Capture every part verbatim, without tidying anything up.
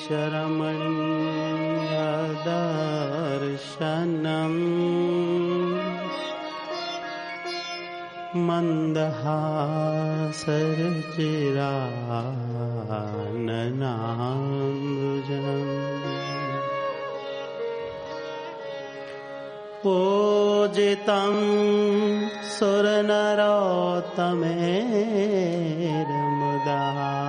रमणीयदर्शनम् मन्दहासरुचिराननाम्बुजम् पूजितं सुरनरोत्तमेर्मुदा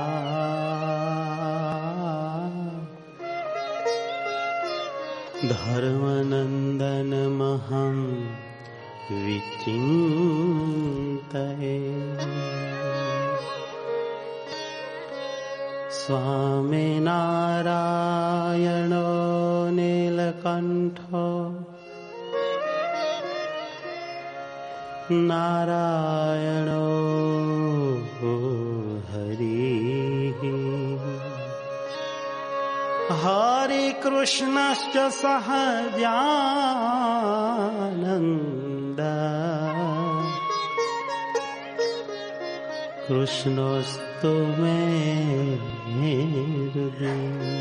धर्मनन्दनमहं विचिन्तये स्वामिनारायणो नीलकण्ठो नारायणो हरिः हरे कृष्णश्च सहजानन्द कृष्णोऽस्तु मे हृदि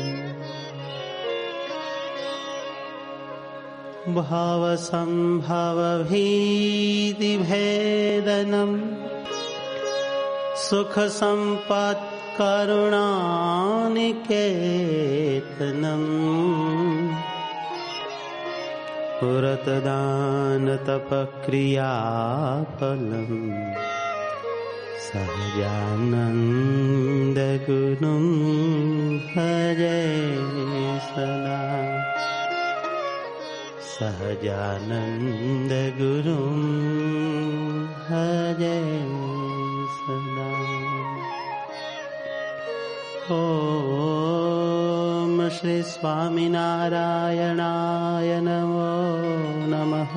भवसम्भवभीतिभेदनम् सुखसम्पत्करुणानिकेतनम् पुरतदानतपक्रियाफलम् सहजानन्दगुरुं भजे सदा सहजानन्दगुरुं भजे सदा। ॐ श्री स्वामिनारायणाय नमो नमः।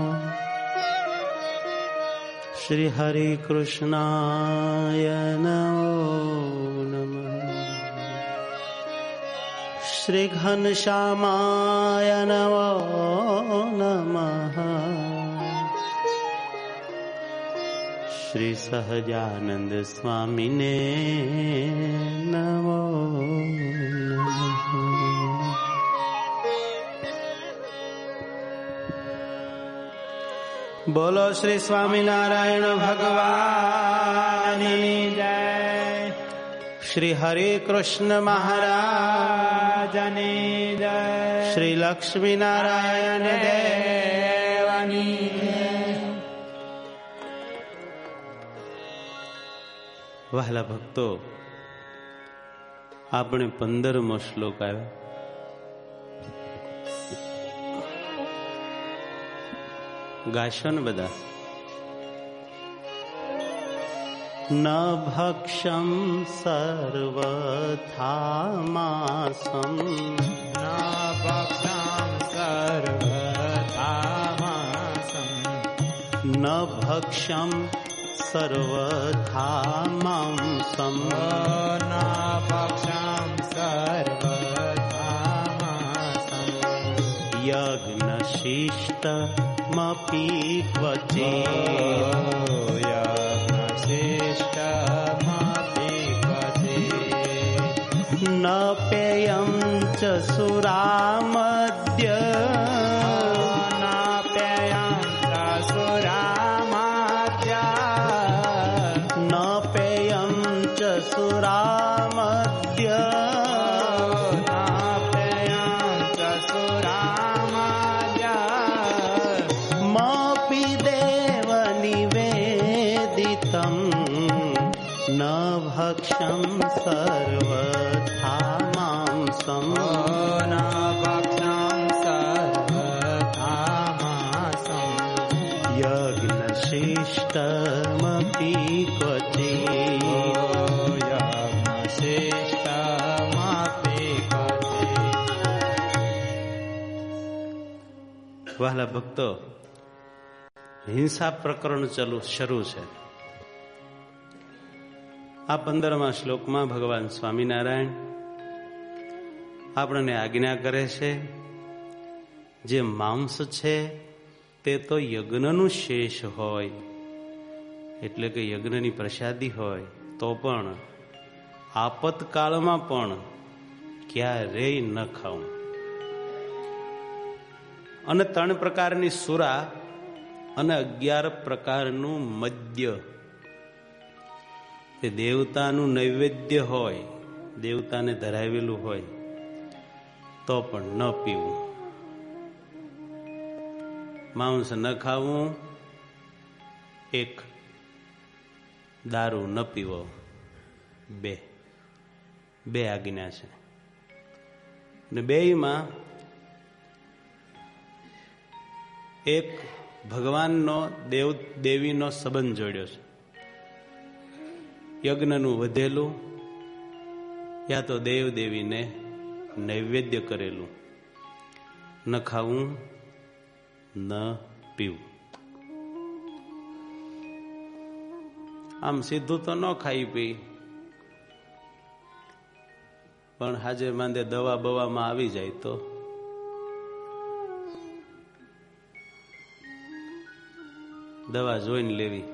श्री हरि कृष्णाय नमो नमः। श्री घनश्यामाय नमो नमः। श्री सहजानंद स्वामिने नमो नमः। बोलो श्री स्वामीनारायण भगवान की जय। श्री हरे कृष्ण महाराज ने जय। श्री लक्ष्मी नारायण देवनी। वहला भक्तो, आपने पंदरमो श्लोक आया। गाशो ने बदा। न भक्षं सर्वथा मासं, न भक्षं सर्वथा मासं, न भक्षं सर्वथा मांसं, न भक्षं सर्वथा मासं, यज्ञशिष्टमपि क्वचित्, यज्ञशिष्टमपि क्वचित्, न पेयं च सुरामद्य, न पेयं च सुरामद्य, न पेयं च सुरामद्य, न पेयं च सुरामद्य, मापि देव निवेदितं, न भक्षं सर्वथा मांसं, न भक्षं सर्वथा मांसं, यज्ञशिष्टमपि क्वचित्, यज्ञशिष्टमपि क्वचित्। वहला भक्तो, हिंसा प्रकरण चलू शुरू है। आ पंदरमा श्लोक में भगवान स्वामीनारायण आपने आज्ञा करे छे, जे मांस छे ते तो यज्ञनु शेष होय, एटले के यज्ञनी प्रसादी होय तो पण आपतकाल में पण ક્યારેય ન ખાવું. અને ત્રણ પ્રકારની સુરા અને અગિયાર પ્રકારનું મદ્ય, તે દેવતાનું નૈવેદ્ય હોય, દેવતાને ધરાવેલું હોય તો પણ ન પીવું. માંસ ન ખાવું, એક દારૂ ન પીવો, બે બે આજ્ઞા છે. ને બેયમાં એક ભગવાનનો દેવ દેવીનો સંબંધ જોડ્યો છે. યજ્ઞનું વધેલું યા તો દેવ દેવીને નૈવેદ્ય કરેલું ન ખાવું, ન પીવું. આમ સીધું તો ન ખાઈ પી, પણ હાજે માંદે દવા બવામાં આવી જાય તો દવા જોઈને લેવી.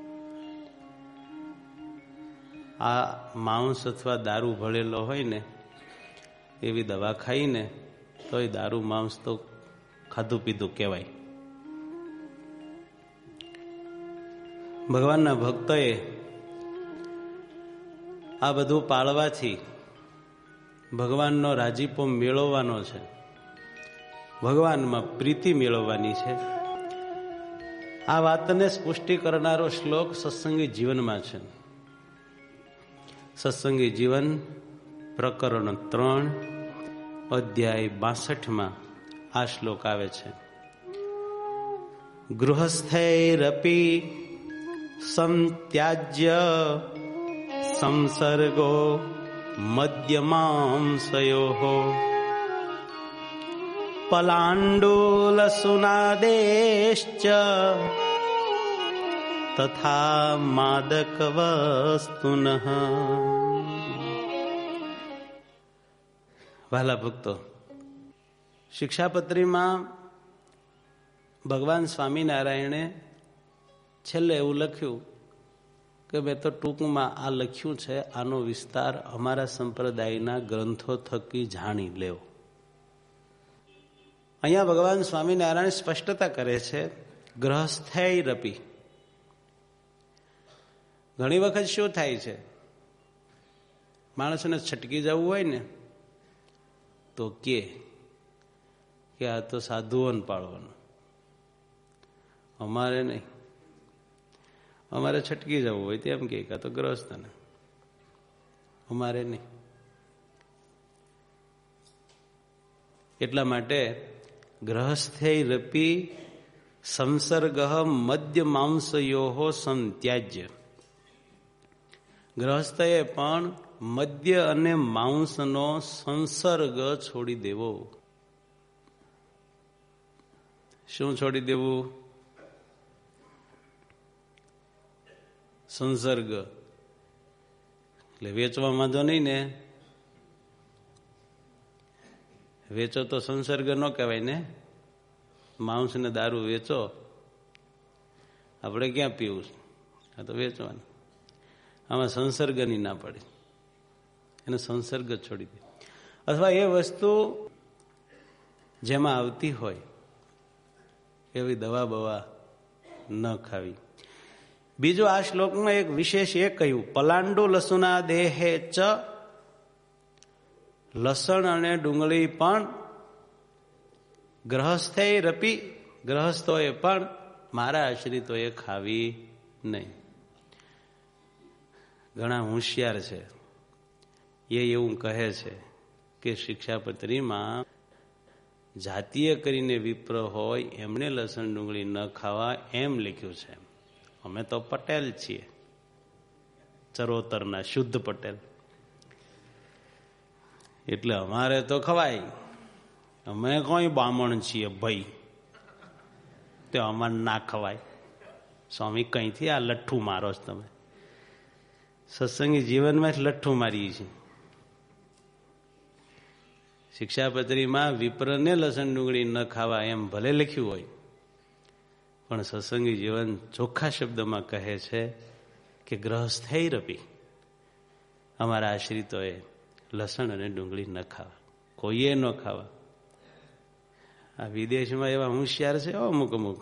આ માંસ અથવા દારૂ ભળેલો હોય ને એવી દવા ખાઈને તો એ દારૂ માંસ તો ખાધું પીધું કહેવાય. ભગવાનના ભક્તોએ આ બધું પાળવાથી ભગવાનનો રાજીપો મેળવવાનો છે, ભગવાનમાં પ્રીતિ મેળવવાની છે. આ વાતને સ્પષ્ટિ કરનારો શ્લોક સત્સંગી જીવનમાં છે. સત્સંગી જીવન પ્રકરણ ત્રણ અધ્યાય બાસઠમાં આ શ્લોક આવે છે. ગૃહસ્થૈરપી સંત્યાજ્ય સંસર્ગો મધ્યમાંસયોઃ પલાંડુલસુનાદેશ્ચ તથા માદક વસ્તુનઃ. વહાલા ભક્તો, શિક્ષાપત્રીમાં ભગવાન સ્વામિનારાયણે છેલ્લે એવું લખ્યું કે મેં તો ટૂંકમાં આ લખ્યું છે, આનો વિસ્તાર અમારા સંપ્રદાયના ગ્રંથો થકી જાણી લેવો. અહીંયા ભગવાન સ્વામિનારાયણ સ્પષ્ટતા કરે છે, ગ્રહસ્થૈરપી. ઘણી વખત શું થાય છે, માણસોને છટકી જવું હોય ને તો કે આ તો સાધુઓને પાળવાનું, અમારે નહીં. અમારે છટકી જવું હોય તેમ કે આ તો ગ્રહસ્થને, અમારે નહીં. એટલા માટે ગ્રહસ્થૈરપી સંસર્ગ મધ્ય માંસયો સંત્યાજ્ય. ગ્રહસ્થએ પણ મધ્ય અને માંસનો સંસર્ગ છોડી દેવો. શું છોડી દેવું? સંસર્ગ. એટલે વેચવામાં તો નહીં ને, વેચો તો સંસર્ગ ન કહેવાય ને. માંસ ને દારૂ વેચો, આપણે ક્યાં પીવું? આ તો વેચવાનું. આમાં સંસર્ગની ના પડે, એને સંસર્ગ છોડી દે. અથવા એ વસ્તુ જેમાં આવતી હોય એવી દવા બવા ન ખાવી. બીજું આ શ્લોકમાં એક વિશેષ એ કહ્યું, પલાંડુ લસુના દેહે ચ. લસણ અને ડુંગળી પણ ગ્રહસ્થૈરપી, ગ્રહસ્થોએ પણ મારા આશ્રિતોએ ખાવી નહીં. ઘણા હોશિયાર છે એ એવું કહે છે કે શિક્ષાપત્રીમાં જાતીય કરીને વિપ્ર હોય એમણે લસણ ડુંગળી ન ખાવા એમ લખ્યું છે. અમે તો પટેલ છીએ, ચરોતરના શુદ્ધ પટેલ, એટલે અમારે તો ખવાય. અમે કોઈ બામણ છીએ ભાઈ, તો અમારે ના ખવાય. સ્વામી કઈથી આ લઠ્ઠું મારો છો તમે? સત્સંગી જીવનમાં જ લઠ્ઠું મારીએ છીએ. શિક્ષાપત્રીમાં વિપ્રને લસણ ડુંગળી ન ખાવા એમ ભલે લખ્યું હોય, પણ સત્સંગી જીવન ચોખ્ખા શબ્દમાં કહે છે કે ગ્રહસ્થૈરપી, અમારા આશ્રિતોએ લસણ અને ડુંગળી ન ખાવા, કોઈએ ન ખાવા. આ વિદેશમાં એવા હોશિયાર છે અમુક અમુક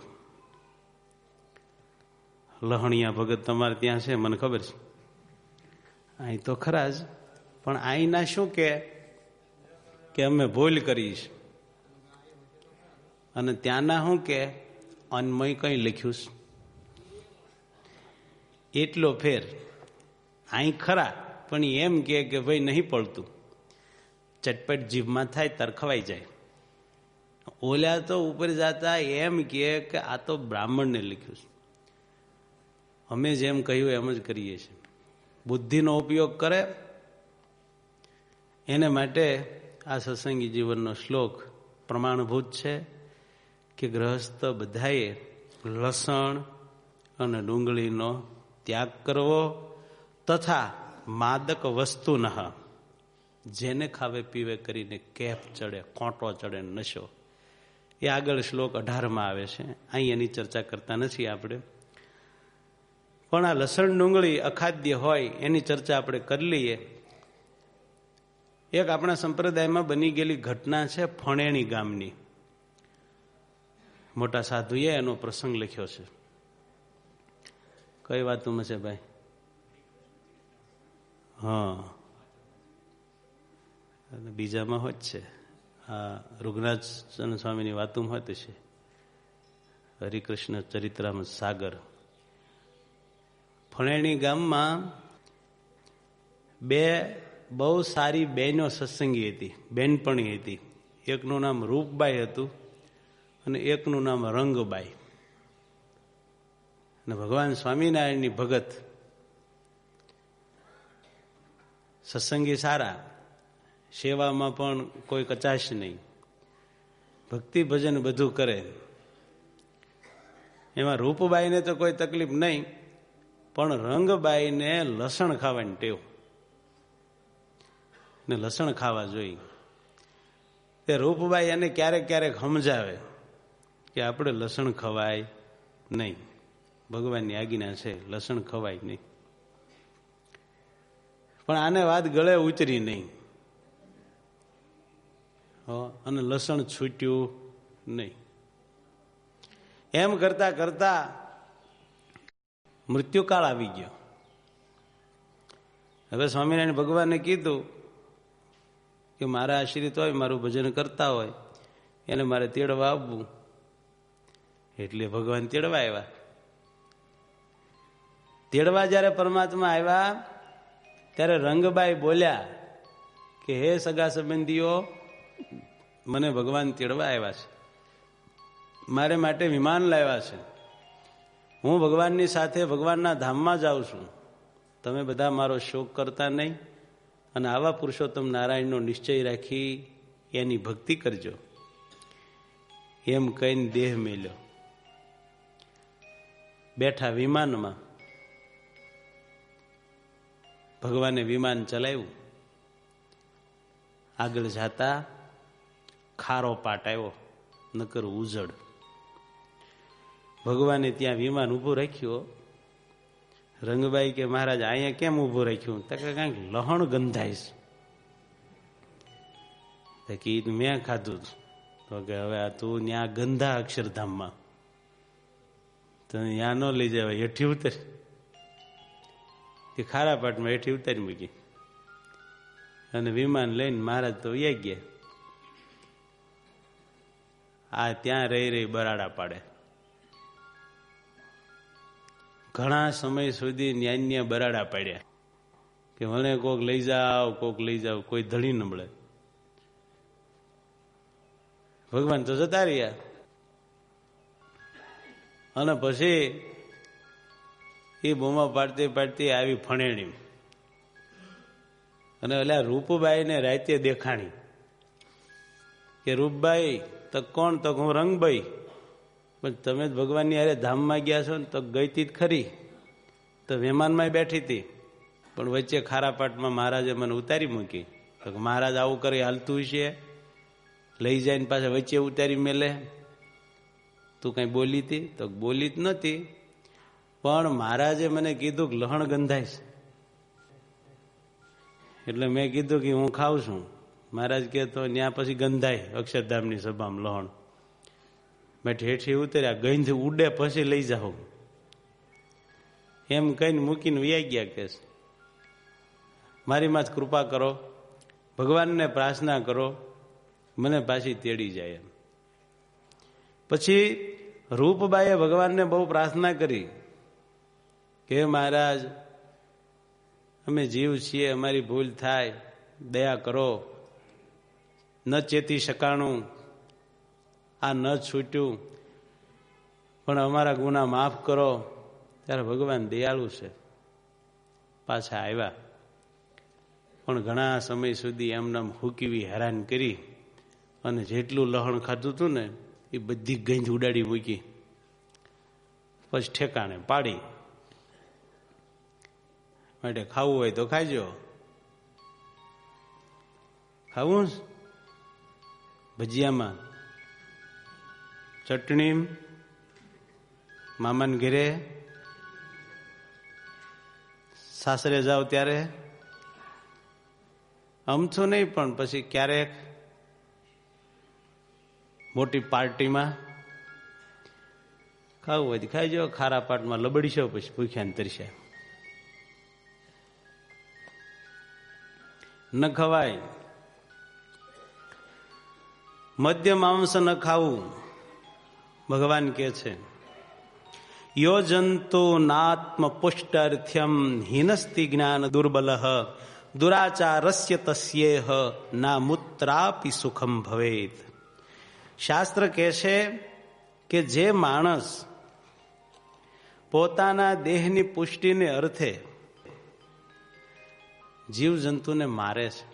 લહણિયા ભગત તમારે ત્યાં છે, મને ખબર છે. અહીં તો ખરા જ, પણ અહીંના શું કે કે અમે ભૂલ કરીશ, અને ત્યાંના શું કે અન્મય કઈ લખ્યું છે. એટલો ફેર. અહીં ખરા પણ એમ કે કે ભાઈ નહીં પડતું, ચટપટ જીભમાં થાય તાર ખવાઈ જાય. ઓલા તો ઉપર જતા એમ કે કે આ તો બ્રાહ્મણને લખ્યું છે, અમે જેમ કહ્યું એમ જ કરીએ છીએ. બુદ્ધિનો ઉપયોગ કરે એને માટે આ સત્સંગી જીવનનો શ્લોક પ્રમાણભૂત છે કે ગ્રહસ્થ બધાએ લસણ અને ડુંગળીનો ત્યાગ કરવો, તથા માદક વસ્તુ ન, જેને ખાવે પીવે કરીને કેફ ચડે, કોંટો ચડે, નશો, એ આગળ શ્લોક અઢારમાં આવે છે. અહીં એની ચર્ચા કરતા નથી આપણે. પણ આ લસણ ડુંગળી અખાદ્ય હોય એની ચર્ચા આપણે કરી લઈએ. એક આપણા સંપ્રદાયમાં બની ગયેલી ઘટના છે ફણેણી ગામની. મોટા સાધુએ એનો પ્રસંગ લખ્યો છે. કઈ વાતમાં છે ભાઈ? હા, અને બીજામાં હોય જ છે. આ રઘુનાથચંદ્ર સ્વામીની વાતોમાં હોય તો છે હરિકૃષ્ણ ચરિત્રામૃત સાગર. ફણેણી ગામમાં બે બહુ સારી બહેનો સત્સંગી હતી, બેનપણી હતી. એકનું નામ રૂપબાઈ હતું અને એકનું નામ રંગબાઈ. અને ભગવાન સ્વામિનારાયણની ભગત, સત્સંગી સારા, સેવામાં પણ કોઈ કચાશ નહીં, ભક્તિ ભજન બધું કરે. એમાં રૂપબાઈને તો કોઈ તકલીફ નહીં, પણ રંગબાઈને લસણ ખાવાની ટેવ, ને લસણ ખાવા જોઈએ. તે રૂપબાઈ એને ક્યારેક ક્યારેક સમજાવે કે આપણે લસણ ખવાય નહીં, ભગવાનની આજ્ઞા છે, લસણ ખવાય નહીં. પણ આને વાત ગળે ઉતરી નહીં અને લસણ છૂટ્યું નહીં. એમ કરતા કરતા મૃત્યુકાળ આવી ગયો. હવે સ્વામિનારાયણ ભગવાને કીધું કે મારા આશ્રિત હોય, મારું ભજન કરતા હોય, એને મારે તેડવા આવવું. એટલે ભગવાન તેડવા આવ્યા. તેડવા જયારે પરમાત્મા આવ્યા ત્યારે રંગબાઈ બોલ્યા કે હે સગા સંબંધીઓ, મને ભગવાન તેડવા આવ્યા છે, મારે માટે વિમાન લાવ્યા છે, હું ભગવાનની સાથે ભગવાનના ધામમાં જાઉં છું, તમે બધા મારો શોક કરતા નહીં અને આવા પુરુષોત્તમ નારાયણનો નિશ્ચય રાખી એની ભક્તિ કરજો. એમ કહીને દેહ મેલ્યો. બેઠા વિમાનમાં. ભગવાને વિમાન ચલાવ્યું. આગળ જાતા ખારો પાટ આવ્યો, નકર ઉજળ. ભગવાને ત્યાં વિમાન ઊભું રાખ્યું. રંગબાઈ કે મહારાજ અહીંયા કેમ ઊભું રાખ્યું? તો કે કાંઈક લહણ ગંધાઈશ. કે મેં ખાધું. તો કે હવે આ તું ત્યાં ગંધા અક્ષરધામમાં, તો ત્યાં ન લઈ જવાય, હેઠી ઉતર. તે ખારા પાટમાં હેઠી ઉતારી મૂકી અને વિમાન લઈને મહારાજ તો વયા ગયા. આ ત્યાં રહી રહી બરાડા પાડે. ઘણા સમય સુધી ન્યાન્ય બરાડા પાડ્યા કે મને કોક લઈ જાઓ, કોક લઈ જાઓ, કોઈ ધડી ન મળે. ભગવાન તો જતા રહ્યા. અને પછી એ બોમા પાડતી પાડતી આવી ફણેણી. અને ઓલા રૂપબાઈ ને રાતે દેખાણી કે રૂપબાઈ તો કોણ? તો હું રંગબાઈ. પણ તમે જ ભગવાનની હારે ધામમાં ગયા છો ને? તો ગઈ તી ખરી, તો વિમાનમાં બેઠી હતી, પણ વચ્ચે ખારા પાટમાં મહારાજે મને ઉતારી મૂકી. તો મહારાજ આવું કરી હાલતું છે, લઈ જાય ને પાછા વચ્ચે ઉતારી મેલે. તું કઈ બોલી હતી? તો બોલી જ નહોતી, પણ મહારાજે મને કીધું કે લહણ ગંધાય છે, એટલે મેં કીધું કે હું ખાઉં છું. મહારાજ કે તો ત્યાં પછી ગંધાય અક્ષરધામની સભામાં લહણ. મેં ઠેઠી ઉતર્યા, ગંધ ઉડે પછી લઈ જાઓ એમ કહીને મૂકીને વ્યાઈ ગયા. કે મારી માં કૃપા કરો, ભગવાનને પ્રાર્થના કરો, મને પાછી તેડી જાય. પછી રૂપબાઈએ ભગવાનને બહુ પ્રાર્થના કરી કે મહારાજ અમે જીવ છીએ, અમારી ભૂલ થાય, દયા કરો, ન ચેતી શકાણું, આ ન છૂટ્યું, પણ અમારા ગુના માફ કરો. ત્યારે ભગવાન દયાળુ છે, પાછા આવ્યા. પણ ઘણા સમય સુધી એમને હુકીવી હેરાન કરી અને જેટલું લહણ ખાધું હતું ને એ બધી ગંધ ઉડાડી મૂકી. પછી ઠેકાણે પાડી. માટે ખાવું હોય તો ખાજો. ખાવું ભજીયામાં ચટણી, મામાને ઘેરે સાસરે જાઓ ત્યારે અમથું નહીં, પણ પછી ક્યારેક મોટી પાર્ટીમાં ખાવું હોય ખાઈજો. ખારા પાટમાં લબડીશો, પછી ભૂખ્યા તરસ્યા ન ખવાય. મધ્ય માંસ ન ખાવું. ભગવાન કે છે યો જંતુ નાત્મ પુષ્ટર્થ્યમ હિનસ્તિ જ્ઞાન દુર્બલ દુરાચારસ્ય તસ્યેહ ના મૂત્રાપી સુખમ ભવેત. શાસ્ત્ર કહે છે કે જે માણસ પોતાના દેહની પુષ્ટિને અર્થે જીવ જંતુને મારે છે,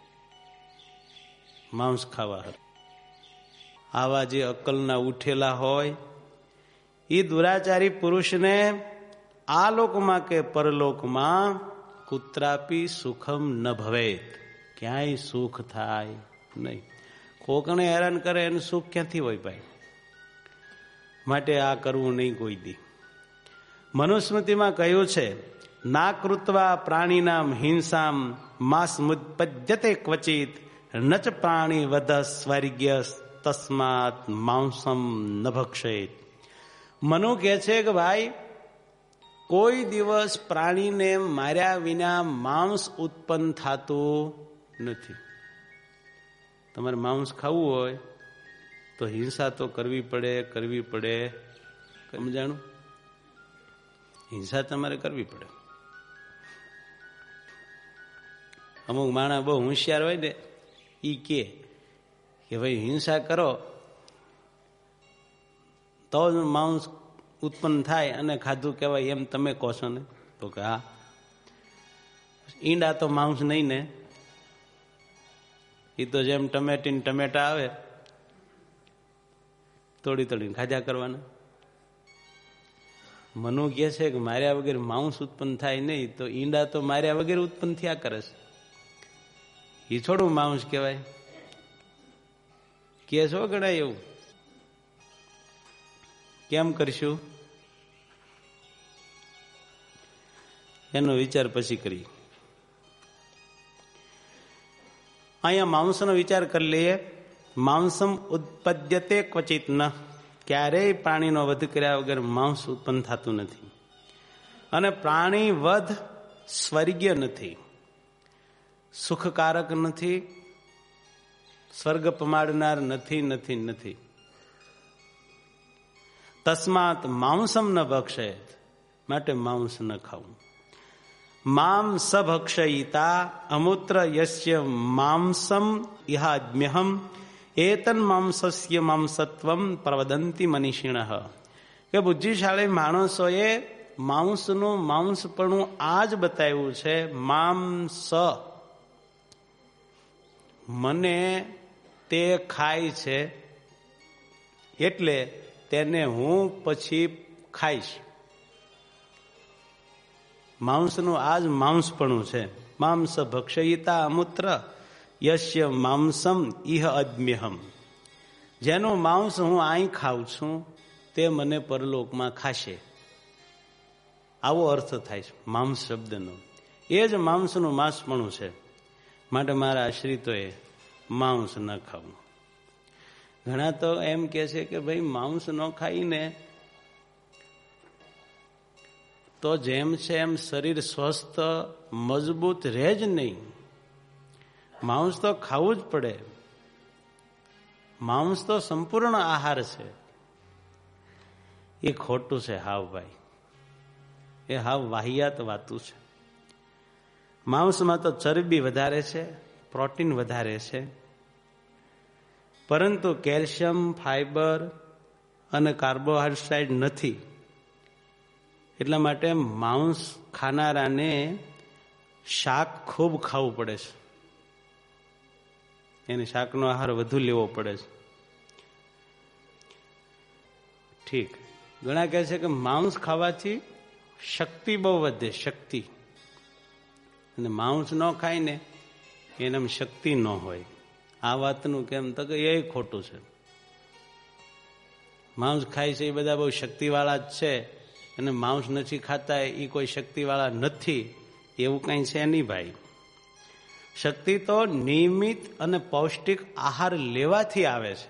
માંસ ખાવા, આવા જે અક્કલના ઉઠેલા હોય એ દુરાચારી પુરુષને આ લોકમાં કે પરલોકમાં કુત્રાપી સુખમ ન ભવેત, ક્યાંય સુખ થાય નહીં. કોકને હેરાન કરે એનું સુખ ક્યાંથી હોય ભાઈ? માટે આ કરવું નહીં કોઈ દી. મનુસ્મૃતિમાં કહ્યું છે ના કૃત્વા પ્રાણીનામ હિંસામ માંસ મુત્પદ્યતે ક્વચિત નચ પ્રાણી વધ સ્વર્ગ્ય તસ્માત માંસમ ન ભક્ષેત. મનુ કહે છે કે ભાઈ કોઈ દિવસ પ્રાણીને માર્યા વિના માંસ ઉત્પન્ન થતું નથી. તમારે માંસ ખાવું હોય તો હિંસા તો કરવી પડે કરવી પડે સમજાણું? હિંસા તમારે કરવી પડે. અમુક માણસ બહુ હોશિયાર હોય ને ઈ કે ભાઈ હિંસા કરો તો જ માંસ ઉત્પન્ન થાય અને ખાધું કહેવાય એમ તમે કહો છો ને? તો કે હા, ઈંડા તો માંસ નહીં ને, એ તો જેમ ટમેટીને ટમેટા આવે તોડી તોડીને ખાધા કરવાના. મનુ કહે છે કે માર્યા વગર માંસ ઉત્પન્ન થાય નહીં, તો ઈંડા તો માર્યા વગર ઉત્પન્ન થયા કરે છે, એ થોડું માંસ કહેવાય? કે છો ગણાય એવું? કેમ કરશું એનો વિચાર પછી કરી. અહીંયા માંસનો વિચાર કરી લઈએ. માંસમ ઉત્પદ્યતે ક્વચિત ન, ક્યારેય પ્રાણીનો વધ કર્યા વગર માંસ ઉત્પન્ન થતું નથી. અને પ્રાણી વધ સ્વર્ગીય નથી, સુખકારક નથી, સ્વર્ગ પમાડનાર નથી નથી નથી. તસ્માત માંસમ ન ભક્ષેત, માટે માંસ ન ખાવું. મામ સભક્ષયિતા અમૂત્ર યસ્ય માંસમ ઇહાદ્મ્યહમ એતન માંસસ્ય માંસત્વમ પ્રવદંતી મનીષિણઃ. કે બુદ્ધિશાળી માણસોએ માંસનું માંસપણું આ જ બતાવ્યું છે. માંસ મને તે ખાય છે એટલે તેને હું પછી ખાઈશ. માંસનું આ જ માંસપણું છે. માંસ ભક્ષયિતા અમૂત્ર યસ્ય માંસમ ઇહ અદ્મ્યહમ. જેનું માંસ હું અહીં ખાઉં છું તે મને પરલોકમાં ખાશે. આવો અર્થ થાય છે માંસ શબ્દનો. એ જ માંસનું માંસપણું છે. માટે મારા આશ્રિતોએ માંસ ન ખાવું. ઘણા તો એમ કે છે કે ભાઈ માંસ ન ખાઈને તો જેમ છે એમ શરીર સ્વસ્થ મજબૂત રહે જ નહીં. માંસ તો ખાવું જ પડે. માંસ તો સંપૂર્ણ આહાર છે. એ ખોટું છે હાવ ભાઈ, એ હાવ વાહિયાત વાતું છે. માંસમાં તો ચરબી વધારે છે, પ્રોટીન વધારે છે, પરંતુ કેલ્શિયમ, ફાઈબર અને કાર્બોહાઈડ્રેટ નથી. એટલા માટે માંસ ખાનારાને શાક ખૂબ ખાવું પડે છે. એને શાકનો આહાર વધુ લેવો પડે છે. ઠીક, ઘણા કહે છે કે માંસ ખાવાથી શક્તિ બહુ વધે, શક્તિ. અને માંસ ન ખાય ને એનામાં શક્તિ ન હોય. આ વાતનું કેમ તો કે એ ખોટું છે. માંસ ખાય છે એ બધા બહુ શક્તિવાળા જ છે, અને માંસ નથી ખાતા એ કોઈ શક્તિવાળા નથી, એવું કંઈ છે નહીં ભાઈ. શક્તિ તો નિયમિત અને પૌષ્ટિક આહાર લેવાથી આવે છે.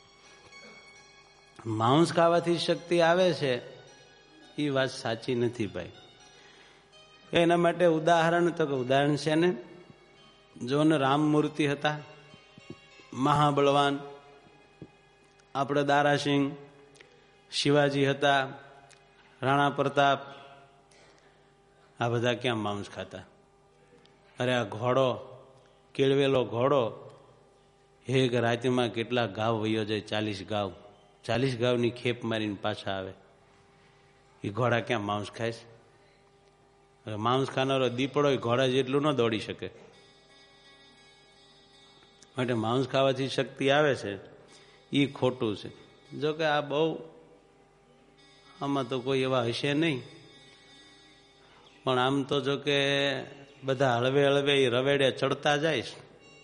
માંસ ખાવાથી શક્તિ આવે છે એ વાત સાચી નથી ભાઈ. એના માટે ઉદાહરણ તો કે ઉદાહરણ છે ને, જો ને રામમૂર્તિ હતા, મહાબળવાન, આપણે દારાસિંહ, શિવાજી હતા, રાણા પ્રતાપ, આ બધા ક્યાં માંસ ખાતા? અરે આ ઘોડો, કેળવેલો ઘોડો, એક રાતમાં કેટલા ગાવ વયો જાય, ચાલીસ ગાવ, ચાલીસ ગાવની ખેપ મારીને પાછા આવે. એ ઘોડા ક્યાં માંસ ખાય છે? માંસ ખાનારો દીપડો ઘોડા જેટલું ન દોડી શકે. માટે માંસ ખાવાથી શક્તિ આવે છે એ ખોટું છે. જોકે આ બહુ આમાં તો કોઈ એવા હશે નહીં, પણ આમ તો જો કે બધા હળવે હળવે રવેડે ચડતા જાય છે.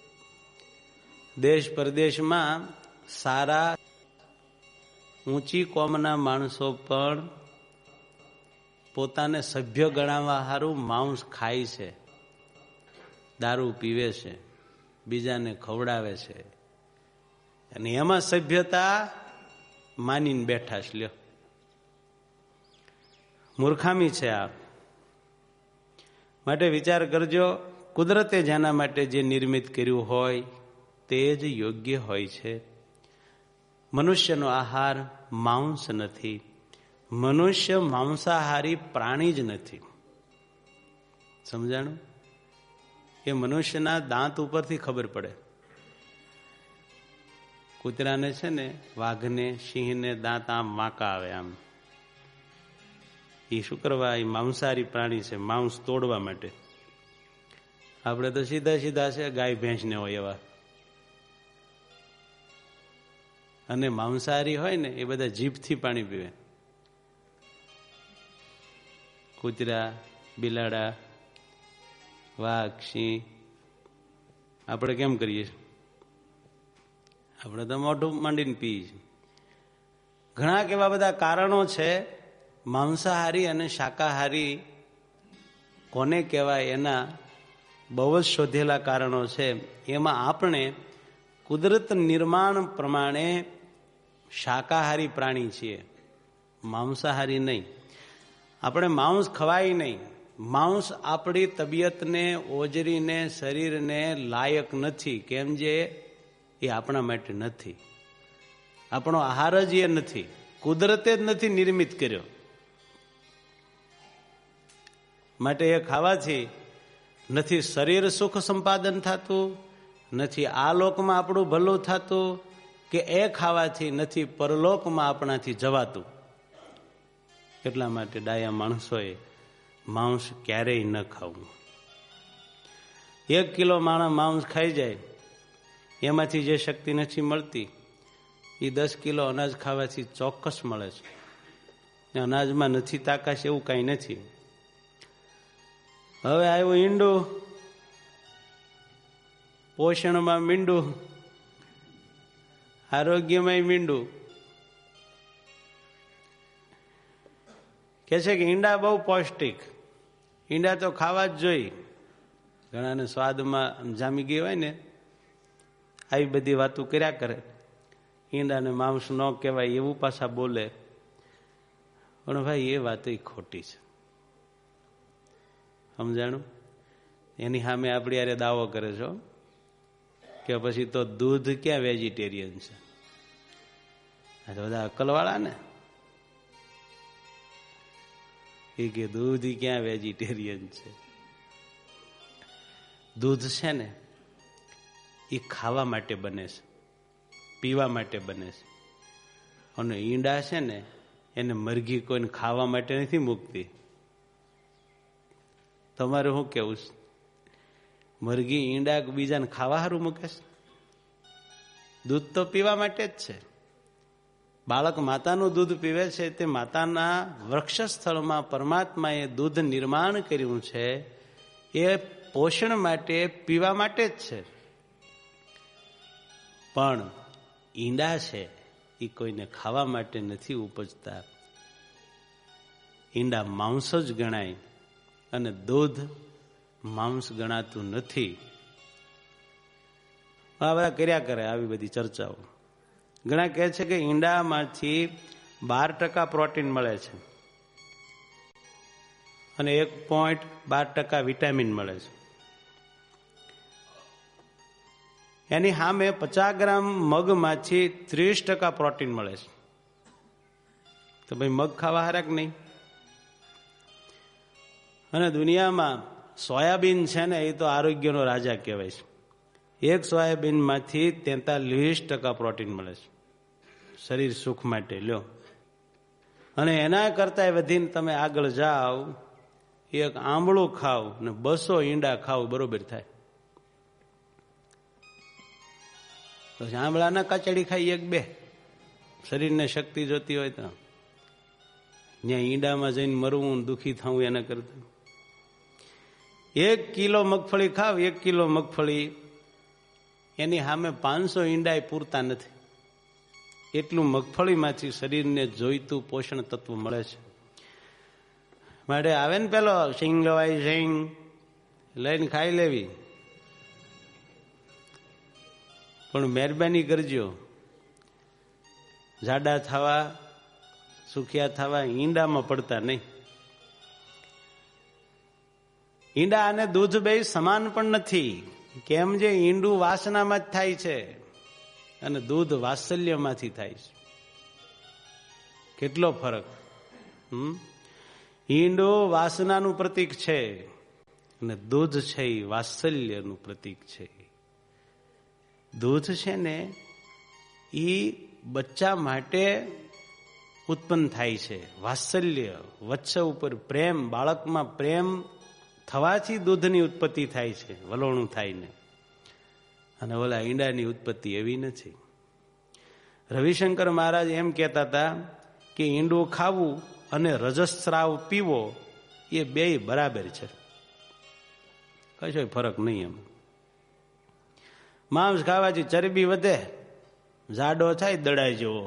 દેશ પરદેશમાં સારા ઊંચી કોમના માણસો પણ પોતાને સભ્ય ગણાવવા સારું માંસ ખાય છે, દારૂ પીવે છે, બીજાને ખવડાવે છે, અને એમાં સભ્યતા માનીને બેઠા છે. લ્યો, મૂર્ખામી છે આ. માટે વિચાર કરજો, કુદરતે જેના માટે જે નિર્મિત કર્યું હોય તે જ યોગ્ય હોય છે. મનુષ્યનો આહાર માંસ નથી. મનુષ્ય માંસાહારી પ્રાણી જ નથી. સમજાણું? એ મનુષ્યના દાંત ઉપરથી ખબર પડે. કૂતરાને છે ને, વાઘને, સિંહને દાંત આમ વાંકા આવે આમ. એ શું કરવા? એ માંસાહારી પ્રાણી છે, માંસ તોડવા માટે. આપણે તો સીધા સીધા છે, ગાય ભેંસને હોય એવા. અને માંસાહારી હોય ને એ બધા જીભથી પાણી પીવે. કૂતરા, બિલાડા, વાઘ, સિંહ, આપણે કેમ કરીએ? આપણે તો મોઢું માંડીને પીએ છીએ. ઘણા એવા બધા કારણો છે. માંસાહારી અને શાકાહારી કોને કહેવાય એના બહુ જ શોધેલા કારણો છે. એમાં આપણે કુદરત નિર્માણ પ્રમાણે શાકાહારી પ્રાણી છીએ, માંસાહારી નહીં. આપણે માંસ ખવાય નહીં. માંસ આપણી તબિયતને, ઓજરીને, શરીરને લાયક નથી. કેમ? જે એ આપણા માટે નથી, આપણો આહાર જ એ નથી, કુદરતે જ નથી નિર્મિત કર્યો. માટે એ ખાવાથી નથી શરીર સુખ સંપાદન થતું, નથી આ લોકમાં આપણું ભલું થતું, કે એ ખાવાથી નથી પરલોકમાં આપણાથી જવાતું. એટલા માટે ડાયા માણસોએ માંસ ક્યારેય ન ખાવું. એક કિલો માણસ માંસ ખાઈ જાય, એમાંથી જે શક્તિ નથી મળતી એ દસ કિલો અનાજ ખાવાથી ચોક્કસ મળે છે. અનાજમાં નથી તાકાત એવું કાંઈ નથી. હવે આવ્યું ઈંડું, પોષણમાં મીંડું, આરોગ્યમાં મીંડું. કે છે કે ઈંડા બહુ પૌષ્ટિક, ઈંડા તો ખાવા જ જોઈએ. ઘણાને સ્વાદમાં જામી ગઈ હોય ને આવી બધી વાતો કર્યા કરે. ઈંડાને માંસ ન કહેવાય એવું પાછા બોલે. પણ ભાઈ એ વાત ખોટી છે, સમજાણું? એની સામે આપણી યારે દાવો કરે છો કે પછી તો દૂધ ક્યાં વેજીટેરિયન છે? આ તો બધા અક્કલવાળા ને એ કે દૂધ ક્યાં વેજીટેરિયન છે. દૂધ છે ને એ ખાવા માટે બને છે, પીવા માટે બને છે. અને ઈંડા છે ને એને મરઘી કોઈને ખાવા માટે નથી મૂકતી. તમારે શું કેવું છે? મરઘી ઈંડા બીજાને ખાવા સારું મૂકે છે? દૂધ તો પીવા માટે જ છે. બાળક માતાનું દૂધ પીવે છે તે માતાના વૃક્ષ સ્થળમાં પરમાત્માએ દૂધ નિર્માણ કર્યું છે એ પોષણ માટે, પીવા માટે જ છે. પણ ઈંડા છે એ કોઈને ખાવા માટે નથી ઉપજતા. ઈંડા માંસ જ ગણાય અને દૂધ માંસ ગણાતું નથી. આ બધા કર્યા કરે આવી બધી ચર્ચાઓ. ઘણા કહે છે કે ઈંડામાંથી બાર ટકા પ્રોટીન મળે છે અને એક પોઈન્ટ બાર ટકા વિટામિન મળે છે. એની સામે પચાસ ગ્રામ મગમાંથી ત્રીસ ટકા પ્રોટીન મળે છે. તો ભાઈ મગ ખાવા હારા કે નહીં? અને દુનિયામાં સોયાબીન છે ને એ તો આરોગ્યનો રાજા કહેવાય છે. એક સોયાબીનમાંથી તેતાલીસ ટકા પ્રોટીન મળે છે શરીર સુખ માટે. લ્યો, અને એના કરતા વધીને તમે આગળ જાઓ, એક આંબળું ખાવ ને બસો ઈંડા ખાવ બરોબર થાય. તો આંબળાના કચડી ખાઈ એક બે, શરીરને શક્તિ જોતી હોય તો ત્યાં ઈંડામાં જઈને મરવું, દુઃખી થવું એના કરતા એક કિલો મગફળી ખાવ, એક કિલો મગફળી એની સામે પાંચસો ઈંડા પૂરતા નથી. એટલું મગફળીમાંથી શરીરને જોઈતું પોષણ તત્વ મળે છે. માટે આવે ને પેલો સિંગ લવાય સિંગ લઈને ખાઈ લેવી. પણ મહેરબાની કરજો, જાડા થવા, સુખિયા થવા ઈંડામાં પડતા નહીં. ઈંડા અને દૂધ બે સમાન પણ નથી. કેમ? જે ઈંડું વાસનામાં જ થાય છે અને દૂધ વાત્સલ્યમાંથી થાય છે. કેટલો ફરક! હમ ઈંડું વાસનાનું પ્રતીક છે અને દૂધ છે એ વાત્સલ્યનું પ્રતીક છે. દૂધ છે ને એ બચ્ચા માટે ઉત્પન્ન થાય છે. વાત્સલ્ય, વત્સ ઉપર પ્રેમ, બાળકમાં પ્રેમ થવાથી દૂધની ઉત્પત્તિ થાય છે, વલોણું થાય ને. અને ઓલા ઈંડાની ઉત્પત્તિ એવી નથી. રવિશંકર મહારાજ એમ કહેતા હતા કે ઈંડું ખાવું અને રજસ્રાવ પીવો એ બે બરાબર છે, કશો ફરક નહીં. એમ માંસ ખાવાથી ચરબી વધે, જાડો થાય દડાઈ જેવો.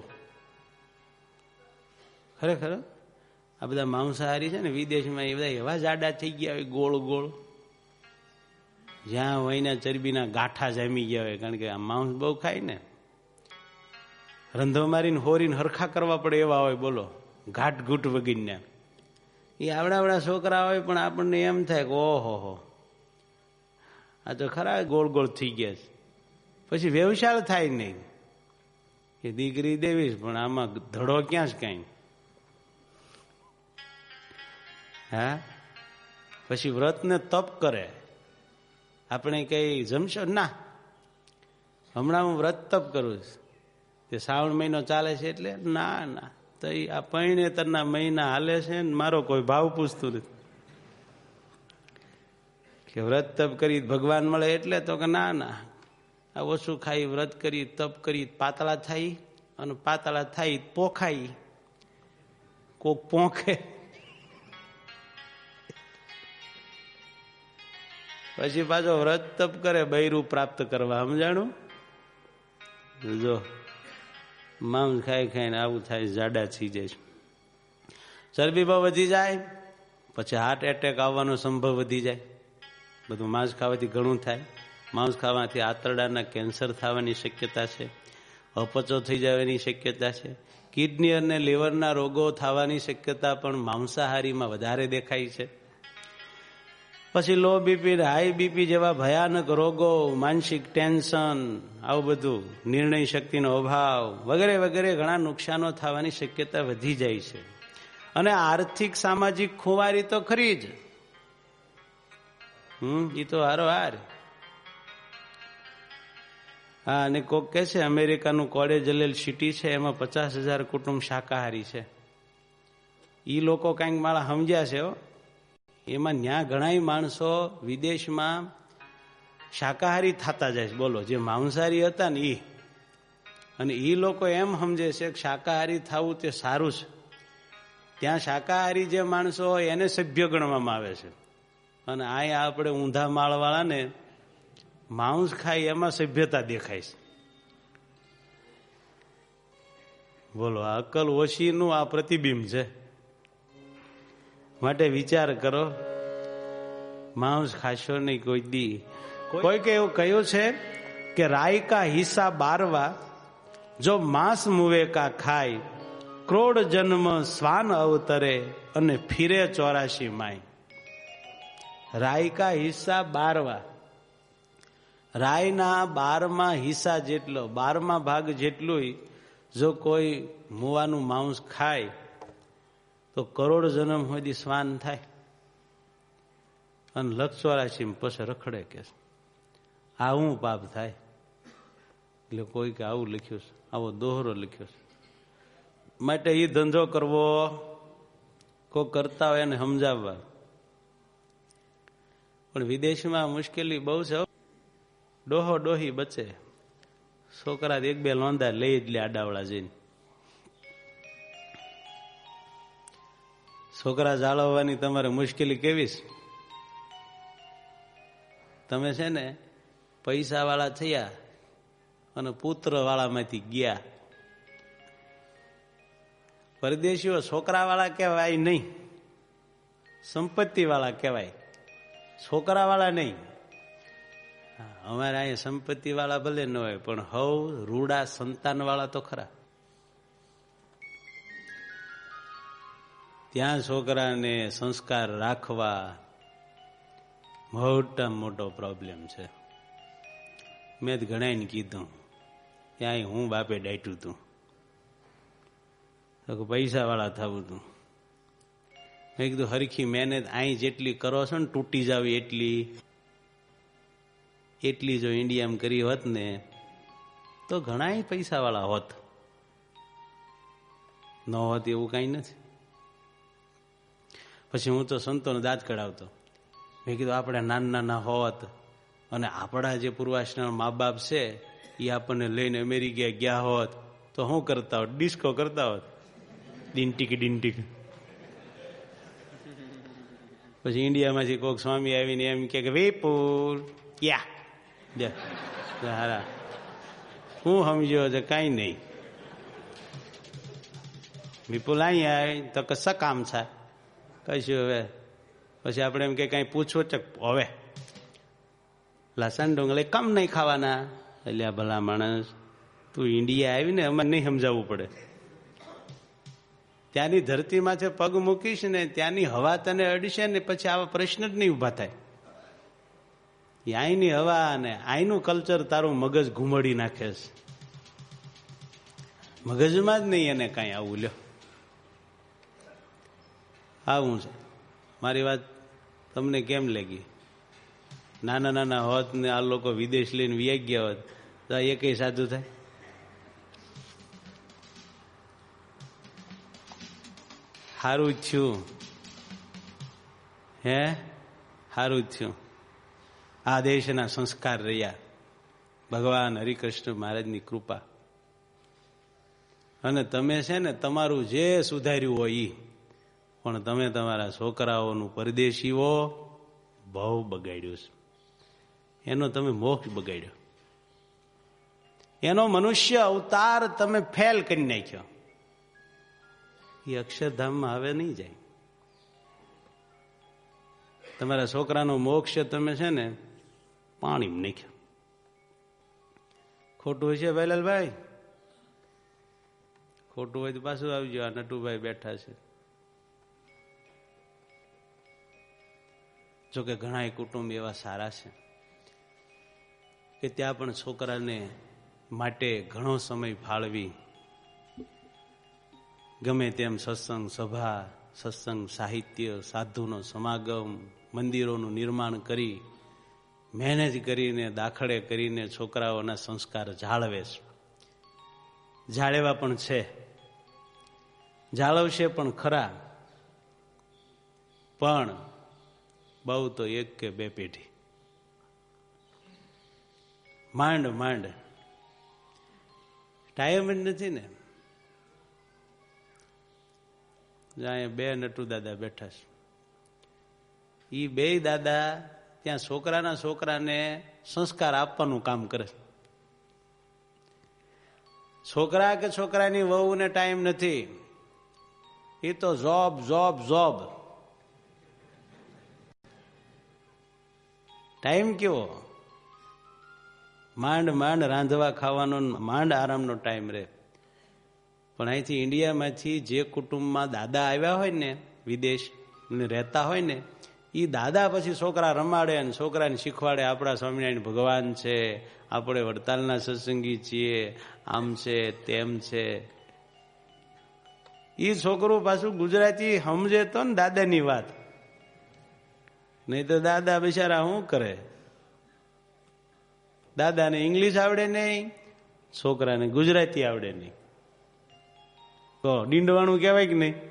ખરેખર આ બધા માંસાહારી છે ને વિદેશમાં એ બધા એવા જાડા થઈ ગયા હોય, ગોળ ગોળ, જ્યાં હોય ને ચરબીના ગાંઠા જામી ગયા હોય. કારણ કે આ માંસ બહુ ખાય ને, રંધો મારીને હોરીને હરખા કરવા પડે એવા હોય. બોલો, ઘાટ ઘૂંટ વગીને એ આવડાવડા છોકરા હોય પણ આપણને એમ થાય કે ઓહો હો, આ તો ખરા ગોળ ગોળ થઈ ગયા છે. પછી વ્યવસાય થાય નહીં કે દીકરી દેવીશ પણ આમાં ધડો ક્યાં છે કઈ. હા, પછી વ્રત ને તપ કરે. આપણે કઈ જમશો ના, હમણાં હું વ્રત તપ કરું છું, તે શ્રાવણ મહિનો ચાલે છે એટલે ના ના, તો આ પૈણેતરના મહિના હાલે છે ને મારો કોઈ ભાવ પૂછતું નથી કે વ્રત તપ કરી ભગવાન મળે એટલે. તો કે ના ના, આ ઓછું ખાઈ, વ્રત કરી, તપ કરી, પાતળા થાય, અને પાતળા થાય પોખાય, કોક પોખે, પછી પાછો વ્રત તપ કરે બૈરું પ્રાપ્ત કરવા. સમજાણું? જો માંસ ખાઈ ખાઈને આવું થાય, જાડા થઈ જાય છે, ચરબી બહુ વધી જાય, પછી હાર્ટ એટેક આવવાનો સંભવ વધી જાય. બધું માંસ ખાવાથી ઘણું થાય. માંસ ખાવાથી આંતરડાના કેન્સર થવાની શક્યતા છે, અપચો થઈ જવાની શક્યતા છે, કિડની અને લીવરના રોગો થવાની શક્યતા પણ માંસાહારીમાં વધારે દેખાય છે. પછી લો બીપી, હાઈ બીપી જેવા ભયાનક રોગો, માનસિક ટેન્શન, આવું બધું, નિર્ણય શક્તિનો અભાવ વગેરે વગેરે ઘણા નુકસાનો થવાની શક્યતા વધી જાય છે. અને આર્થિક સામાજિક ખુવારી તો ખરી જ. હમ એ તો હારો હાર. હા, અને કોક કે છે અમેરિકાનું કોડે જલેલ સિટી છે, એમાં પચાસ હજાર કુટુંબ શાકાહારી છે. ઈ લોકો કંઈક માળા સમજ્યા છે. એમાં ન્યા ઘણા માણસો વિદેશમાં શાકાહારી થતા જાય છે. બોલો, જે માંસાહારી હતા ને ઈ, અને ઈ લોકો એમ સમજે છે કે શાકાહારી થવું તે સારું છે. ત્યાં શાકાહારી જે માણસો હોય એને સભ્ય ગણવામાં આવે છે, અને અહીંયા આપણે ઊંધા માળવાળાને માંસ ખાય એમાં સભ્યતા દેખાય છે. બોલો, આ અક્કલ ઓછીનું આ પ્રતિબિંબ છે. માટે વિચાર કરો, માંસ ખાશો નહીં કોઈ દી. કોઈકે એવું કહ્યું છે કે રાય કા હિસ્સા બારવા, જો માંસ મુવે કા ખાય, ક્રોડ જન્મ શ્વાન અવતરે અને ફિરે ચોરાશી માય. રાય કા હિસ્સા બારવા, રાયના બારમા હિસ્સા જેટલો, બારમા ભાગ જેટલું જો કોઈ મુવાનું માંસ ખાય તો કરોડ જન્મ સુધી શ્વાન થાય અને લક્ષ ચોરાશી પછી રખડે. કે આવું પાપ થાય. એટલે કોઈ કે આવું લખ્યું છે, આવો દોહરો લખ્યો છે. માટે એ ધંધો કરવો, કોઈ કરતા હોય એને સમજાવવા. પણ વિદેશમાં મુશ્કેલી બહુ છે. ડોહો ડોહી બચે, છોકરા એક બે લોંદા લઈ જ લે આડાવડા જઈને. છોકરા જાળવવાની તમારે મુશ્કેલી કેવી છે? તમે છે ને પૈસા વાળા થયા અને પુત્ર વાળામાંથી ગયા. પરદેશીઓ છોકરા વાળા કહેવાય નહીં, સંપત્તિ વાળા કહેવાય, છોકરા વાળા નહીં. અમારે અહીંયા સંપત્તિ વાળા ભલે ન હોય, પણ હવ રૂડા સંતાન વાળા તો ખરા. ત્યાં છોકરાને સંસ્કાર રાખવા મોટા મોટો પ્રોબ્લેમ છે. મેં જ ઘણાને કીધું, ત્યાં હું બાપે ડાટ્યું હતું, તો પૈસા વાળા થવું હતું. મેં કીધું હરખી મહેનત અહીં જેટલી કરો છો ને, તૂટી જાવ એટલી એટલી જો ઇન્ડિયામાં કરી હોત ને તો ઘણા પૈસા વાળા હોત. ન હોત એવું કઈ નથી. પછી હું તો સંતોનો દાંત કઢાવતો. મેં કીધું આપણે નાના નાના હોત અને આપણા જે પૂર્વાશ્રમ મા બાપ છે એ આપણને લઈને અમેરિકા ગયા હોત તો શું કરતા હોત? ડિસ્કો કરતા હોત, ડીંટીક ડીંટીક. પછી ઇન્ડિયામાંથી કોઈક સ્વામી આવીને એમ કે વિપુલ ક્યાં હારા હું સમજ્યો છે કઈ નહીં. વિપુલ અહીંયા આવી તો કશા કામ છે કશું. હવે પછી આપણે એમ કે કઈ પૂછવું છે હવે લસણ ડુંગળી કમ નહીં ખાવાના. એટલે આ ભલા માણસ, તું ઇન્ડિયા આવીને અમારે નહીં સમજાવવું પડે. ત્યાંની ધરતીમાં છે પગ મૂકીશ ને ત્યાંની હવા તને અડશે ને પછી આવા પ્રશ્ન જ નહીં ઉભા થાય. અહીંની હવા અને અહીંનું કલ્ચર તારું મગજ ઘુમડી નાખે છે. મગજમાં જ નહીં એને કાંઈ આવું. લ્યો આવું છે. મારી વાત તમને કેમ લાગી? નાના નાના હોત ને આ લોકો વિદેશ લઈને વ્યાઈ ગયા હોત તો એ કઈ સાધુ થાય? સારું જ થયું, હે સારું જ થયું. આ દેશના સંસ્કાર રહ્યા, ભગવાન હરિકૃષ્ણ મહારાજની કૃપા. અને તમે છે ને તમારું જે સુધાર્યું હોય એ, પણ તમે તમારા છોકરાઓનું પરદેશીઓ બહુ બગાડ્યું છે. એનો તમે મોક્ષ બગાડ્યો, એનો મનુષ્ય અવતાર તમે ફેલ કરી નાખ્યો. એ અક્ષરધામમાં હવે નહીં જાય. તમારા છોકરાનો મોક્ષ તમે છે ને પાણી નાખ્યો. ખોટું હોય છે ભાઈલાલભાઈ? ખોટું હોય તો પાછું આવી ગયો. આ નટુભાઈ બેઠા છે. જોકે ઘણા કુટુંબ એવા સારા છે કે ત્યાં પણ છોકરાને માટે ઘણો સમય ફાળવી ગમે તેમ સત્સંગ સભા, સત્સંગ સાહિત્ય, સાધુનો સમાગમ, મંદિરોનું નિર્માણ કરી મહેનત કરીને દાખલે કરીને છોકરાઓના સંસ્કાર જાળવે છે. જાળવ્યા પણ છે, જાળવશે પણ ખરા, પણ બહુ તો એક કે બે પેઢી માંડ માંડ. ટાઈમ જ નથી ને. જ્યાં બે નટુ દાદા બેઠા છે, એ બે દાદા ત્યાં છોકરાના છોકરાને સંસ્કાર આપવાનું કામ કરે. છોકરા કે છોકરાની વહુને ટાઈમ નથી. એ તો જોબ જોબ જોબ. ટાઈમ કેવો? માંડ માંડ રાંધવા ખાવાનો, માંડ આરામનો ટાઈમ રહે. પણ અહીંથી ઇન્ડિયામાંથી જે કુટુંબમાં દાદા આવ્યા હોય ને, વિદેશ રહેતા હોય ને, એ દાદા પછી છોકરા રમાડે અને છોકરાને શીખવાડે આપણા સ્વામિનારાયણ ભગવાન છે, આપણે વડતાલના સત્સંગી છીએ, આમ છે તેમ છે. એ છોકરું પાછું ગુજરાતી સમજે તો ને દાદાની વાત, નહીં તો દાદા બિચારા શું કરે? દાદાને ઇંગ્લિશ આવડે નહીં, છોકરાને ગુજરાતી આવડે નહીં. તો ડીંડવાણું કહેવાય કે નહીં?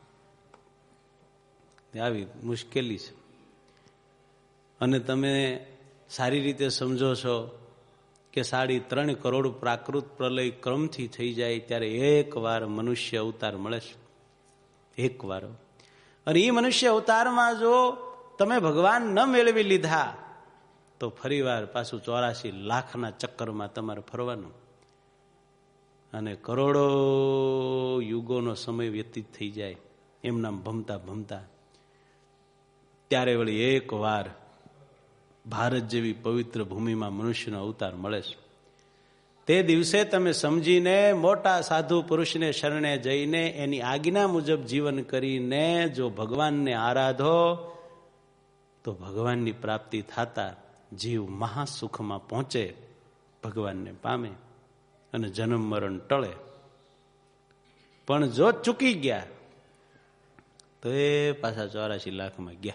આવી મુશ્કેલી છે. અને તમે સારી રીતે સમજો છો કે સાડી ત્રણ કરોડ પ્રાકૃત પ્રલય ક્રમથી થઈ જાય ત્યારે એક વાર મનુષ્ય અવતાર મળે છે. એક વાર. અને એ મનુષ્ય અવતારમાં જો તમે ભગવાન ન મેળવી લીધા તો ફરી વાર પાછું ચોરાશી લાખના ચક્કરમાં તમારે ફરવાનું અને કરોડો યુગોનો સમય વ્યતીત થઈ જાય એમના ભમતા ભમતા. ત્યારે વળી એક વાર ભારત જેવી પવિત્ર ભૂમિમાં મનુષ્યનો અવતાર મળે છે. તે દિવસે તમે સમજીને મોટા સાધુ પુરુષને શરણે જઈને એની આજ્ઞા મુજબ જીવન કરીને જો ભગવાનને આરાધો તો ભગવાનની પ્રાપ્તિ થતા જીવ મહાસુખમાં પહોંચે, ભગવાનને પામે અને જન્મ મરણ ટળે. પણ જો ચૂકી ગયા તો એ પાછા ચોરાશી લાખમાં ગયા.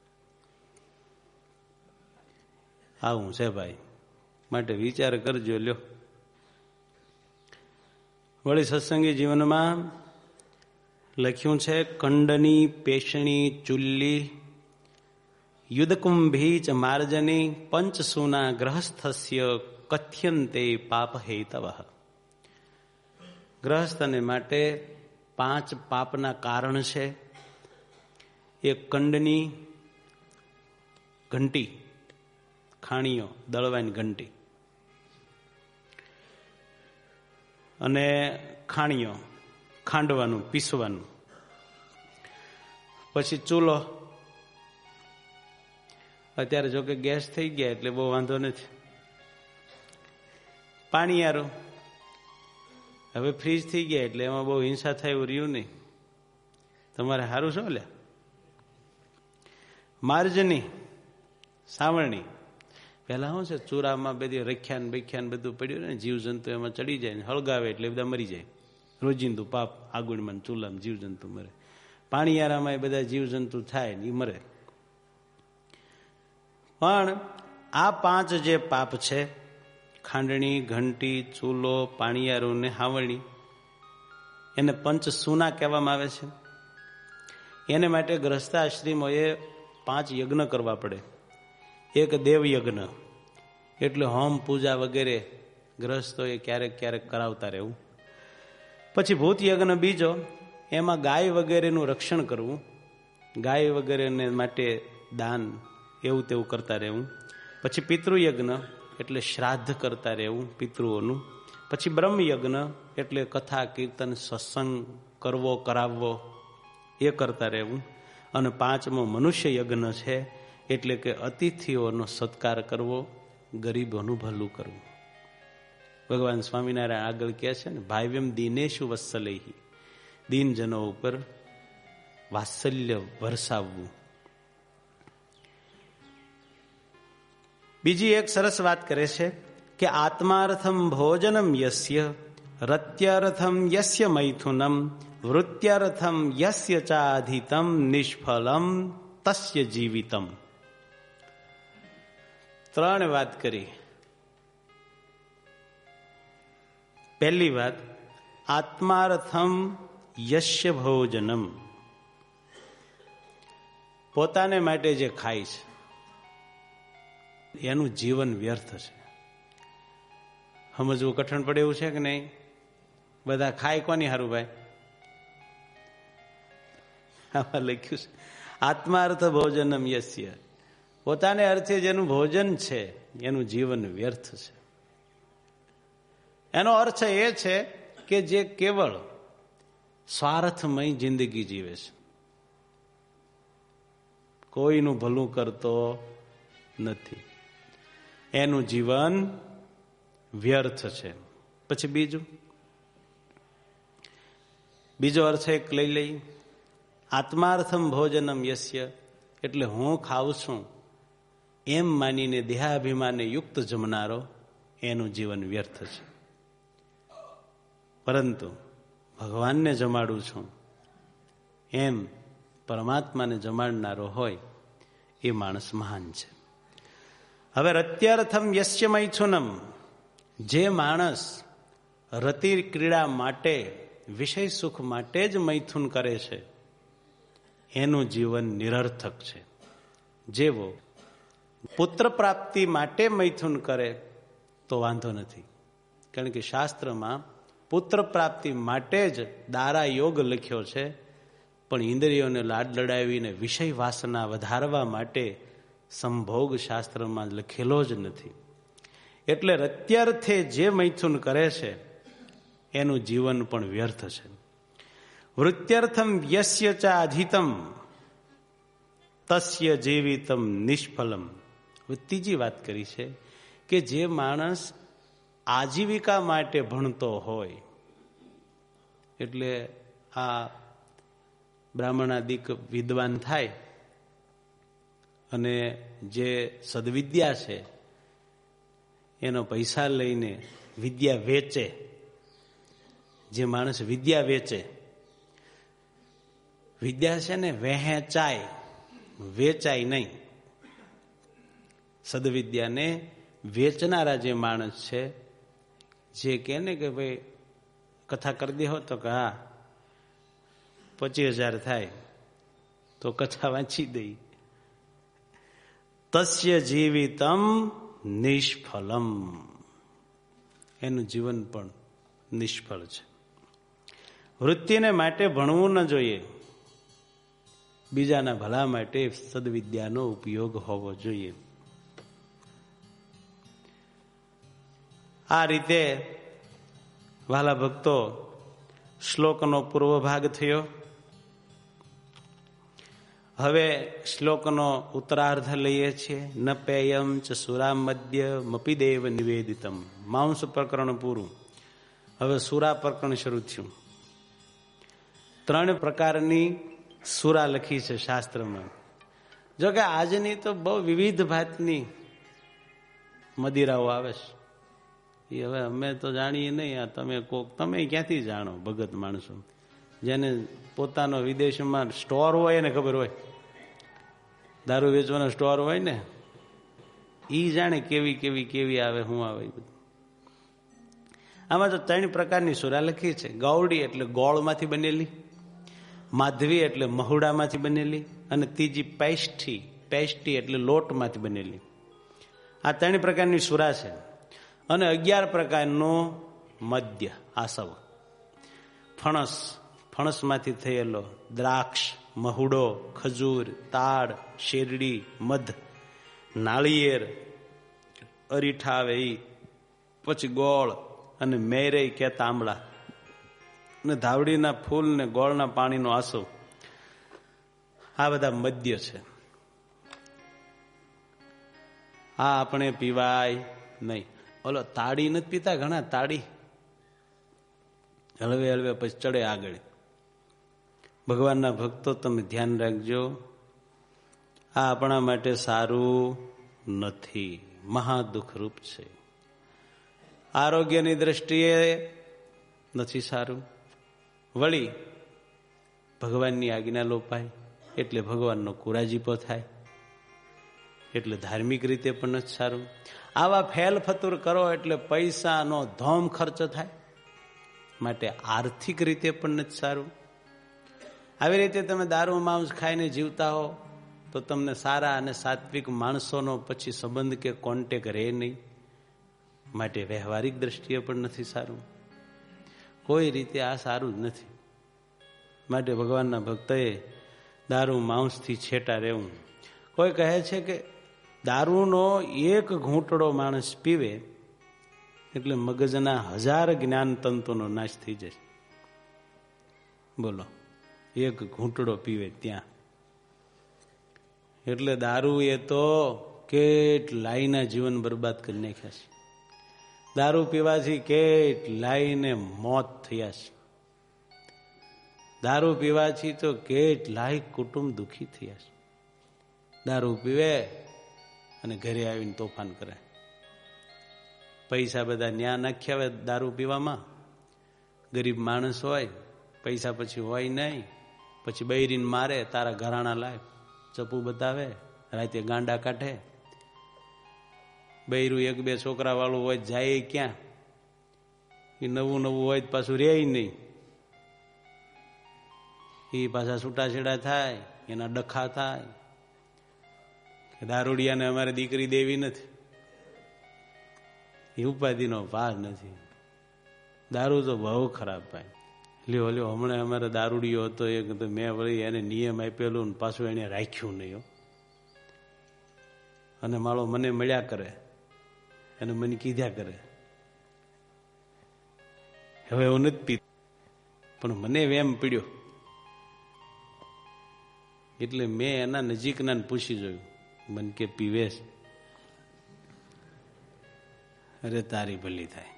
આવું છે ભાઈ. માટે વિચાર કરજો. લ્યો વળી સત્સંગી જીવનમાં લખ્યું છે, કંડની પેશણી ચુલ્લી યુદ્ધકુંભી ચ માર્જની પંચસુના ગ્રહસ્થસ્ય કથ્યંતે પાપ હેતવ. ગ્રહસ્થને માટે પાંચ પાપના કારણ છે. એક કંડની ઘંટી, ખાણીઓ દળવાની ઘંટી, અને ખાણીઓ ખાંડવાનું પીસવાનું. પછી ચૂલો. અત્યારે જોકે ગેસ થઈ ગયા એટલે બહુ વાંધો નથી. પાણીયારું હવે ફ્રીજ થઈ ગયા એટલે એમાં બહુ હિંસા થાય એવું રહ્યું નહીં. તમારે સારું શું લે. માર્જની સાવરણી. પેલા શું છે, ચૂરામાં બધી રખ્યાન બખ્યાન બધું પડ્યું ને, જીવજંતુ એમાં ચડી જાય ને હળગાવે એટલે બધા મરી જાય. રોજિંદુ પાપ આગુણમાં ચૂલામાં જીવજંતુ મરે. પાણીયારામાં એ બધા જીવજંતુ થાય ને એ મરે. પણ આ પાંચ જે પાપ છે, ખાંડણી, ઘંટી, ચૂલો, પાણીયારું ને હાવરણી, એને પંચ સુના કહેવામાં આવે છે. એને માટે ગ્રસ્તાશ્રમોએ પાંચ યજ્ઞ કરવા પડે. એક દેવ યજ્ઞ એટલે હોમ પૂજા વગેરે ગ્રસ્તોએ ક્યારેક ક્યારેક કરાવતા રહેવું. પછી ભૂત યજ્ઞ બીજો, એમાં ગાય વગેરેનું રક્ષણ કરવું, ગાય વગેરેને માટે દાન એવું તેવું કરતા રહેવું. પછી પિતૃયજ્ઞ એટલે શ્રાદ્ધ કરતા રહેવું પિતૃઓનું. પછી બ્રહ્મ યજ્ઞ એટલે કથા કીર્તન સત્સંગ કરવો કરાવવો એ કરતા રહેવું. અને પાંચમો મનુષ્ય યજ્ઞ છે, એટલે કે અતિથિઓનો સત્કાર કરવો, ગરીબોનું ભલું કરવું. ભગવાન સ્વામિનારાયણ આગળ કહે છે ને, ભાવ્યમ દિનેશુ વત્સલેહી, દીનજનો ઉપર વાત્સલ્ય વરસાવવું. બીજી એક સરસ વાત કરે છે કે આત્માર્થમ ભોજનમ યસ્ય, રત્યર્થમ યસ્ય મૈથુનમ, વૃત્યર્થમ યસ્ય ચાધિતમ નિષ્ફલમ તસ્ય જીવિતમ. ત્રણ વાત કરી. પહેલી વાત, આત્માર્થમ યસ્ય ભોજનમ, પોતાને માટે જે ખાય છે એનું જીવન વ્યર્થ છે. સમજવું કઠણ પડે એવું છે કે નહીં? બધા ખાય કોની હારું ભાઈ? આમાં લખ્યું છે આત્માર્થ ભોજનમ યસ્ય, પોતાને અર્થે જેનું ભોજન છે એનું જીવન વ્યર્થ છે. એનો અર્થ એ છે કે જે કેવળ સ્વાર્થમય જિંદગી જીવે છે, કોઈનું ભલું કરતો નથી, એનું જીવન વ્યર્થ છે. પછી બીજું બીજો અર્થ એક લઈ લઈ. આત્માર્થમ ભોજનમ યસ્ય એટલે હું ખાઉં છું એમ માનીને દેહાભિમાને યુક્ત જમનારો, એનું જીવન વ્યર્થ છે. પરંતુ ભગવાનને જમાડું છું એમ પરમાત્માને જમાડનારો હોય એ માણસ મહાન છે. હવે રત્યર્થમ યસ્ય મૈથુનમ, જે માણસ રતિ ક્રીડા માટે, વિષય સુખ માટે જ મૈથુન કરે છે એનું જીવન નિરર્થક છે. જેવો પુત્ર પ્રાપ્તિ માટે મૈથુન કરે તો વાંધો નથી, કારણ કે શાસ્ત્રમાં પુત્ર પ્રાપ્તિ માટે જ દારા યોગ લખ્યો છે, પણ ઇન્દ્રિયોને લાડ લડાવીને વિષય વાસના વધારવા માટે સંભોગ શાસ્ત્રમાં લખેલો જ નથી. એટલે રત્યર્થે જે મૈથુન કરે છે એનું જીવન પણ વ્યર્થ છે. વૃત્યર્થમ યસ્ય ચાધિતમ તસ્ય જીવિતમ નિષ્ફલમ. ત્રીજી વાત કરી છે કે જે માણસ આજીવિકા માટે ભણતો હોય, એટલે આ બ્રાહ્મણાદિક વિદ્વાન થાય અને જે સદવિદ્યા છે એનો પૈસા લઈને વિદ્યા વેચે, જે માણસ વિદ્યા વેચે, વિદ્યા છે ને વહેંચાય, વેચાય નહીં. સદવિદ્યાને વેચનારા જે માણસ છે, જે કે ને કે ભાઈ કથા કરી દેહો તો કે હા પચીસ હજાર થાય તો કથા વાંચી દઈ, તસ્ય જીવિતમ નિષ્ફલમ, એનું જીવન પણ નિષ્ફળ છે. વૃત્તિને માટે ભણવું ન જોઈએ, બીજાના ભલા માટે સદવિદ્યાનો ઉપયોગ હોવો જોઈએ. આ રીતે વહાલા ભક્તો શ્લોકનો પૂર્વ ભાગ થયો. હવે શ્લોકનો ઉત્તરાર્ધ લઈએ છીએ. ન પેયમ ચ સુરા મધ્ય મપી દેવ નિવેદિતમ. માંસ પ્રકરણ પૂરું. હવે સુરા પ્રકરણ શરૂ થયું. ત્રણ પ્રકારની સુરા લખી છે શાસ્ત્રમાં. જોકે આજની તો બહુ વિવિધ ભાતની મદિરાઓ આવે છે. એ હવે અમે તો જાણીએ નહીં, આ તમે કોક તમે ક્યાંથી જાણો? ભગત માણસો જેને પોતાનો વિદેશમાં સ્ટોર હોય એને ખબર હોય, દારૂ વેચવાનો સ્ટોર હોય ને, એ જાણે કેવી કેવી કેવી આવે, શું આવે. આમાં તો ત્રણ પ્રકારની સુરા લખી છે. ગૌડી એટલે ગોળમાંથી બનેલી, માધવી એટલે મહુડામાંથી બનેલી, અને ત્રીજી પેસ્ટી, પેસ્ટી એટલે લોટમાંથી બનેલી. આ ત્રણ પ્રકારની સુરા છે. અને અગિયાર પ્રકારનો મદ્ય, આસવ, ફણસ, ફણસમાંથી થયેલો, દ્રાક્ષ, મહુડો, ખજૂર, તાડ, શેરડી, મધ, નાળિયેર, અરીઠા આવે ઈ, પછી ગોળ અને મેરે કે તાંબળા, અને ધાવડીના ફૂલ ને ગોળના પાણીનો આસો. આ બધા મદ્ય છે. આ આપણે પીવાય નહીં. ઓલો તાળી નથી પીતા ઘણા, તાળી હળવે હળવે પછી ચડે આગળ. ભગવાનના ભક્તો તમે ધ્યાન રાખજો, આ આપણા માટે સારું નથી, મહા દુઃખરૂપ છે. આરોગ્યની દ્રષ્ટિએ નથી સારું. વળી ભગવાનની આજ્ઞા લોપાય એટલે ભગવાનનો કુરાજીપો થાય, એટલે ધાર્મિક રીતે પણ નથી સારું. આવા ફેલ ફતુર કરો એટલે પૈસાનો ધોમ ખર્ચ થાય, માટે આર્થિક રીતે પણ નથી સારું. આવી રીતે તમે દારૂ માંસ ખાઈને જીવતા હો તો તમને સારા અને સાત્વિક માણસોનો પછી સંબંધ કે કોન્ટેક રહે નહીં, માટે વ્યવહારિક દ્રષ્ટિએ પણ નથી સારું. કોઈ રીતે આ સારું જ નથી. માટે ભગવાનના ભક્તએ દારૂ માંસથી છેટા રહેવું. કોઈ કહે છે કે દારૂનો એક ઘૂંટડો માણસ પીવે એટલે મગજના હજાર જ્ઞાન તંતુનો નાશ થઈ જાય. બોલો, એક ઘૂંટડો પીવે ત્યાં. એટલે દારૂ એ તો કેટલાયના જીવન બરબાદ કરી નાખ્યા છે. દારૂ પીવાથી કેટલાયને મોત થયા છે. દારૂ પીવાથી તો કેટલાય કુટુંબ દુઃખી થયા છે. દારૂ પીવે અને ઘરે આવીને તોફાન કરે. પૈસા બધા ન્યા નાખ્યા હોય દારૂ પીવામાં. ગરીબ માણસ હોય, પૈસા પછી હોય નહીં, પછી બૈરીને મારે, તારા ઘરાણા લાય, ચપ્પુ બતાવે, રાતે ગાંડા કાઢે. બૈરું એક બે છોકરા વાળું હોય, જાય ક્યાં? એ નવું નવું હોય પાછું રે નહીં. એ પાછા છૂટાછેડા થાય, એના ડખા થાય. દારૂડિયાને અમારે દીકરી દેવી નથી, એ ઉપાધિનો પાર નથી. દારૂ તો બહુ ખરાબ ભાઈ. લ્યો લ્યો હમણાં અમારે દારૂડિયો હતો એક, તો મેં વળી એને નિયમ આપેલું ને પાછું એને રાખ્યું નહીં. અને માળો મને મળ્યા કરે, એને મને કીધા કરે, હવે હું નથી પીતો, પણ મને વેમ પીડ્યો એટલે મેં એના નજીકના પૂછી જોયું. મન કે પીવે? અરે તારી ભલી થાય.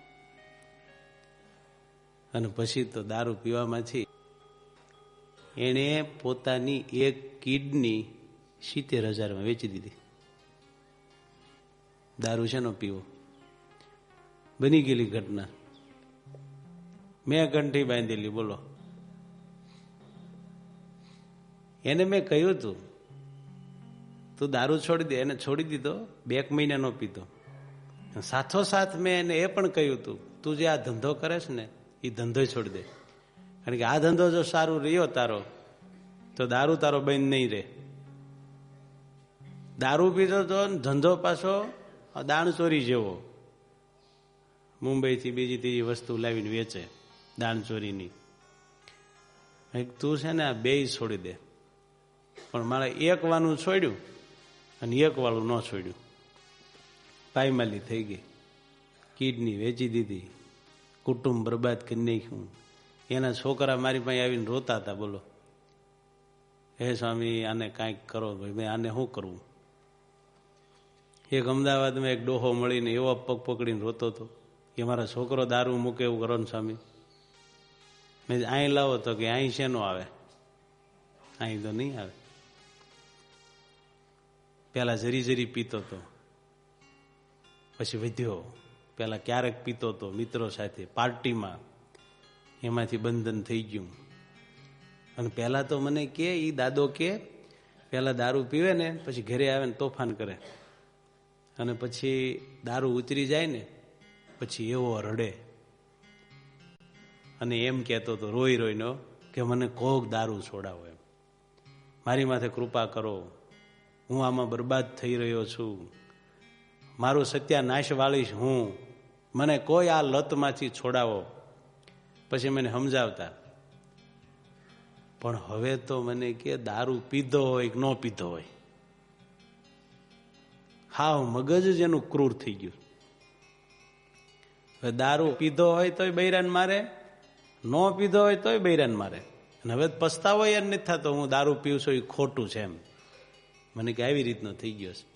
અને પછી તો દારૂ પીવામાંથી એણે પોતાની એક કિડની સિત્તેર હજારમાં વેચી દીધી. દારૂ છે નો પીવો. બની ગયેલી ઘટના. મેં કંઠી બાંધેલી. બોલો, એને મેં કહ્યું હતું તું દારૂ છોડી દે. એને છોડી દીધો, બે એક મહિના નો પીતો. સાથોસાથ મેં એને એ પણ કહ્યું હતું તું જે આ ધંધો કરે છે ને એ ધંધો છોડી દે. કારણ કે આ ધંધો જો સારું રહ્યો તારો તો દારૂ તારો બંધ નહીં રહે. દારૂ પીતો તો ધંધો પાછો દાણ ચોરી જેવો. મુંબઈથી બીજી ત્રીજી વસ્તુ લાવીને વેચે દાણ ચોરીની. તું છે ને આ બે છોડી દે. પણ મારે એક વાનું છોડ્યું અને એક વાળું ન છોડ્યું. પાયમાલી થઈ ગઈ. કિડની વેચી દીધી, કુટુંબ બરબાદ કરી નાખ્યું. એના છોકરા મારી પાસે આવીને રોતા હતા. બોલો, હે સ્વામી આને કાંઈક કરો ભાઈ, મેં આને શું કરવું? એક અમદાવાદમાં એક ડોહો મળીને એવો પગ પકડીને રોતો હતો કે મારા છોકરો દારૂ મૂકે એવું કરો ને સ્વામી. મેં અહીં લાવો તો કે અહીં શેનો આવે? અહીં તો નહીં આવે. પેલા જરી જરી પીતો હતો, પછી વધ્યો. પેલા ક્યારેક પીતો હતો મિત્રો સાથે પાર્ટીમાં, એમાંથી બંધન થઈ ગયું. અને પેલા તો મને કે ઈ દાદો કે પેલા દારૂ પીવે ને પછી ઘરે આવે ને તોફાન કરે, અને પછી દારૂ ઉતરી જાય ને પછી એવો રડે. અને એમ કહેતો હતો રોઈ રોઈનો કે મને કોક દારૂ છોડાવો, એમ મારી માથે કૃપા કરો, હું આમાં બરબાદ થઈ રહ્યો છું, મારું સત્યાનાશ વાળીશ હું, મને કોઈ આ લતમાંથી છોડાવો. પછી મને સમજાવતા. પણ હવે તો મને કે દારૂ પીધો હોય કે ન પીધો હોય, હાવ મગજ જ એનું ક્રૂર થઈ ગયું. દારૂ પીધો હોય તોય બૈરાન મારે, ન પીધો હોય તોય બૈરાન મારે. અને હવે પસ્તાવો એ નથી થતો હું દારૂ પીવું છું એ ખોટું છે એમ. મને કે આવી રીતનો થઈ ગયો છે.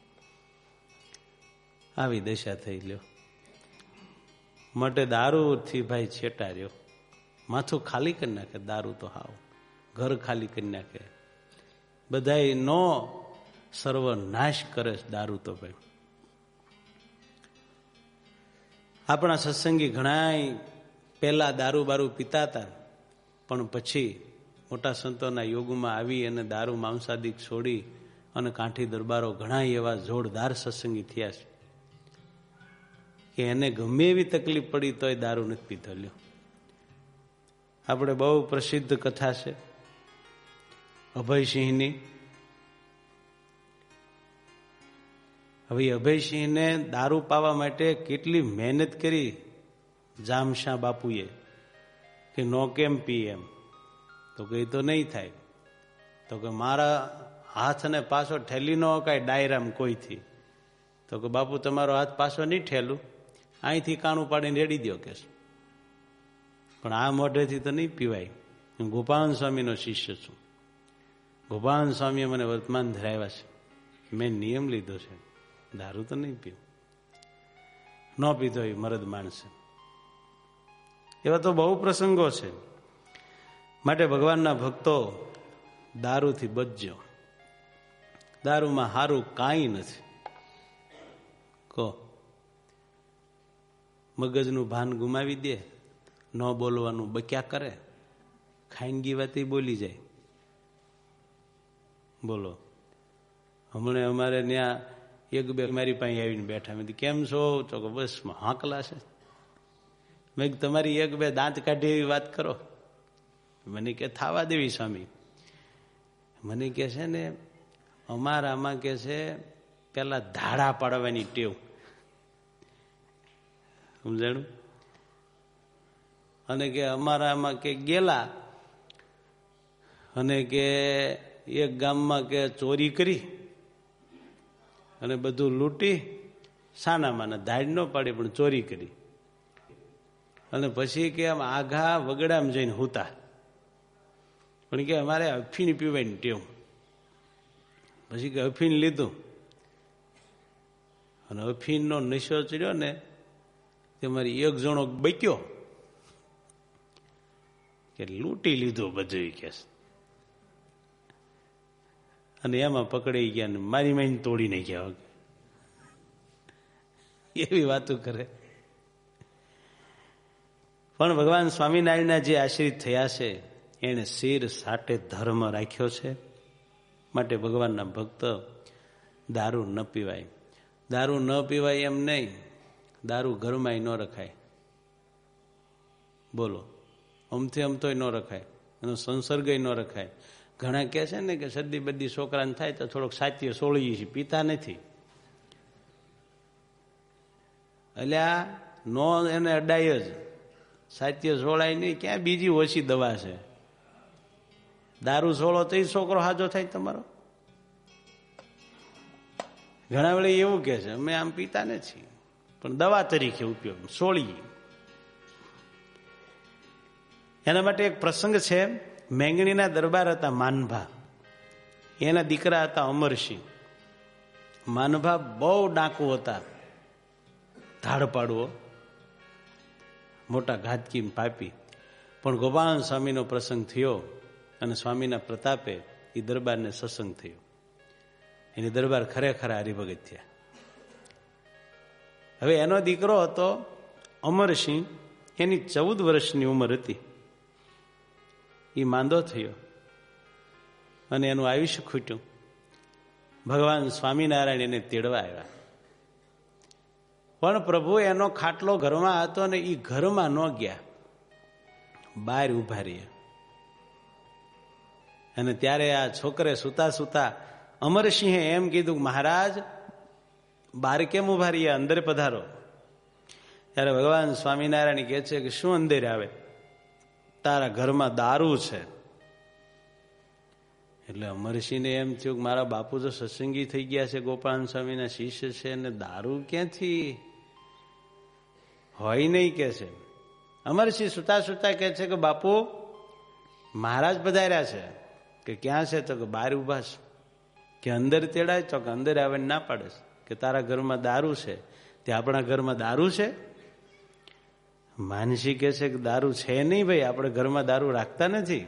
આવી દશા થઈ લ્યો. માટે દારૂથી ભાઈ છેટા રહ્યો. માથું ખાલી કરી નાખે દારૂ તો. હાવ ઘર ખાલી કરી નાખે. બધાય નો સર્વનાશ કરે દારૂ તો ભાઈ. આપણા સત્સંગી ઘણા પહેલા દારૂ બારૂ પીતા હતા, પણ પછી મોટા સંતોના યોગમાં આવી અને દારૂ માંસાદિક છોડી અને કાંઠી દરબારો ઘણા એવા જોરદાર સત્સંગી થયા છે કે એને ગમે એવી તકલીફ પડી તોય દારૂ નથી પીતો લ્યો. આપણે બહુ પ્રસિદ્ધ કથા છે અભયસિંહની. હવે અભયસિંહને દારૂ પાવા માટે કેટલી મહેનત કરી જામશા બાપુએ કે નો કેમ પી એમ. તો કે તો નહીં થાય. તો કે મારા હાથને પાછો ઠેલી ન કાંઈ ડાયરામ કોઈથી. તો કે બાપુ તમારો હાથ પાછો નહીં ઠેલું, અહીંથી કાણું પાડીને રેડી દો કે. પણ આ મોઢેથી તો નહીં પીવાય. હું ગોપાલ સ્વામીનો શિષ્ય છું. ગોપાલ સ્વામીએ મને વર્તમાન ધરાવ્યા છે. મેં નિયમ લીધો છે દારૂ તો નહીં પીવું. ન પીધો એ મરદ માણસે. એવા તો બહુ પ્રસંગો છે. માટે ભગવાનના ભક્તો દારૂથી બચજો. દારૂમાં સારું કાંઈ નથી. કહો મગજનું ભાન ગુમાવી દે, ન બોલવાનું બક્યા કરે, ખાનગી વાતે બોલી જાય. બોલો હમણાં અમારે ત્યાં એક બે મારી પાસે આવીને બેઠા. મેં કેમ છો? તો કે બસ હાંકલા છે. મેં તમારી એક બે દાંત કાઢી એવી વાત કરો. મને કે થાવા દેવી સ્વામી. મને કે છે ને અમારામાં કે છે પેલા ધાડા પાડવાની ટેવ, સમજાણું? અને કે અમારામાં કે ગેલા અને કે એક ગામમાં કે ચોરી કરી અને બધું લૂંટી સાનામાં ધાડ ન પાડી પણ ચોરી કરી અને પછી કે આમ આઘા વગડામાં જઈને હુતા. પણ કે અમારે અફીણ પીવાની ટેવ. પછી કે અફીણ લીધું અને અફીણનો નશો ચડ્યો ને તે મારી એક જણો બક્યો કે લૂંટી લીધું બધું કે અને એમાં પકડાઈ ગયા ને મારી માઈને તોડી નાખ્યા. એવી વાતો કરે. પણ ભગવાન સ્વામિનારાયણના જે આશ્રિત થયા છે એને શિર સાટે ધર્મ રાખ્યો છે. માટે ભગવાનના ભક્ત દારૂ ન પીવાય. દારૂ ન પીવાય એમ નહીં, દારૂ ઘરમાં ન રખાય. બોલો અમથી અમતોય ન રખાય, એનો સંસર્ગય ન રખાય. ઘણા કહે છે ને કે સદી બધી છોકરાને થાય તો થોડોક સાત્ય સોળીએ છીએ, પીતા નથી. અલ્યા નો એને અડાય જ, સાત્ય સોળાય નહીં. ક્યાં બીજી ઓછી દવા છે? દારૂ સોળો તો એ છોકરો હાજો થાય તમારો. ઘણા વેળે એવું કે છે અમે આમ પીતા નથી પણ દવા તરીકે ઉપયોગ સોળીએ. એના માટે એક પ્રસંગ છે. મેંગણીના દરબાર હતા માનભા, એના દીકરા હતા અમરસિંહ. માનભા બહુ ડાકુ હતા, ધાડ પાડવો, મોટા ઘાતકી પાપી. પણ ગોપાલ સ્વામીનો પ્રસંગ થયો અને સ્વામીના પ્રતાપે એ દરબારને સત્સંગ થયો. એની દરબાર ખરેખર હરિભગત થયા. હવે એનો દીકરો હતો અમરસિંહ, એની ચૌદ વર્ષની ઉંમર હતી. એ માંદો થયો અને એનું આયુષ્ય ખૂટ્યું. ભગવાન સ્વામિનારાયણ એને તેડવા આવ્યા. પણ પ્રભુ એનો ખાટલો ઘરમાં હતો ને એ ઘરમાં ન ગયા, બહાર ઉભા રહ્યા. અને ત્યારે આ છોકરે સુતા સુતા અમરસિંહે એમ કીધું, મહારાજ બહાર કેમ ઉભા રહ્યા, અંદર પધારો. ત્યારે ભગવાન સ્વામિનારાયણ કહે છે કે શું અંદર આવે, તારા ઘરમાં દારૂ છે. એટલે અમરસિંહને એમ થયું કે મારા બાપુ તો સત્સંગી થઈ ગયા છે, ગોપાલ સ્વામીના શિષ્ય છે, અને દારૂ ક્યાંથી હોય નહીં કે છે. અમરસિંહ સુતા સુતા કહે છે કે બાપુ મહારાજ પધાર્યા છે કે ક્યાં છે? તો કે બહાર ઉભા છે. કે અંદર તેડાય? તો કે અંદર આવે ના પાડે કે તારા ઘરમાં દારૂ છે. તે આપણા ઘરમાં દારૂ છે? માનસી કહે છે કે દારૂ છે નહીં ભાઈ, આપણે ઘરમાં દારૂ રાખતા નથી.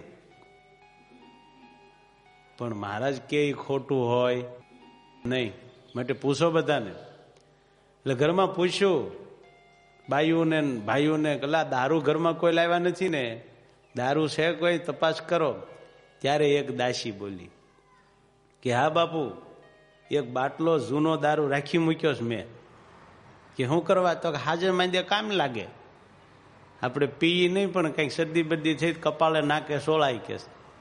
પણ મહારાજ કે ખોટું હોય નહીં, માટે પૂછો બધાને. એટલે ઘરમાં પૂછ્યું બાઈઓને ભાઈઓને, કલા દારૂ ઘરમાં કોઈ લાવ્યા નથી ને? દારૂ છે કોઈ? તપાસ કરો. ત્યારે એક દાસી બોલી કે હા બાપુ, એક બાટલો જૂનો દારૂ રાખી મૂક્યો છે મેં. કે શું કરવા? તો હાજર માંદે કામ લાગે. આપણે પીએ નહીં પણ કંઈક શરદી બરદી થઈ કપાળે નાકે સોળાય કે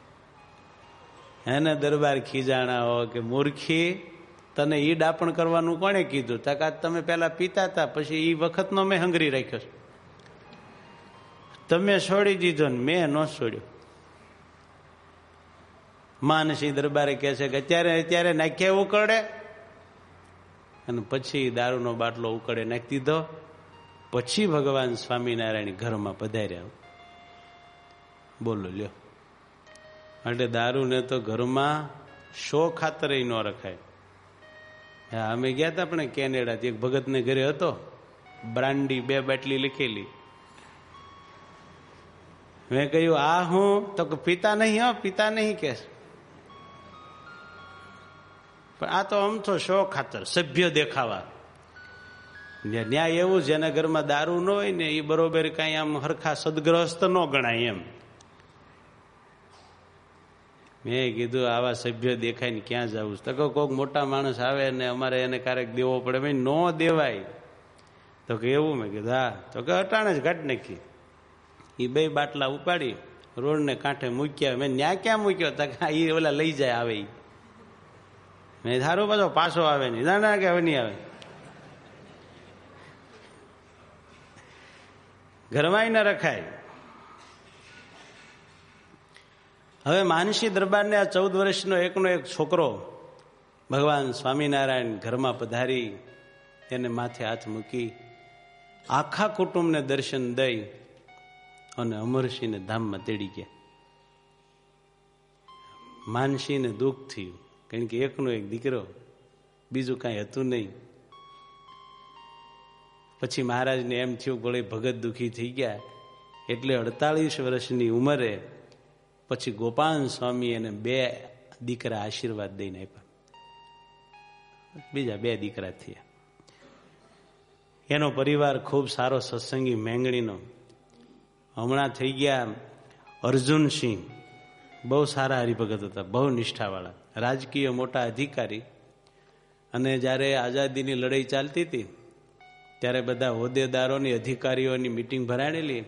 એને દરબાર ખીજાણા હો કે મૂર્ખી, તને ઈ ડાપણ કરવાનું કોણે કીધું? તકાત તમે પેલા પીતા હતા, પછી ઈ વખતનો મેં હંગરી રાખ્યો છે. તમે છોડી દીધો ને મેં ન છોડ્યો. માનસિંહ દરબારે કહે છે કે અત્યારે અત્યારે નાખ્યા ઉકળે, અને પછી દારૂનો બાટલો ઉકળે નાખી દીધો. પછી ભગવાન સ્વામિનારાયણ ઘરમાં પધાર્યા. બોલો લ્યો. એટલે દારૂને તો ઘરમાં શો ખાતર ન રખાય. હા, અમે ગયા હતા આપણે કેનેડા, એક ભગતને ઘરે હતો, બ્રાન્ડી બે બાટલી લખેલી. મેં કહ્યું આ હું? તો કે પીતા નહીં, હા પીતા નહીં કે. પણ આ તો આમ તો શો ખાતર, સભ્ય દેખાવા. ન્યાય એવું જેના ઘરમાં દારૂ ન હોય ને એ બરોબર કઈ આમ હરખા સદગ્રસ્ત ન ગણાય એમ. મેં કીધું આવા સભ્ય દેખાય ને ક્યાં જવું? તો કહો કોઈક મોટા માણસ આવે ને અમારે એને ક્યારેક દેવો પડે. ભાઈ ન દેવાય. તો કે એવું? મેં કીધું હા. તો કે અટાણે જ ઘટ નાખી. એ બે બાટલા ઉપાડી રોડને કાંઠે મૂક્યા. મેં ન્યા ક્યાં મૂક્યો? તો એ ઓલા લઈ જાય આવે. મેં ધારો પાછો પાછો આવે નહીં. ના ના કે હવે નહીં આવે. ઘરમાં ન રખાય. હવે માનસી દરબારને આ ચૌદ વર્ષનો એકનો એક છોકરો ભગવાન સ્વામિનારાયણ ઘરમાં પધારી એને માથે હાથ મૂકી આખા કુટુંબને દર્શન દઈ અને અમરસિંહને ધામમાં તેડી ગયા. માનસીને દુઃખ થયું, કારણ કે એકનો એક દીકરો, બીજું કાંઈ હતું નહીં. પછી મહારાજને એમ થયું ગોળે ભગત દુઃખી થઈ ગયા, એટલે અડતાલીસ વર્ષની ઉંમરે પછી ગોપાલ સ્વામી એને બે દીકરા આશીર્વાદ દઈને આપ્યા. બીજા બે દીકરા થયા. એનો પરિવાર ખૂબ સારો સત્સંગી મેંગણીનો. હમણાં થઈ ગયા અર્જુનસિંહ, બહુ સારા હરિભગત હતા, બહુ નિષ્ઠાવાળા, રાજકીય મોટા અધિકારી. અને જ્યારે આઝાદીની લડાઈ ચાલતી હતી ત્યારે બધા હોદ્દેદારોની અધિકારીઓની મિટિંગ ભરાણેલી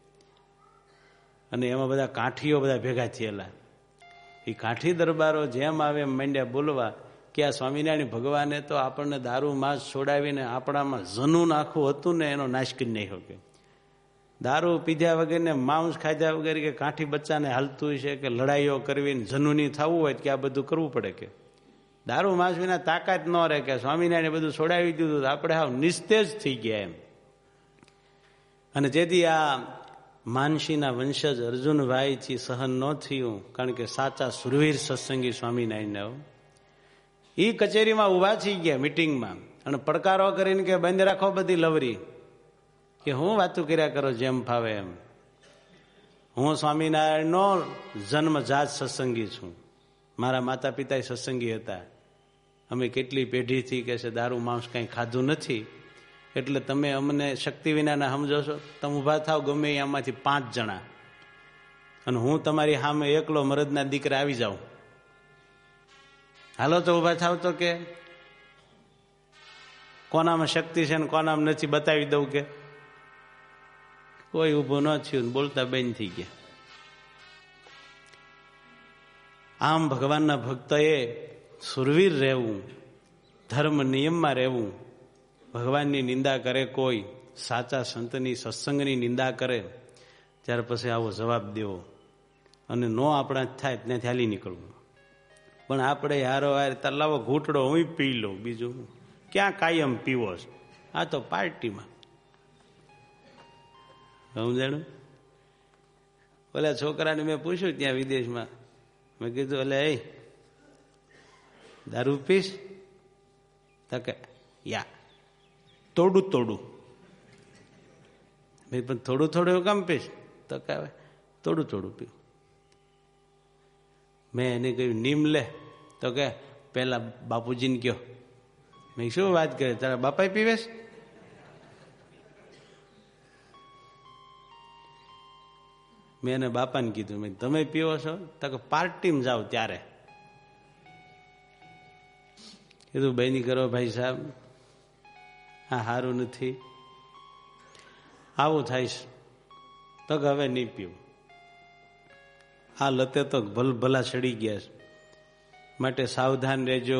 અને એમાં બધા કાઠીઓ બધા ભેગા થયેલા. એ કાઠી દરબારો જેમ આવે એમ માંડ્યા બોલવા કે આ સ્વામિનારાયણ ભગવાને તો આપણને દારૂ માંસ છોડાવીને આપણામાં જનૂન આખું હતું ને એનો નાશ કરી નહીં શકે. દારૂ પીધા વગર ને માંસ ખાધા વગર કે કાઠી બચ્ચાને હાલતું છે કે લડાઈઓ કરવી ને જનૂની થવું હોય કે આ બધું કરવું પડે. કે દારૂ માંસ વિના તાકાત ન રહે. કે સ્વામિનારાયણ બધું છોડાવી દીધું, આપણે હાવ નિસ્તેજ થઈ ગયા એમ. અને જેથી આ માનસીના વંશજ અર્જુનભાઈથી સહન ન થયું, કારણ કે સાચા સુરવીર સત્સંગી સ્વામિનારાયણ એ કચેરીમાં ઉભા થઈ ગયા મિટિંગમાં અને પડકારો કરીને કે બંધ રાખો બધી લવરી, કે હું વાતું કર્યા કરો જેમ ફાવે એમ. હું સ્વામિનારાયણનો જન્મજાત સત્સંગી છું, મારા માતા પિતા સત્સંગી હતા, અમે કેટલી પેઢીથી કે છે દારૂ માંસ કંઈ ખાધું નથી, એટલે તમે અમને શક્તિ વિનાના સમજો છો. તમે ઊભા થાવ ગમે આમાંથી પાંચ જણા, અને હું તમારી સામે એકલો મરદના દીકરા આવી જાઉં, હાલો તો ઊભા થાવ. તો કે કોનામાં શક્તિ છે ને કોનામાં નથી બતાવી દઉં. કે કોઈ ઊભું ન થયું, બોલતા બંધ થઈ ગયા. આમ ભગવાનના ભક્તએ સુરવીર રહેવું, ધર્મ નિયમમાં રહેવું. ભગવાનની નિંદા કરે કોઈ, સાચા સંતની સત્સંગની નિંદા કરે, ત્યાર પછી આવો જવાબ દેવો અને નો આપણા થાય ત્યાંથી હાલી નીકળવું. પણ આપણે હારો હાર તલાવો ઘૂંટડો હું પી લઉં, બીજું ક્યાં કાયમ પીવો છે? આ તો પાર્ટીમાં સમજાણું. ઓલા છોકરાને મેં પૂછ્યું ત્યાં વિદેશમાં, મેં કીધું એટલે એ દારૂ પીશ? તો કે યા તોડું તોડું. ભાઈ પણ થોડું થોડું એવું કામ પીશ? તો કે થોડું થોડું પીવું. મેં એને કહ્યું નીમ લે. તો કે પેલા બાપુજીને કયો. મેં શું વાત કરે, તારા બાપા પીવેશ? મેં એને બાપાને કીધું, મેં તમે પીવો છો? તો કે પાર્ટીમાં જાઓ ત્યારે. કીધું બહેની કરો ભાઈ સાહેબ, આ સારું નથી, આવું થાય છે. તો કે હવે નહીં પીવું, આ લતે તો ભલ ભલા ચડી ગયા છે, માટે સાવધાન રહેજો.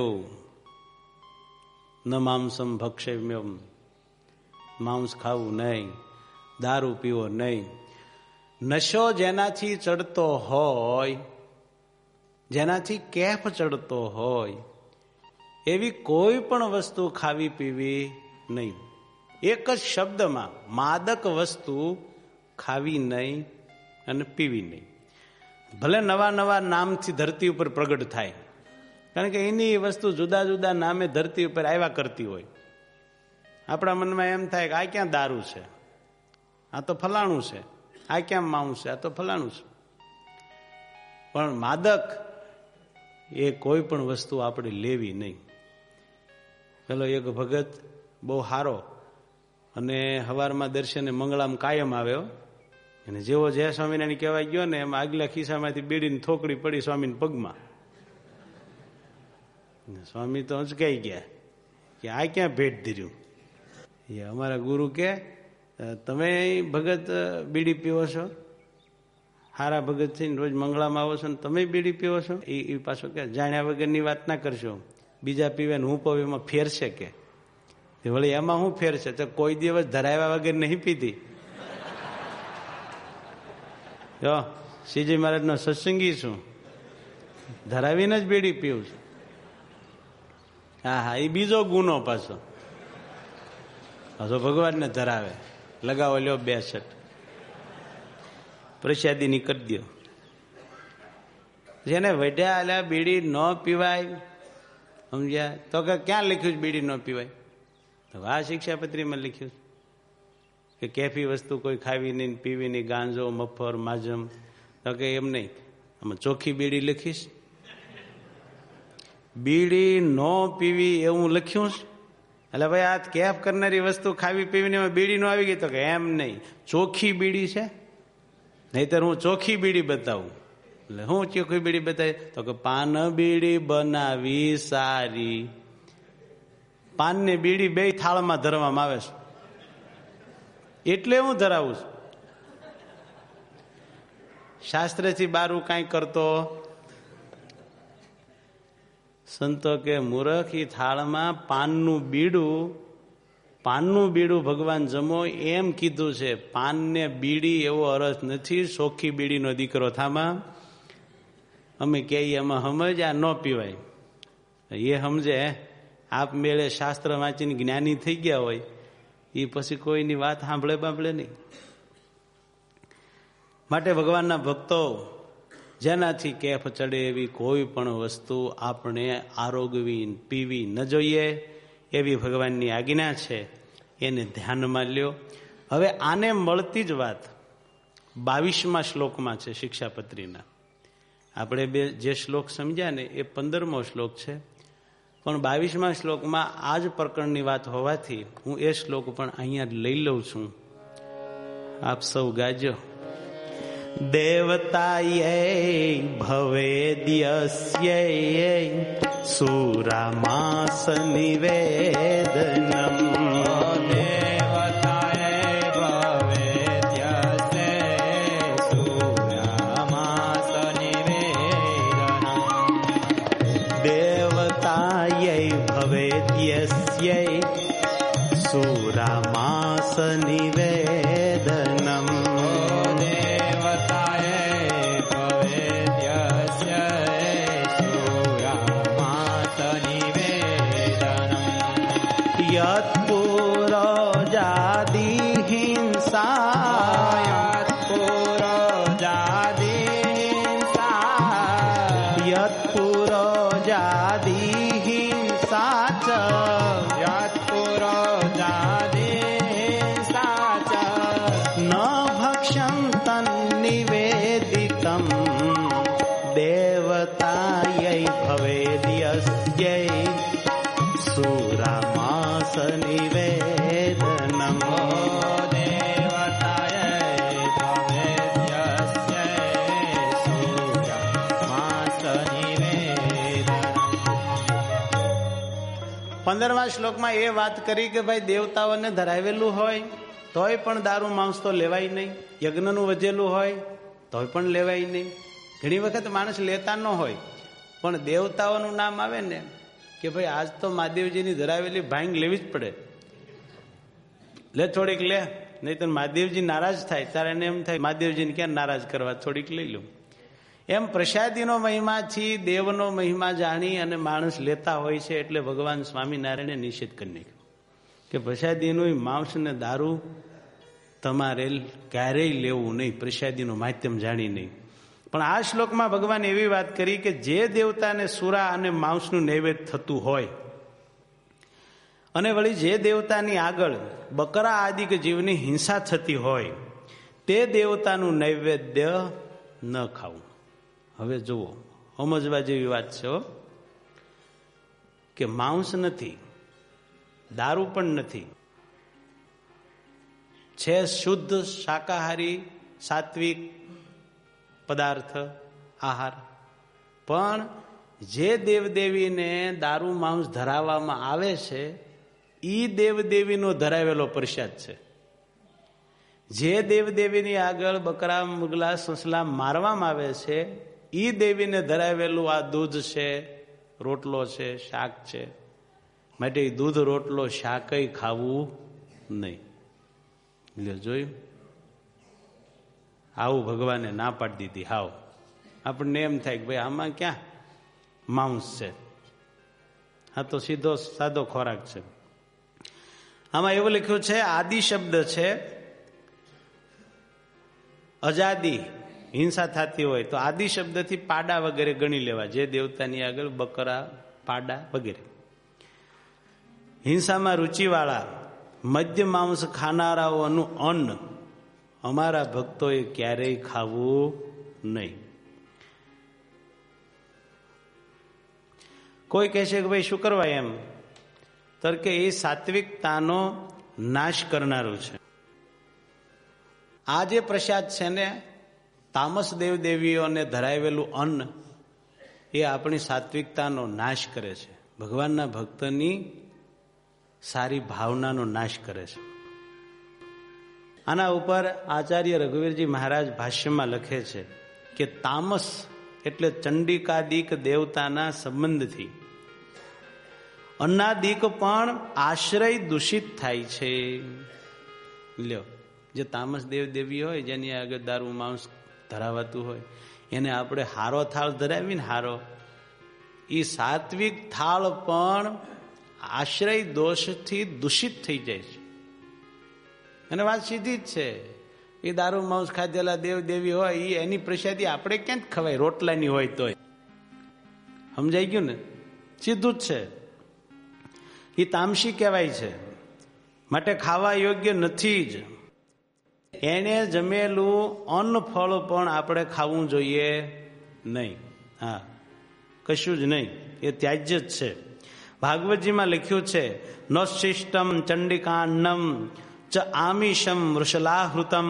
ન માંસમ ભક્ષેમ્યમ, માંસ ખાવું નહીં, દારૂ પીવો નહીં. નશો જેનાથી ચડતો હોય, જેનાથી કેફ ચડતો હોય, એવી કોઈ પણ વસ્તુ ખાવી પીવી નહીં. એક જ શબ્દમાં માદક વસ્તુ ખાવી નહીં અને પીવી નહીં. ભલે નવા નવા નામથી ધરતી ઉપર પ્રગટ થાય, કારણ કે એની વસ્તુ જુદા જુદા નામે ધરતી ઉપર આવ્યા કરતી હોય. આપણા મનમાં એમ થાય કે આ ક્યાં દારૂ છે, આ તો ફલાણું છે, આ ક્યાં માંસ છે, આ તો ફલાણું છે. પણ માદક એ કોઈ પણ વસ્તુ આપણે લેવી નહીં. પેલો એક ભગત બહુ સારો, અને હવારમાં દર્શને મંગળામાં કાયમ આવ્યો, અને જેવો જય સ્વામિનારાયણ કહેવાય ગયો ને એમ આગલા ખિસ્સામાંથી બીડીની થોકડી પડી સ્વામીના પગમાં. સ્વામી તો અચકાઈ ગયા કે આ ક્યાં ભેટ ધર્યું. એ અમારા ગુરુ કે તમે ભગત બીડી પીવો છો, હારા ભગત થઈને રોજ મંગળામાં આવો છો ને તમે બીડી પીવો છો? એ પાછો કે જાણ્યા વગરની વાત ના કરશો, બીજા પીવે ને હું પીવે એમાં ફેર છે કે? વળી એમાં શું ફેર છે? તો કોઈ દિવસ ધરાવ્યા વગર નહીં પીધી. જો શ્રીજી મહારાજ નો સત્સંગી છું, ધરાવીને જ બીડી પીવું છું. હા હા, એ બીજો ગુનો પાછો. પાછો ભગવાનને ધરાવે, લગાવો લ્યો બે શટ, પ્રસાદી ની કરી દો. જેને વઢ્યા આલ્યા બીડી ન પીવાય, સમજ્યા? તો કે ક્યાં લખ્યું છે બીડી ન પીવાય? તો આ શિક્ષાપત્રીમાં લખ્યું કે કેફી વસ્તુ કોઈ ખાવી નહીં, પીવી નહીં, ગાંજો, મફર, માજમ. તો કે એમ નહીં, આમાં ચોખ્ખી બીડી લખીશ, બીડી ન પીવી એવું લખ્યું છે. એટલે ભાઈ આ કેફ કરનારી વસ્તુ ખાવી પીવીને બીડી નો આવી ગઈ? તો કે એમ નહીં, ચોખ્ખી બીડી છે, નહીતર હું ચોખ્ખી બીડી બતાવું. એટલે હું ચોખ્ખી બીડી બતાવી? તો કે પાન બીડી બનાવી સારી. પાન ને બીડી બે થાળમાં ધરવામાં આવે છે, એટલે હું ધરાવું છું. શાસ્ત્રથી બારું કાંઈ કરતો. સંતો કે મૂર્ખ, ઈ થાળમાં પાનનું બીડું, પાનનું બીડું ભગવાન જમો એમ કીધું છે. પાન ને બીડી એવો અરસ નથી, ચોખ્ખી બીડીનો દીકરો થામાં. અમે કહીએ એમાં સમજ, આ ન પીવાય. એ સમજે આપ મેળે શાસ્ત્ર વાંચીને જ્ઞાની થઈ ગયા હોય, એ પછી કોઈની વાત સાંભળે બાંભળે નહીં. માટે ભગવાનના ભક્તો, જેનાથી કેફ ચડે એવી કોઈ પણ વસ્તુ આપણે આરોગવી પીવી ન જોઈએ, એવી ભગવાનની આજ્ઞા છે. એને ધ્યાનમાં લ્યો. હવે આને મળતી જ વાત બાવીસમા શ્લોકમાં છે શિક્ષાપત્રીના. આપણે બે જે શ્લોક સમજ્યા ને એ પંદરમો શ્લોક છે, પણ બાવીસમા શ્લોકમાં આ જ પ્રકરણની વાત હોવાથી હું એ શ્લોક પણ અહીંયા લઈ લઉં છું. આપ સૌ ગાજો. દેવતાયે ભવેદ્યસ્ય સુરામાસ નિવેદનમ. દેવતાયે ભવેદ્યસ્ય સુરામાસ નિવેદનમ. દેવતાયે ભવેદ્યસ્ય સુરામાસ નિવેદનમ. યત્પુરો જાતિ યત્પુરો જાદી હિંસા ચ યત્પુરો જાદી હિંસા ચ ન ભક્ષ્યં તન્નિવેદિતં દેવતાयै ભવેદ્યસ્यै સુરામાસ નિવેદનમ પંદરમા શ્લોકમાં એ વાત કરી કે ભાઈ દેવતાઓને ધરાવેલું હોય તોય પણ દારૂ માંસ તો લેવાય નહીં, યજ્ઞનું વધેલું હોય તોય પણ લેવાય નહીં. ઘણી વખત માણસ લેતા ન હોય પણ દેવતાઓનું નામ આવે ને કે ભાઈ આજ તો મહાદેવજીની ધરાવેલી ભાંગ લેવી જ પડે, લે થોડીક લે, નહીં તો મહાદેવજી નારાજ થાય. ત્યારે એને એમ થાય મહાદેવજીને ક્યાં નારાજ કરવા, થોડીક લઈ લઉં. એમ પ્રસાદીનો મહિમાથી દેવનો મહિમા જાણી અને માણસ લેતા હોય છે. એટલે ભગવાન સ્વામિનારાયણે નિષેધ કરી નાખ્યો કે પ્રસાદીનું માંસ ને દારૂ તમારે ક્યારેય લેવું નહીં, પ્રસાદીનું માધ્યમ જાણી નહીં. પણ આ શ્લોકમાં ભગવાન એવી વાત કરી કે જે દેવતાને સુરા અને માંસનું નૈવેદ્ય થતું હોય અને વળી જે દેવતાની આગળ બકરા આદિક જીવની હિંસા થતી હોય તે દેવતાનું નૈવેદ્ય ન ખાવું. હવે જુઓ, સમજવા જેવી વાત છે કે માંસ નથી, દારૂ પણ નથી, છે શુદ્ધ શાકાહારી સાત્વિક પદાર્થ આહાર. પણ જે દેવદેવીને દારૂ માંસ ધરાવવામાં આવે છે ઈ દેવદેવીનો ધરાવેલો પ્રસાદ છે. જે દેવદેવીની આગળ બકરા મુગલા સસલા મારવામાં આવે છે ઈ દેવીને ધરાવેલું આ દૂધ છે, રોટલો છે, શાક છે. માટે દૂધ રોટલો શાકય ખાવું નહીં. લ્યો જોયું, આવું ભગવાને ના પાડી દીધી. હાવ આપણને એમ થાય કે ભાઈ આમાં ક્યાં માંસ છે, આ તો સીધો સાદો ખોરાક છે. આમાં એવું લખ્યું છે, આદિ શબ્દ છે, અજાદી હિંસા થતી હોય તો આદિ શબ્દથી પાડા વગેરે ગણી લેવા, જે દેવતાની આગળ બકરા પાડા વગેરે. હિંસામાં રુચિવાળા મધ્ય માંસ ખાનારાઓનું અન્ન અમારા ભક્તોએ ક્યારેય ખાવું નહીં. કોઈ કહે છે કે ભાઈ શું કરવા એમ, તો કે એ સાત્વિકતાનો નાશ કરનારું છે. આ જે પ્રસાદ છે ને, તામસ દેવદેવીઓને ધરાવેલું અન્ન એ આપણી સાત્વિકતાનો નાશ કરે છે, ભગવાનના ભક્તની સારી ભાવનાનો નાશ કરે છે. આના ઉપર આચાર્ય રઘુવીરજી મહારાજ ભાષ્યમાં લખે છે કે તામસ એટલે ચંડિકાદિક દેવતાના સંબંધથી અન્નાદિક પણ આશ્રય દૂષિત થાય છે. લ્યો, જે તામસ દેવ દેવી હોય જેની આગળ દારૂ માંસ ધરાવાતું હોય એને આપણે હારો થાળ ધરાવીને હારો, એ સાત્વિક થાળ પણ આશ્રય દોષથી દૂષિત થઈ જાય છે. અને વાત સીધી જ છે, એ દારૂ માંસ ખાધેલા દેવ દેવી હોય એ એની પ્રસાદી આપણે ક્યાં જ ખવાય, રોટલાની હોય તોય. સમજાઈ ગયું ને, સીધું જ છે. એ તામસી કહેવાય છે, માટે ખાવા યોગ્ય નથી જ. એને જમેલું અન્ન ફળ પણ આપણે ખાવું જોઈએ નહીં. હા, કશું જ નહીં, એ ત્યાજ્ય જ છે. ભાગવતજીમાં લખ્યું છે, નોશિષ્ટમ ચંડિકાન્નમ ચ આમિષમ વૃષલાહૃતમ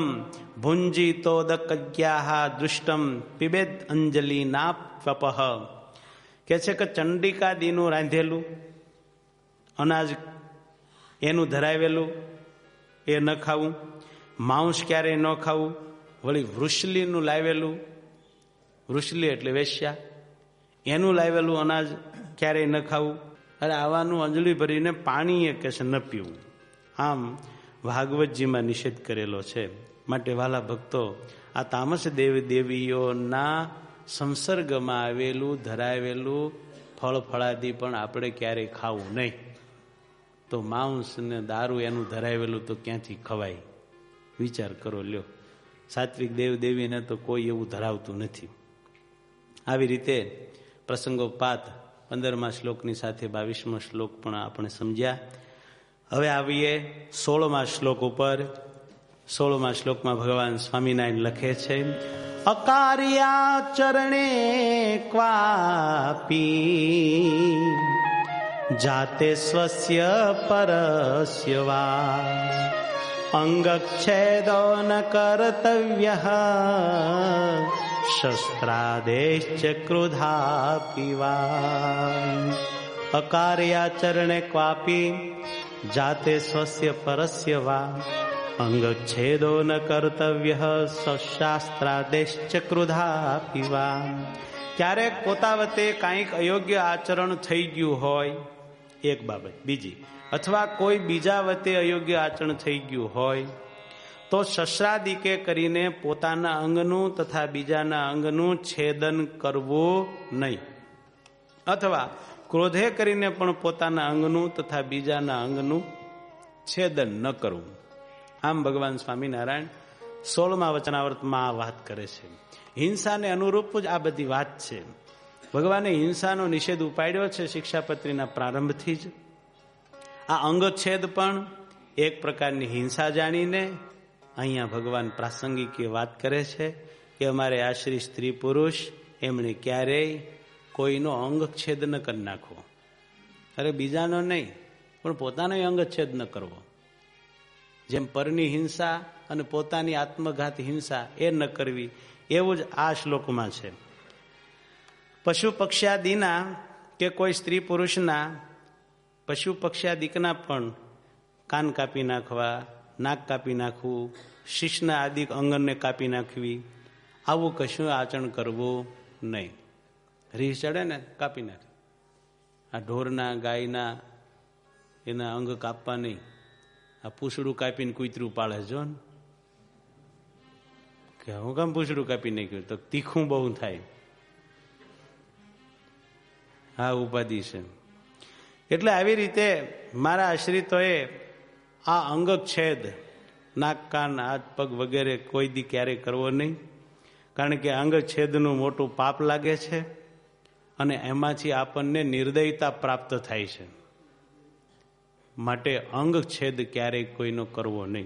ભુંજીતોદકજ્ઞાહ દૃષ્ટમ પિબેદ અંજલિ નાપપહ. કે છે કે ચંડિકાદીનું રાંધેલું અનાજ એનું ધરાવેલું એ ન ખાવું, માંસ ક્યારેય ન ખાવું, વળી વૃષલીનું લાવેલું, વૃષલી એટલે વેશ્યા, એનું લાવેલું અનાજ ક્યારેય ન ખાવું. અરે આવાનું અંજલિ ભરીને પાણી એ કે છે ન પીવું. આમ ભાગવતજીમાં નિષેધ કરેલો છે. માટે વાલા ભક્તો, આ તામસ દેવ દેવીઓના સંસર્ગમાં આવેલું ધરાવેલું ફળ ફળાદી પણ આપણે ક્યારેય ખાવું નહીં. તો માંસ ને દારૂ એનું ધરાવેલું તો ક્યાંથી ખવાય? વિચાર કરો. લ્યો, સાત્વિક દેવ દેવીને તો કોઈ એવું ધરાવતું નથી. આવી રીતે પ્રસંગોપાત પંદરમા શ્લોકની સાથે બાવીસમો શ્લોક પણ આપણે સમજ્યા. હવે આવીએ સોળમા શ્લોક ઉપર. સોળમા શ્લોકમાં ભગવાન સ્વામિનારાયણ લખે છે, અકાર્યાચરણે ક્વાપી જાતે સ્વસ્ય પરસ્ય વા અંગચ્છેદો ન કર્તવ્યઃ શસ્ત્રાદેશ્ચ ક્રુધાપી વા. અકાર્યાચરણે ક્વાપી જાતે સ્વસ્ય પરસ્ય વા અંગચ્છેદો ન કર્તવ્ય શાસ્ત્રાદેશ્ચ ક્રુધાપી વા. ક્યારેક પોતાવતે કાંઈક અયોગ્ય આચરણ થઈ ગયું હોય એક બાબત, બીજી અથવા કોઈ બીજા વતે અયોગ્ય આચરણ થઈ ગયું હોય તો શસ્ત્રાદિકે કરીને પોતાના અંગનું તથા બીજાના અંગનું છેદન કરવું નહીં, અથવા ક્રોધે કરીને પણ પોતાના અંગનું તથા બીજાના અંગનું છેદન ન કરવું. આમ ભગવાન સ્વામિનારાયણ સોળમા વચનાવર્તમાં આ વાત કરે છે. હિંસાને અનુરૂપ જ આ બધી વાત છે. ભગવાને હિંસાનો નિષેધ ઉપાડ્યો છે શિક્ષાપત્રીના પ્રારંભથી જ. આ અંગછેદ પણ એક પ્રકારની હિંસા જાણીને અહીંયા ભગવાન પ્રાસંગિક વાત કરે છે કે અમારે આશ્રી સ્ત્રી પુરુષ એમણે ક્યારેય કોઈનો અંગછેદ ન કરી નાખવો. અરે બીજાનો નહીં, પણ પોતાનો અંગછેદ ન કરવો. જેમ પરની હિંસા અને પોતાની આત્મઘાત હિંસા એ ન કરવી, એવું જ આ શ્લોકમાં છે. પશુ પક્ષ્યાદિના કે કોઈ સ્ત્રી પુરુષના પશુ પક્ષ્યાદિકના પણ કાન કાપી નાખવા, નાક કાપી નાખવું, શીશના આદિ અંગને કાપી નાખવી, આવું કશું આચરણ કરવું નહીં. રીહ ચડે ને કાપી નાખે. આ ઢોરના ગાયના એના અંગ કાપવા નહીં. આ પૂછડું કાપીને કૂતરું પાળે જો ને કે હું કામ પૂછડું કાપી નાખ્યું, તો તીખું બહુ થાય. આ ઉપાધિ છે. એટલે આવી રીતે મારા આશ્રિતોએ આ અંગછેદ, નાક કાન હાથ પગ વગેરે કોઈ દી ક્યારેય કરવો નહીં, કારણ કે અંગછેદનું મોટું પાપ લાગે છે અને એમાંથી આપણને નિર્દયતા પ્રાપ્ત થાય છે. માટે અંગછેદ ક્યારેય કોઈનો કરવો નહીં.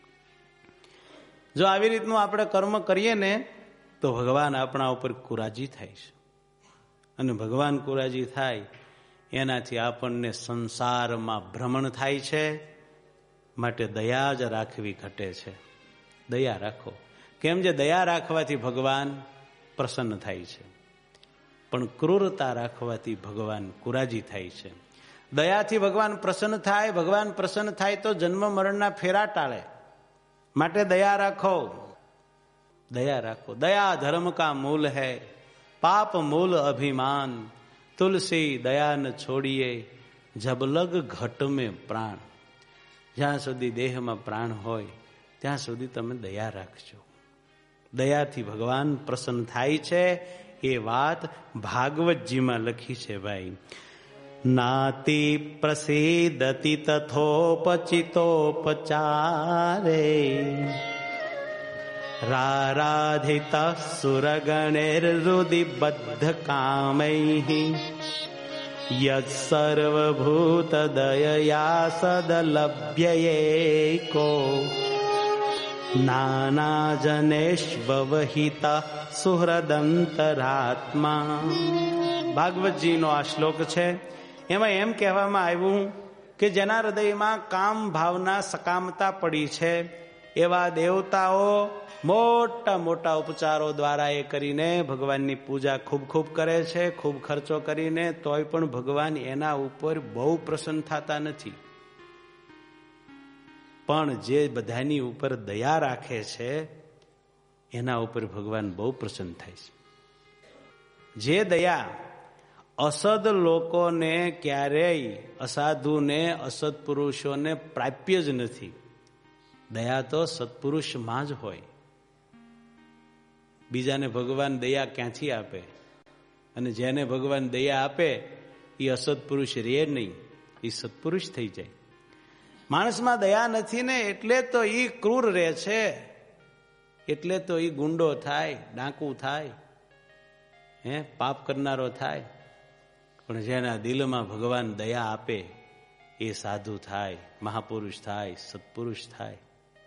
જો આવી રીતનું આપણે કર્મ કરીએ ને તો ભગવાન આપણા ઉપર કુરાજી થાય છે, અને ભગવાન કુરાજી થાય એનાથી આપણને સંસારમાં ભ્રમણ થાય છે. માટે દયા જ રાખવી ઘટે છે. દયા રાખો. કેમ? જે દયા રાખવાથી ભગવાન પ્રસન્ન થાય છે, પણ ક્રૂરતા રાખવાથી ભગવાન કુરાજી થાય છે. દયાથી ભગવાન પ્રસન્ન થાય, ભગવાન પ્રસન્ન થાય તો જન્મ મરણના ફેરા ટાળે. માટે દયા રાખો, દયા રાખો. દયા ધર્મ કા મૂલ है, पाप मूल अभिमान, तुलसी दया न छोड़िए जब लग घट में प्राण. જ્યાં સુધી દેહમાં પ્રાણ હોય ત્યાં સુધી તમે દયા રાખજો. દયાથી ભગવાન પ્રસન્ન થાય છે. એ વાત ભાગવતજીમાં લખી છે ભાઈ. નાતિ પ્રસિદતિ તથોપચિતોપચારે રારાધિત સુરગણેર રુદિબદ્ધ કામૈઃ યદ સર્વભૂત દયયા સદલભ્યયેકો નાના જનેશ્વહિત સુહૃદંતરાત્મા. ભાગવતજીનો આ શ્લોક છે. એમાં એમ કહેવામાં આવ્યું કે જેના હૃદયમાં કામ ભાવના સકામતા પડી છે એવા દેવતાઓ મોટા મોટા ઉપચારો દ્વારા એ કરીને ભગવાનની પૂજા ખૂબ ખૂબ કરે છે, ખૂબ ખર્ચો કરીને, તોય પણ ભગવાન એના ઉપર બહુ પ્રસન્ન થતા નથી. પણ જે બધાની ઉપર દયા રાખે છે એના ઉપર ભગવાન બહુ પ્રસન્ન થાય છે. જે દયા અસદ લોકોને ક્યારેય, અસાધુને, અસદ પુરુષોને પ્રાપ્ય જ નથી. દયા તો સત્પુરુષમાં જ હોય. બીજાને ભગવાન દયા ક્યાંથી આપે? અને જેને ભગવાન દયા આપે એ અસદ પુરુષ રહે નહીં, એ સત્પુરુષ થઈ જાય. માણસમાં દયા નથી ને એટલે તો એ ક્રૂર રહે છે, એટલે તો એ ગુંડો થાય, ડાકુ થાય. હે પાપ કરનારો થાય, પણ જેના દિલમાં ભગવાન દયા આપે એ સાધુ થાય, મહાપુરુષ થાય, સત્પુરુષ થાય.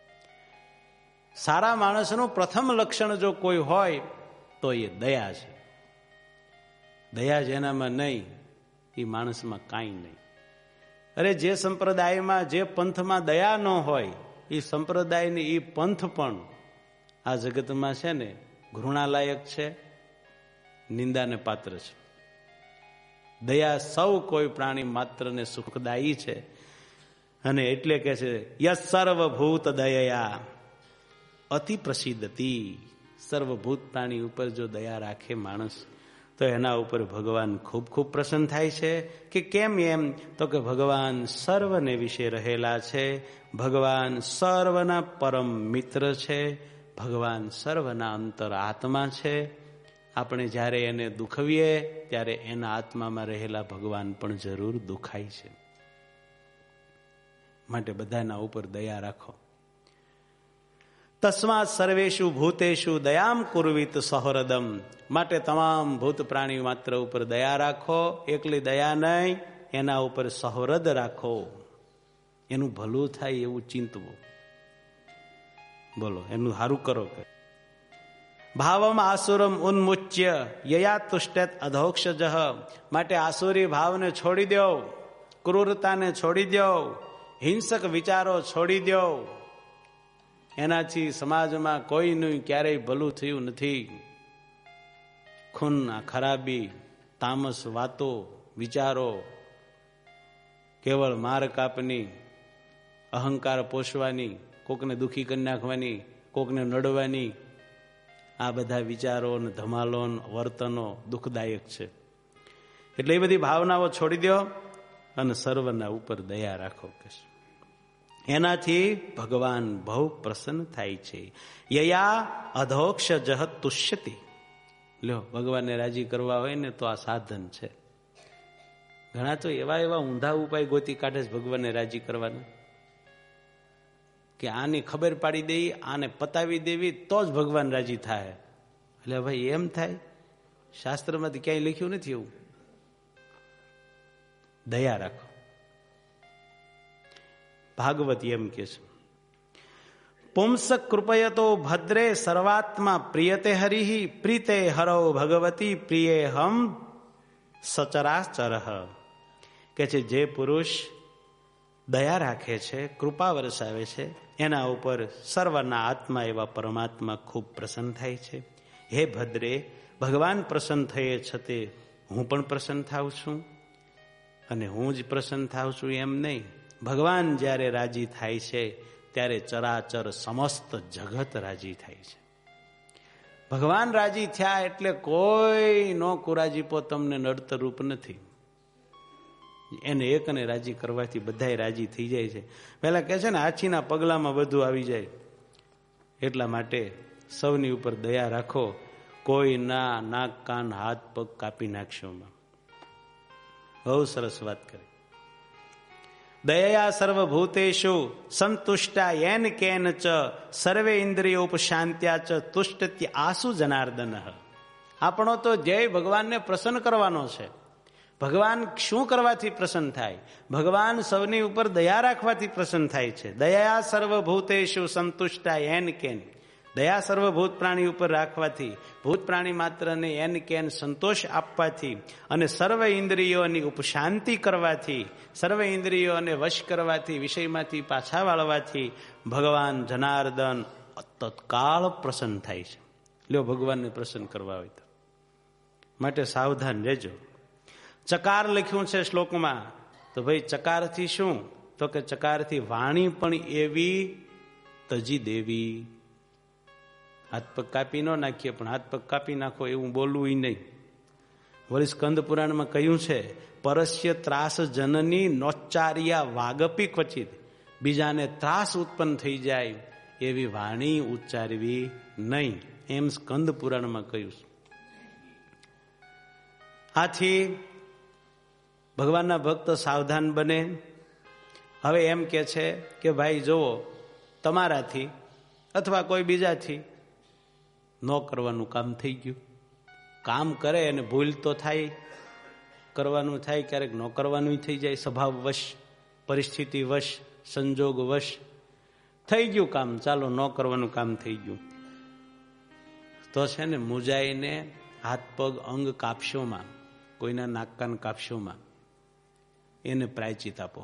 સારા માણસનું પ્રથમ લક્ષણ જો કોઈ હોય તો એ દયા છે. દયા જેનામાં નહીં એ માણસમાં કાંઈ નહીં. અરે જે સંપ્રદાયમાં, જે પંથમાં દયા ન હોય એ સંપ્રદાયની એ પંથ પણ આ જગતમાં છે ને ઘૃણાલાયક છે, નિંદાને પાત્ર છે. દયા સૌ કોઈ પ્રાણી માત્રને સુખદાયી છે. અને એટલે કે છે યસ સર્વભૂત દયા અતિ પ્રસિદ્ધતી. સર્વભૂત પ્રાણી ઉપર જો દયા રાખે માણસ તો એના ઉપર ભગવાન ખૂબ ખૂબ પ્રસન્ન થાય છે. કે કેમ એમ? તો કે ભગવાન સર્વને વિશે રહેલા છે, ભગવાન સર્વના પરમ મિત્ર છે, ભગવાન સર્વના અંતર આત્મા છે. આપણે જ્યારે એને દુખવીએ ત્યારે એના આત્મામાં રહેલા ભગવાન પણ જરૂર દુખાય છે. માટે બધાના ઉપર દયા રાખો. તસ્માત સર્વેષુ ભૂતેષુ દયામ કુર્વિત સહૃદમ. માટે તમામ ભૂત પ્રાણી માત્ર ઉપર દયા રાખો. એકલી દયા નહીં, એના ઉપર સહૃદ રાખો. એનું ભલું થાય એવું ચિંતવું. બોલો, એનું સારું કરો. કે ભાવમ આસુરમ ઉન્મુચ્ય યયા તુષ્ટેત અધોક્ષજ. માટે આસુરી ભાવને છોડી દો, ક્રૂરતાને છોડી દો, હિંસક વિચારો છોડી દો. એનાથી સમાજમાં કોઈનું ક્યારેય ભલું થયું નથી. ખૂન, ખરાબી, તામસ વાતો, વિચારો, કેવળ માર કાપની, અહંકાર પોષવાની, કોકને દુખી કરી નાખવાની, કોકને નડવાની, આ બધા વિચારો ને ધમાલો વર્તનો દુઃખદાયક છે. એટલે એ બધી ભાવનાઓ છોડી દો અને સર્વના ઉપર દયા રાખો. કે એનાથી ભગવાન બહુ પ્રસન્ન થાય છે. યયા અધોક્ષ જહત તુષ્યતિ. લ્યો, ભગવાનને રાજી કરવા હોય ને તો આ સાધન છે. ઘણા તો એવા એવા ઊંધા ઉપાય ગોતી કાઢે છે ભગવાનને રાજી કરવાના, કે આની ખબર પાડી દેવી, આને પતાવી દેવી તો જ ભગવાન રાજી થાય. એટલે ભાઈ એમ થાય? શાસ્ત્રમાંથી ક્યાંય લખ્યું નથી એવું. દયા રાખો. ભાગવત એમ કે છે, પુંસ કૃપયતો ભદ્રે સર્વાત્મા પ્રિયતે હરિ પ્રીતે હરો ભગવતી પ્રિયે હમ સચરાચર. કે છે જે પુરુષ દયા રાખે છે, કૃપા વરસાવે છે, એના ઉપર સર્વના આત્મા એવા પરમાત્મા ખૂબ પ્રસન્ન થાય છે. હે ભદ્રે, ભગવાન પ્રસન્ન થયે છતે હું પણ પ્રસન્ન થાઉં છું. અને હું જ પ્રસન્ન થાઉં છું એમ નહીં, ભગવાન જ્યારે રાજી થાય છે ત્યારે ચરાચર સમસ્ત જગત રાજી થાય છે. ભગવાન રાજી થયા એટલે કોઈ નો કુરાજીપો તમને નડતર રૂપ નથી. એને એકને રાજી કરવાથી બધાય રાજી થઈ જાય છે. પહેલા કહે છે ને હાથીના પગલામાં બધું આવી જાય. એટલા માટે સૌની ઉપર દયા રાખો. કોઈ ના નાક કાન હાથ પગ કાપી નાખશો. બહુ સરસ વાત કરી. દયા સર્વભૂતેષુ સંતુષ્ટા યેન કેન ચ સર્વે ઇન્દ્રિયો ઉપશાંત્યા ચ તુષ્ટત્ય આસુ જનાર્દન. આપણો તો જય ભગવાનને પ્રસન્ન કરવાનો છે. ભગવાન શું કરવાથી પ્રસન્ન થાય? ભગવાન સૌની ઉપર દયા રાખવાથી પ્રસન્ન થાય છે. દયા સર્વભૂતેષુ સંતુષ્ટા યેન કેન. દયા સર્વભૂત પ્રાણી ઉપર રાખવાથી, ભૂત પ્રાણી માત્રને એન કેન સંતોષ આપવાથી અને સર્વ ઇન્દ્રિયોની ઉપશાંતિ કરવાથી, સર્વ ઇન્દ્રિયોને વશ કરવાથી, વિષયમાંથી પાછા વાળવાથી ભગવાન જનાર્દન તત્કાળ પ્રસન્ન થાય છે. લ્યો, ભગવાનને પ્રસન્ન કરવા હોય તો માટે સાવધાન રહેજો. ચકાર લખ્યું છે શ્લોકમાં, તો ભાઈ ચકારથી શું? તો કે ચકારથી વાણી પણ એવી તજી દેવી. હાથ પગ કાપી ન નાખીએ, પણ હાથ પગ કાપી નાખો એવું બોલવું નહીં. વળી સ્કંદ પુરાણમાં કહ્યું છે, પરસ્ય ત્રાસ જનની નોચ્ચાર્યા વાગપી ક્વચિત. બીજાને ત્રાસ ઉત્પન્ન થઈ જાય એવી વાણી ઉચ્ચારવી નહીં, એમ સ્કંદ પુરાણમાં કહ્યું છે. આથી ભગવાનના ભક્ત સાવધાન બને. હવે એમ કે છે કે ભાઈ જુઓ, તમારાથી અથવા કોઈ બીજાથી ન કરવાનું કામ થઈ ગયું, કામ કરે અને ભૂલ તો થાય, કરવાનું થાય, ક્યારેક ન કરવાનું થઈ જાય, સ્વભાવ વશ, પરિસ્થિતિ વશ, સંજોગ વશ થઈ ગયું કામ, ચાલો ન કરવાનું કામ થઈ ગયું, તો છે ને મુજાઈને હાથ પગ અંગ કાપશોમાં, કોઈના નાક કાન કાપશોમાં, એને પ્રાયચિત આપો.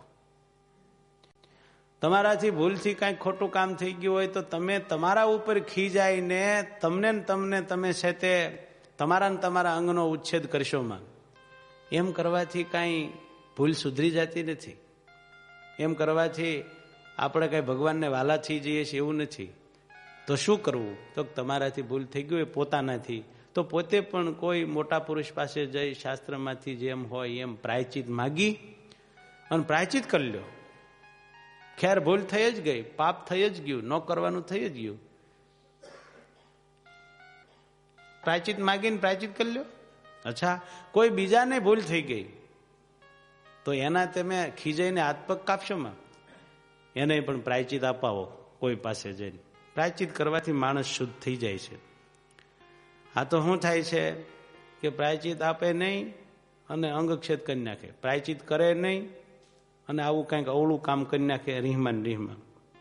તમારાથી ભૂલથી કાંઈ ખોટું કામ થઈ ગયું હોય તો તમે તમારા ઉપર ખીજાઈને તમને તમને તમે છે તે તમારા ને તમારા અંગનો ઉચ્છેદ કરશોમાં. એમ કરવાથી કાંઈ ભૂલ સુધરી જતી નથી. એમ કરવાથી આપણે કાંઈ ભગવાનને વાલા થઈ જઈએ છીએ એવું નથી. તો શું કરવું? તો તમારાથી ભૂલ થઈ ગયું એ પોતાનાથી, તો પોતે પણ કોઈ મોટા પુરુષ પાસે જઈ શાસ્ત્રમાંથી જેમ હોય એમ પ્રાયચિત માગી અને પ્રાયચિત કરી લ્યો. ખેર ભૂલ થઈ જ ગઈ, પાપ થઈ જ ગયું, ન કરવાનું થઈ જ ગયું, પ્રાયચિત માગીને પ્રાયચિત કરી લ્યો. અચ્છા, કોઈ બીજાને ભૂલ થઈ ગઈ તો એના તમે ખીજાઈને હાથ પગ કાપશો માં, એને પણ પ્રાયચિત અપાવો કોઈ પાસે જઈને. પ્રાયચિત કરવાથી માણસ શુદ્ધ થઈ જાય છે. આ તો શું થાય છે કે પ્રાયચિત આપે નહીં અને અંગક્ષેદ કરી નાખે, પ્રાયચિત કરે નહીં અને આવું કંઈક અવળું કામ કરી નાખે રીહમાન રીહમાં.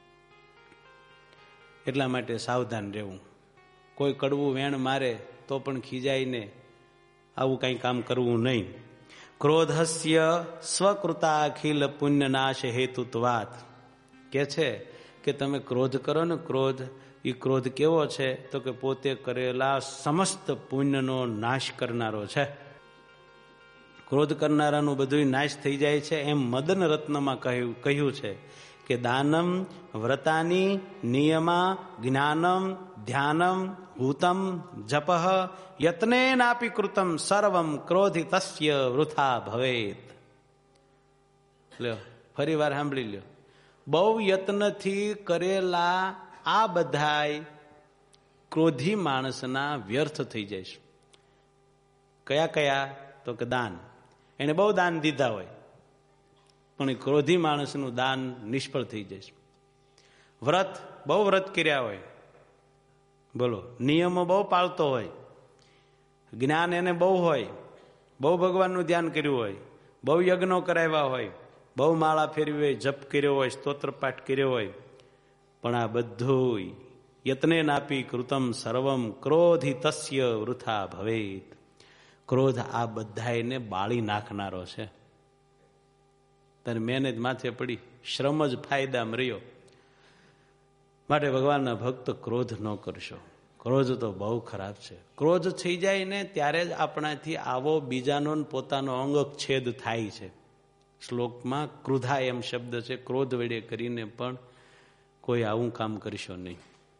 એટલા માટે સાવધાન રહેવું. કોઈ કડવું વેણ મારે તો પણ ખીજાઈને આવું કંઈ કામ કરવું નહીં. ક્રોધસ્ય સ્વકૃતા અખિલ પુણ્યનાશ હેતુત્વાત કે છે કે તમે ક્રોધ કરો ને, ક્રોધ એ ક્રોધ કેવો છે તો કે પોતે કરેલા સમસ્ત પુણ્યનો નાશ કરનારો છે. ક્રોધ કરનારાનું બધું નાશ થઈ જાય છે. એમ મદન રત્નમાં કહ્યું કહ્યું છે કે દાનમ વ્રતાની નિયમા જ્ઞાનમ ધ્યાનમ હૂતમ જપઃ યત્નેનાપી કૃતમ સર્વમ ક્રોધિતસ્ય વૃથા ભવેત. લ્યો ફરી વાર સાંભળી લ્યો. બહુ યત્નથી કરેલા આ બધાય ક્રોધી માણસના વ્યર્થ થઈ જાય છે. કયા કયા? તો કે દાન. એને બહુ દાન દીધા હોય પણ એ ક્રોધી માણસનું દાન નિષ્ફળ થઈ જાય છે. વ્રત, બહુ વ્રત કર્યા હોય, બોલો, નિયમો બહુ પાળતો હોય, જ્ઞાન એને બહુ હોય, બહુ ભગવાનનું ધ્યાન કર્યું હોય, બહુ યજ્ઞો કરાવ્યા હોય, બહુ માળા ફેરવી હોય, જપ કર્યો હોય, સ્તોત્ર પાઠ કર્યો હોય, પણ આ બધું યત્ને નાપી કૃતમ સર્વમ ક્રોધિતસ્ય વૃથા ભવેત. ક્રોધ આ બધાને બાળી નાખનારો છે. તને મહેનત માથે પડી, શ્રમ જ ફાયદામાં રહ્યો. માટે ભગવાનના ભક્ત ક્રોધ ન કરશો. ક્રોધ તો બહુ ખરાબ છે. ક્રોધ થઈ જાય ને ત્યારે જ આપણાથી આવો બીજાનો પોતાનો અંગછેદ થાય છે. શ્લોકમાં ક્રુધા એમ શબ્દ છે. ક્રોધ વડે કરીને પણ કોઈ આવું કામ કરશો નહીં.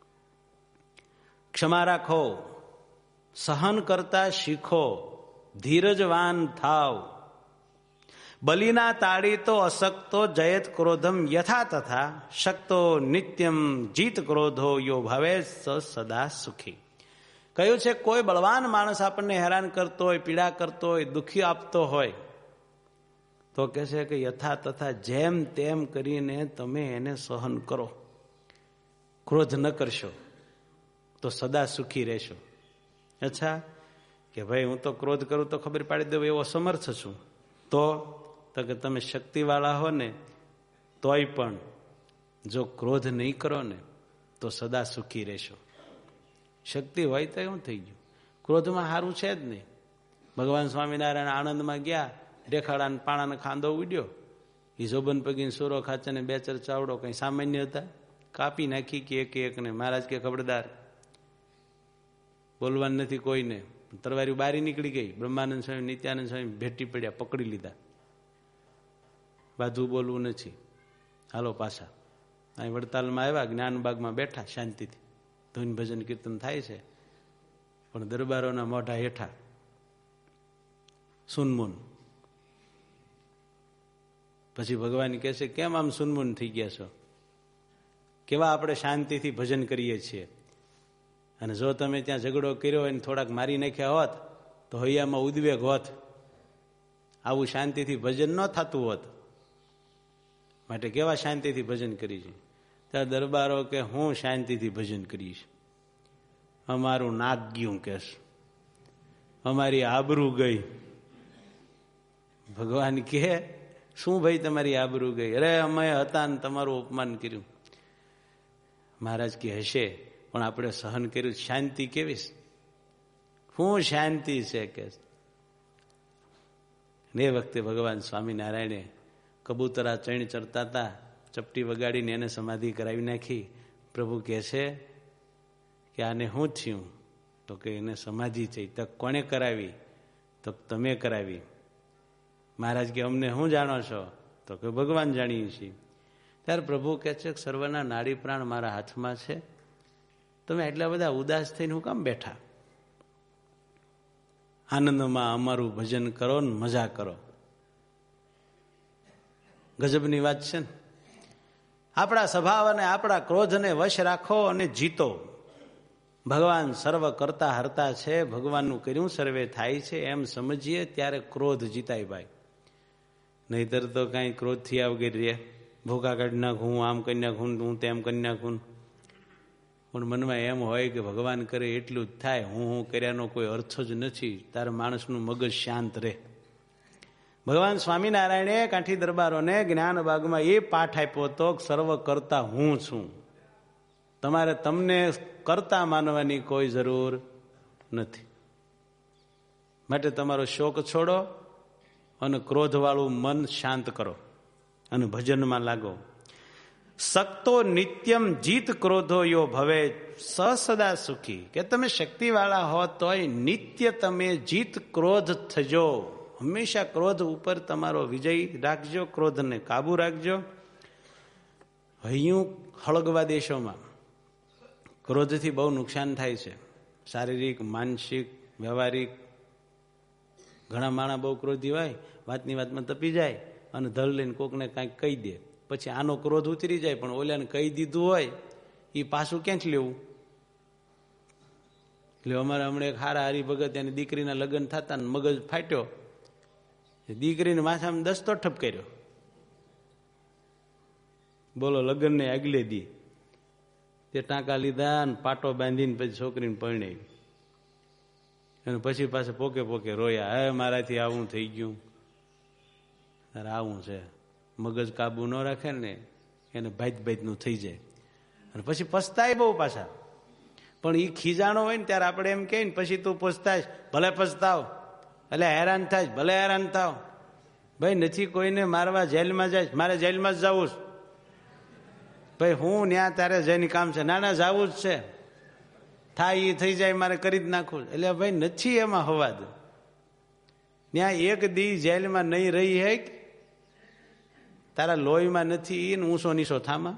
ક્ષમા રાખો, સહન કરતા શીખો, ધીરજવાન થાવ. બલિના તાળી તો અશક્તો જયત ક્રોધમ યથા તથા શક્તો નિત્યમ જીત ક્રોધો યો ભવે સદા સુખી. કહ્યું છે કોઈ બળવાન માણસ આપણને હેરાન કરતો હોય, પીડા કરતો હોય, દુઃખી આપતો હોય તો કહે છે કે યથા તથા જેમ તેમ કરીને તમે એને સહન કરો, ક્રોધ ન કરશો તો સદા સુખી રહેશો. અચ્છા, કે ભાઈ હું તો ક્રોધ કરું તો ખબર પાડી દઉં એવો સમર્થ છું, તો તો કે તમે શક્તિવાળા હો ને તોય પણ જો ક્રોધ નહીં કરો ને તો સદા સુખી રહેશો. શક્તિ હોય તો એવું થઈ ગયું. ક્રોધમાં સારું છે જ નહીં. ભગવાન સ્વામિનારાયણ આણંદમાં ગયા, રેખાડાને પાણાને ખાંદો ઉડ્યો, એ જોબન પગીને સોરો ખાચાને બે ચર ચાવડો કઈ સામાન્ય હતા, કાપી નાખી કે એક એકને. મહારાજ કે ખબરદાર, બોલવાનું નથી કોઈને. તરવારી બારી નીકળી ગઈ. બ્રહ્માનંદ સ્વામી, નિત્યાનંદ સ્વામી ભેટી પડ્યા, પકડી લીધા. બાજુ બોલવું નથી, હાલો પાછા. અહીં વડતાલમાં આવ્યા, જ્ઞાનબાગમાં બેઠા શાંતિથી, ધૂન ભજન કીર્તન થાય છે, પણ દરબારોના મોઢા હેઠા સુનમુન. પછી ભગવાન કહે છે કેમ આમ સુનમુન થઈ ગયા છો? કેવા આપણે શાંતિથી ભજન કરીએ છીએ, અને જો તમે ત્યાં ઝઘડો કર્યો હોય ને થોડાક મારી નાખ્યા હોત તો હૈયામાં ઉદ્વેગ હોત, આવું શાંતિથી ભજન ન થતું હોત. માટે કેવા શાંતિથી ભજન કરી છે. ત્યાં દરબારો કે હું શાંતિથી ભજન કરીશ, અમારું નાક ગયું કેશ. અમારી આબરૂ ગઈ. ભગવાન કહે શું ભાઈ તમારી આબરૂ ગઈ? અરે અમે હતા ને તમારું અપમાન કર્યું. મહારાજ કે હશે, પણ આપણે સહન કર્યું. શાંતિ કેવી? શું શાંતિ છે કે? એ વખતે ભગવાન સ્વામિનારાયણે કબૂતરા ચણ ચરતા હતા, ચપટી વગાડીને એને સમાધિ કરાવી નાખી. પ્રભુ કહે છે કે આને શું થયું? તો કે એને સમાધિ છે. તો કોણે કરાવી? તો તમે કરાવી. મહારાજ કે અમને શું જાણો છો? તો કે ભગવાન જાણીએ છીએ. ત્યારે પ્રભુ કહે છે સર્વના નાડી પ્રાણ મારા હાથમાં છે, તમે એટલા બધા ઉદાસ થઈને હું કામ બેઠા? આનંદમાં અમારું ભજન કરો ને મજા કરો. ગજબની વાત છે ને. આપણા સ્વભાવ અને આપણા ક્રોધને વશ રાખો અને જીતો. ભગવાન સર્વ કરતા હરતા છે, ભગવાનનું કર્યું સર્વે થાય છે એમ સમજીએ ત્યારે ક્રોધ જીતાય ભાઈ. નહીતર તો કાંઈ ક્રોધથી આવગેર રે. ભૂકા કાઢી નાખું, હું આમ કરી નાખું, હું તેમ કરી નાખું. પણ મનમાં એમ હોય કે ભગવાન કરે એટલું જ થાય, હું હું કર્યાનો કોઈ અર્થ જ નથી. તારે માણસનું મગજ શાંત રહે. ભગવાન સ્વામિનારાયણે કાઠી દરબારોને જ્ઞાન બાગમાં એ પાઠ આપ્યો હતો કે સર્વ કરતા હું છું. તમારે તમને કરતા માનવાની કોઈ જરૂર નથી. માટે તમારો શોક છોડો અને ક્રોધવાળું મન શાંત કરો અને ભજનમાં લાગો. સક્તો નિત્યમ જીત ક્રોધો યો ભવે સ સદા સુખી. કે તમે શક્તિવાળા હો તોય નિત્ય તમે જીત ક્રોધ થજો. હંમેશા ક્રોધ ઉપર તમારો વિજય રાખજો, ક્રોધને કાબુ રાખજો. હૈયું હળગવા દેશોમાં ક્રોધથી બહુ નુકસાન થાય છે, શારીરિક, માનસિક, વ્યવહારિક. ઘણા માણસ બહુ ક્રોધી હોય, વાતની વાતમાં તપી જાય અને ધલ લઈને કોકને કાંઈક કહી દે. પછી આનો ક્રોધ ઉતરી જાય, પણ ઓલાને કહી દીધું હોય એ પાછું ક્યાંથી લેવું? એટલે અમારે હમણાં એક હારા હરિભગત એની દીકરીના લગ્ન થતા ને મગજ ફાટ્યો, દીકરીને માથામાં દસ્તો ઠપ કર્યો. બોલો, લગ્નને આગલે દી તે ટાંકા લીધા ને પાટો બાંધીને પછી છોકરીને પરણાવી. અને પછી પાછા પોકે પોકે રોયા, હે મારાથી આવું થઈ ગયું. તારે આવું છે. મગજ કાબુ ન રાખે ને એને ભાઈત ભાઈતનું થઈ જાય. અને પછી પસ્તાય બહુ પાછા. પણ એ ખીજાણો હોય ને ત્યારે આપણે એમ કહીએ ને પછી તું પસ્તાય, ભલે પસ્તાવ, એટલે હેરાન થાય, ભલે હેરાન થાવ. ભાઈ નથી કોઈને મારવા જેલમાં જાય, મારે જેલમાં જ જવું છે. ભાઈ હું ત્યાં તારે જઈને કામ છે. ના ના જવું જ છે, થાય એ થઈ જાય, મારે કરી જ નાખવું. એટલે ભાઈ નથી એમાં હવા દો. ત્યાં એક દી જેલમાં નહીં રહી હે, તારા લોહીમાં નથી ને ઊંસો નીસો થામાં.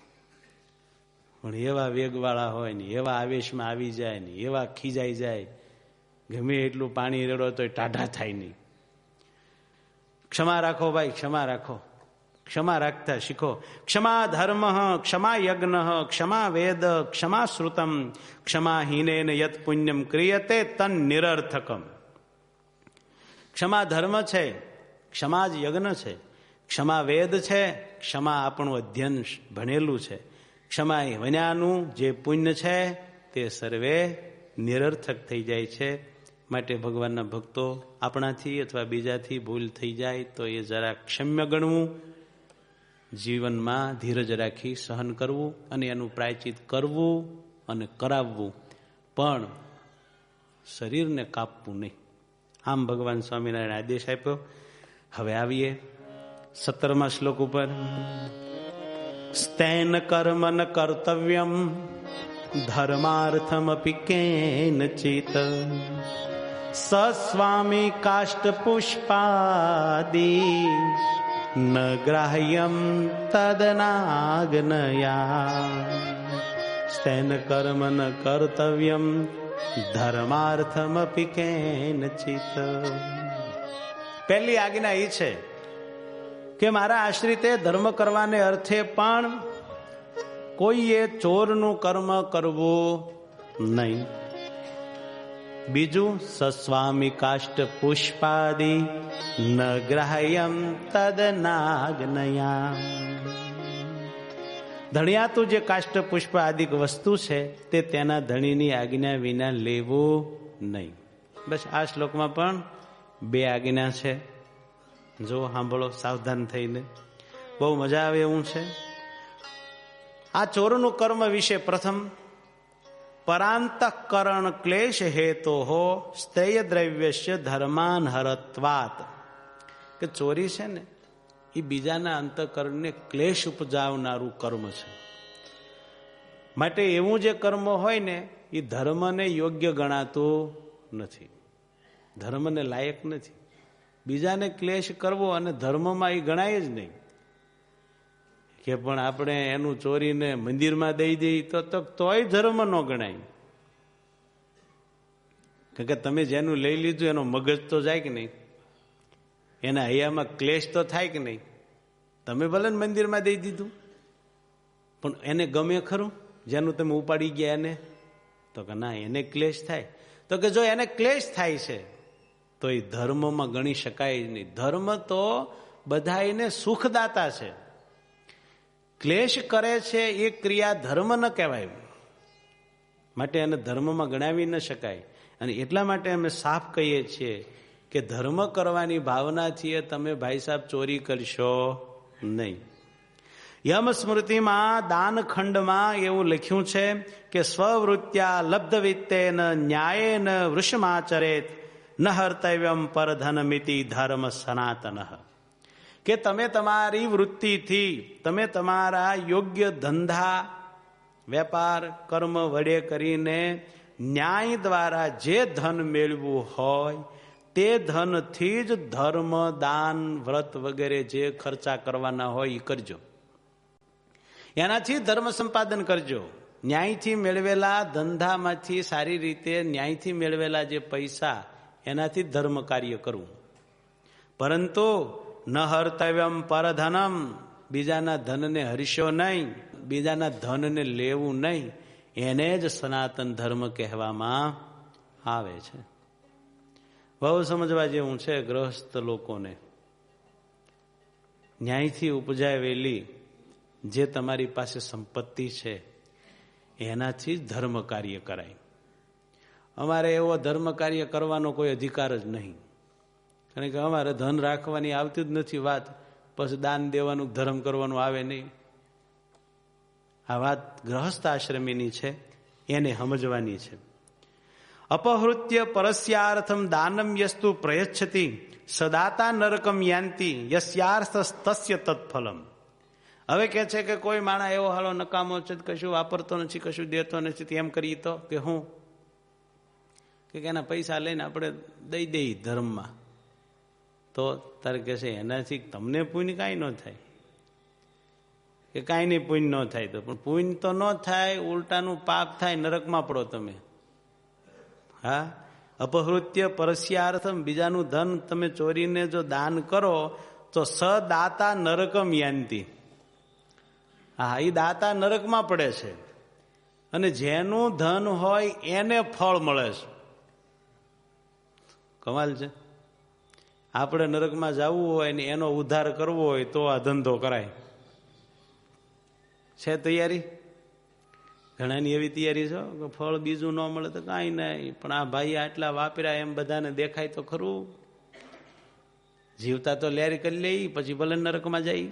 પણ એવા વેગવાળા હોય ને, એવા આવેશમાં આવી જાય ને, એવા ખીજાઈ જાય, ગમે એટલું પાણી રેડો તો ટાઢા થાય નહીં. ક્ષમા રાખો ભાઈ, ક્ષમા રાખો. ક્ષમા રાખતા શીખો. ક્ષમા ધર્મ, ક્ષમા યજ્ઞ, ક્ષમા વેદ, ક્ષમા શ્રુતમ, ક્ષમા હીનેન યત પુણ્યમ ક્રિયતે તન નિરર્થકમ. ક્ષમા ધર્મ છે, ક્ષમા જ યજ્ઞ છે, ક્ષમા વેદ છે, ક્ષમા આપણું અધ્યયન ભણેલું છે. ક્ષમા વન્યાનું જે પુણ્ય છે તે સર્વે નિરર્થક થઈ જાય છે. માટે ભગવાનના ભક્તો આપણાથી અથવા બીજાથી ભૂલ થઈ જાય તો એ જરા ક્ષમ્ય ગણવું, જીવનમાં ધીરજ રાખી સહન કરવું અને એનું પ્રાયચિત કરવું અને કરાવવું, પણ શરીરને કાપવું નહીં. આમ ભગવાન સ્વામિનારાયણ આદેશ આપ્યો. હવે આવીએ સત્તરમા શ્લોક ઉપર. સ્તેન કર્મ ન કર્તવ્યમ ધર્માર્થમપી કેનચિત સસ્વામી કાષ્ટ પુષ્પાદી ન ગ્રાહ્યમ તદનાગ્નયા. સ્તેન કર્મ ન કર્તવ્યમ ધર્માર્થમપી કેનચિત. પહેલી આજ્ઞા એ છે કે મારા આશ્રિતે ધર્મ કરવાને અર્થે પણ કોઈએ ચોરનું કર્મ કરવું નહીં. બીજું, સસ્વામી કાષ્ટ પુષ્પાદી ન ગ્રાહ્યમ તદનાગ્નયા. ધણિયાતું જે કાષ્ટ પુષ્પ આદિક વસ્તુ છે તે તેના ધણીની આજ્ઞા વિના લેવું નહીં. બસ આ શ્લોકમાં પણ બે આજ્ઞા છે. જો સાંભળો સાવધાન થઈને, બહુ મજા આવે એવું છે. આ ચોરનું કર્મ વિશે પ્રથમ પરાંતઃકરણ ક્લેશ હેતો હો સ્તેય દ્રવ્યસ્ય ધર્માન હરત્વાત, કે ચોરી છે ને એ બીજાના અંતઃકરણને ક્લેશ ઉપજાવનારું કર્મ છે. માટે એવું જે કર્મ હોય ને એ ધર્મને યોગ્ય ગણાતું નથી, ધર્મને લાયક નથી. બીજાને ક્લેશ કરવો અને ધર્મમાં એ ગણાય જ નહીં. કે પણ આપણે એનું ચોરીને મંદિરમાં દઈ દઈએ તો તોય ધર્મ ન ગણાય. કે તમે જેનું લઈ લીધું એનો મગજ તો જાય કે નહીં, એના હૈયામાં ક્લેશ તો થાય કે નહીં. તમે ભલે ને મંદિરમાં દઈ દીધું, પણ એને ગમે ખરું જેનું તમે ઉપાડી ગયા એને? તો કે ના, એને ક્લેશ થાય. તો કે જો એને ક્લેશ થાય છે તો એ ધર્મમાં ગણી શકાય જ નહીં. ધર્મ તો બધાને સુખદાતા છે. ક્લેશ કરે છે એ ક્રિયા ધર્મ ન કહેવાય, માટે એને ધર્મમાં ગણાવી ન શકાય. અને એટલા માટે અમે સાફ કહીએ છીએ કે ધર્મ કરવાની ભાવનાથી તમે ભાઈ સાહેબ ચોરી કરશો નહીં. યમ સ્મૃતિમાં દાનખંડમાં એવું લખ્યું છે કે સ્વવૃત્યા લબ્ધ વિત્તેન ન્યાયેન વૃષમાચરેત ન હર્તવ્યમ પરધનમિતિ ધર્મ સનાતન, કે તમે તમારી વૃત્તિથી, તમે તમારા યોગ્ય ધંધા વેપાર કર્મ વડે કરીને ન્યાય દ્વારા જે ધન મેળવું હોય તે ધનથી જ ધર્મ દાન વ્રત વગેરે જે ખર્ચા કરવાના હોય એ કરજો. એનાથી ધર્મ સંપાદન કરજો. ન્યાયથી મેળવેલા ધંધામાંથી સારી રીતે ન્યાયથી મેળવેલા જે પૈસા એનાથી ધર્મ કાર્ય કરવું. પરંતુ ન હર્તવ્યમ પરધનમ, બીજાના ધનને હરશો નહીં, બીજાના ધનને લેવું નહીં, એને જ સનાતન ધર્મ કહેવામાં આવે છે. બહુ સમજવા જેવું છે ગ્રહસ્થ લોકોને. ન્યાયથી ઉપજાવેલી જે તમારી પાસે સંપત્તિ છે એનાથી જ ધર્મ કાર્ય કરાય. અમારે એવો ધર્મ કાર્ય કરવાનો કોઈ અધિકાર જ નહીં, કારણ કે અમારે ધન રાખવાની આવતી જ નથી વાત, પછી દાન દેવાનું ધર્મ કરવાનું આવે નહીં. આ વાત ગ્રહસ્થ આશ્રમીની છે, એને સમજવાની છે. અપહૃત્ય પરસ્યાર્થમ દાનમ યસ્તુ પ્રયચ્છતિ સદાતા નરકમ યાંતિ યસ્યાર્થ તસ્ય તત્ફલમ. હવે કે છે કે કોઈ માણસ એવો હાલો નકામો છે, કશું વાપરતો નથી, કશું દેતો નથી, એમ કરી તો કે હું કે એના પૈસા લઈને આપણે દઈ દઈ ધર્મમાં, તો તારે કે છે એનાથી તમને પુણ્ય કાંઈ ન થાય, કે કાંઈ નહીં પુણ્ય ન થાય. તો પણ પુણ્ય તો ન થાય, ઉલટાનું પાપ થાય, નરકમાં પડો તમે. હા, અપહૃત્ય પરસ્યાર્થમ, બીજાનું ધન તમે ચોરીને જો દાન કરો તો સદાતા નરકમ યાંતિ. હા, એ દાતા નરકમાં પડે છે, અને જેનું ધન હોય એને ફળ મળે છે. કમાલ છે. આપણે નરકમાં જવું હોય ને એનો ઉદ્ધાર કરવો હોય તો આ ધંધો કરાય. છે તૈયારી? ઘણાની એવી તૈયારી છે કે ફળ બીજું ન મળે તો કાંઈ નહીં, પણ આ ભાઈ આટલા વાપર્યા એમ બધાને દેખાય તો ખરું. જીવતા તો લેરી કરી લે, પછી ભલે નરકમાં જાય.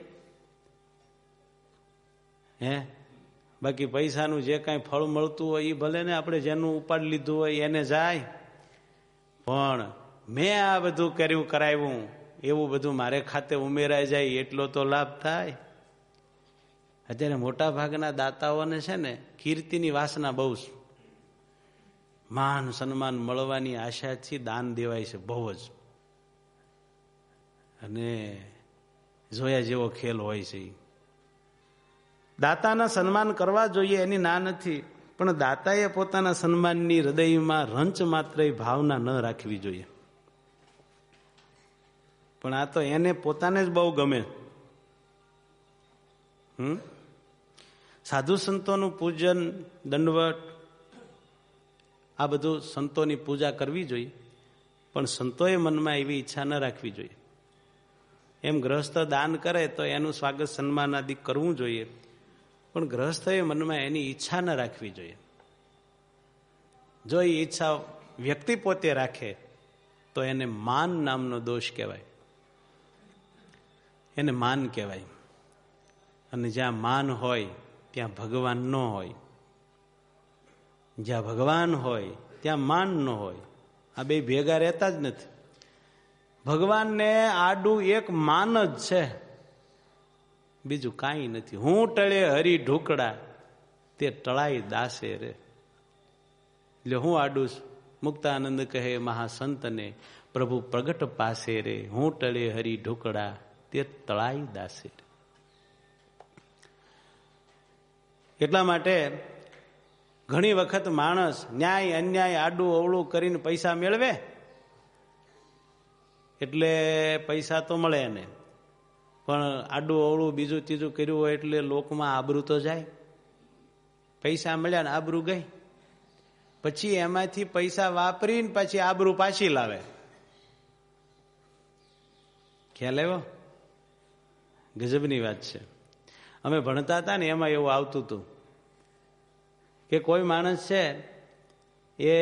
હે, બાકી પૈસાનું જે કાંઈ ફળ મળતું હોય એ ભલે ને આપણે જેનું ઉપાડ લીધું હોય એને જાય, પણ મેં આ બધું કર્યું કરાવ્યું એવું બધું મારે ખાતે ઉમેરાઈ જાય એટલો તો લાભ થાય. અત્યારે મોટા ભાગના દાતાઓને છે ને કીર્તિની વાસના બહુ છે, માન સન્માન મળવાની આશાથી દાન દેવાય છે બહુ જ, અને જોયા જેવો ખેલ હોય છે. દાતાના સન્માન કરવા જોઈએ એની ના નથી, પણ દાતાએ પોતાના સન્માનની હૃદયમાં રંચ માત્ર ભાવના ન રાખવી જોઈએ. પણ આ તો એને પોતાને જ બહુ ગમે. હમ સાધુ સંતોનું પૂજન દંડવટ આ બધું સંતોની પૂજા કરવી જોઈએ, પણ સંતોએ મનમાં એવી ઈચ્છા ન રાખવી જોઈએ. એમ ગ્રહસ્થ દાન કરે તો એનું સ્વાગત સન્માન આદિ કરવું જોઈએ, પણ ગ્રહસ્થએ મનમાં એની ઈચ્છા ન રાખવી જોઈએ. જો એ ઈચ્છા વ્યક્તિ પોતે રાખે તો એને માન નામનો દોષ કહેવાય, એને માન કહેવાય. અને જ્યાં માન હોય ત્યાં ભગવાન ન હોય, જ્યાં ભગવાન હોય ત્યાં માન ન હોય. આ બે ભેગા રહેતા જ નથી. ભગવાનને આડું એક માન જ છે, બીજું કાંઈ નથી. હું ટળે હરી ઢોકળા તે ટળાઈ દાસે રે. એટલે હું આડું મુક્તાનંદ કહે મહાસંતને પ્રભુ પ્રગટ પાસે રે, હું ટળે હરી ઢોકળા તે તળાઈ દાસે રે. એટલા માટે ઘણી વખત માણસ ન્યાય અન્યાય આડું અવળું કરીને પૈસા મેળવે, એટલે પૈસા તો મળે એને, પણ આડું અવળું બીજું ત્રીજું કર્યું હોય એટલે લોકમાં આબરૂ તો જાય. પૈસા મળ્યા ને આબરૂ ગઈ, પછી એમાંથી પૈસા વાપરીને પછી આબરૂ પાછી લાવે. ખ્યાલ આવ્યો? ગજબની વાત છે. અમે ભણતા હતા ને એમાં એવું આવતું હતું કે કોઈ માણસ છે એ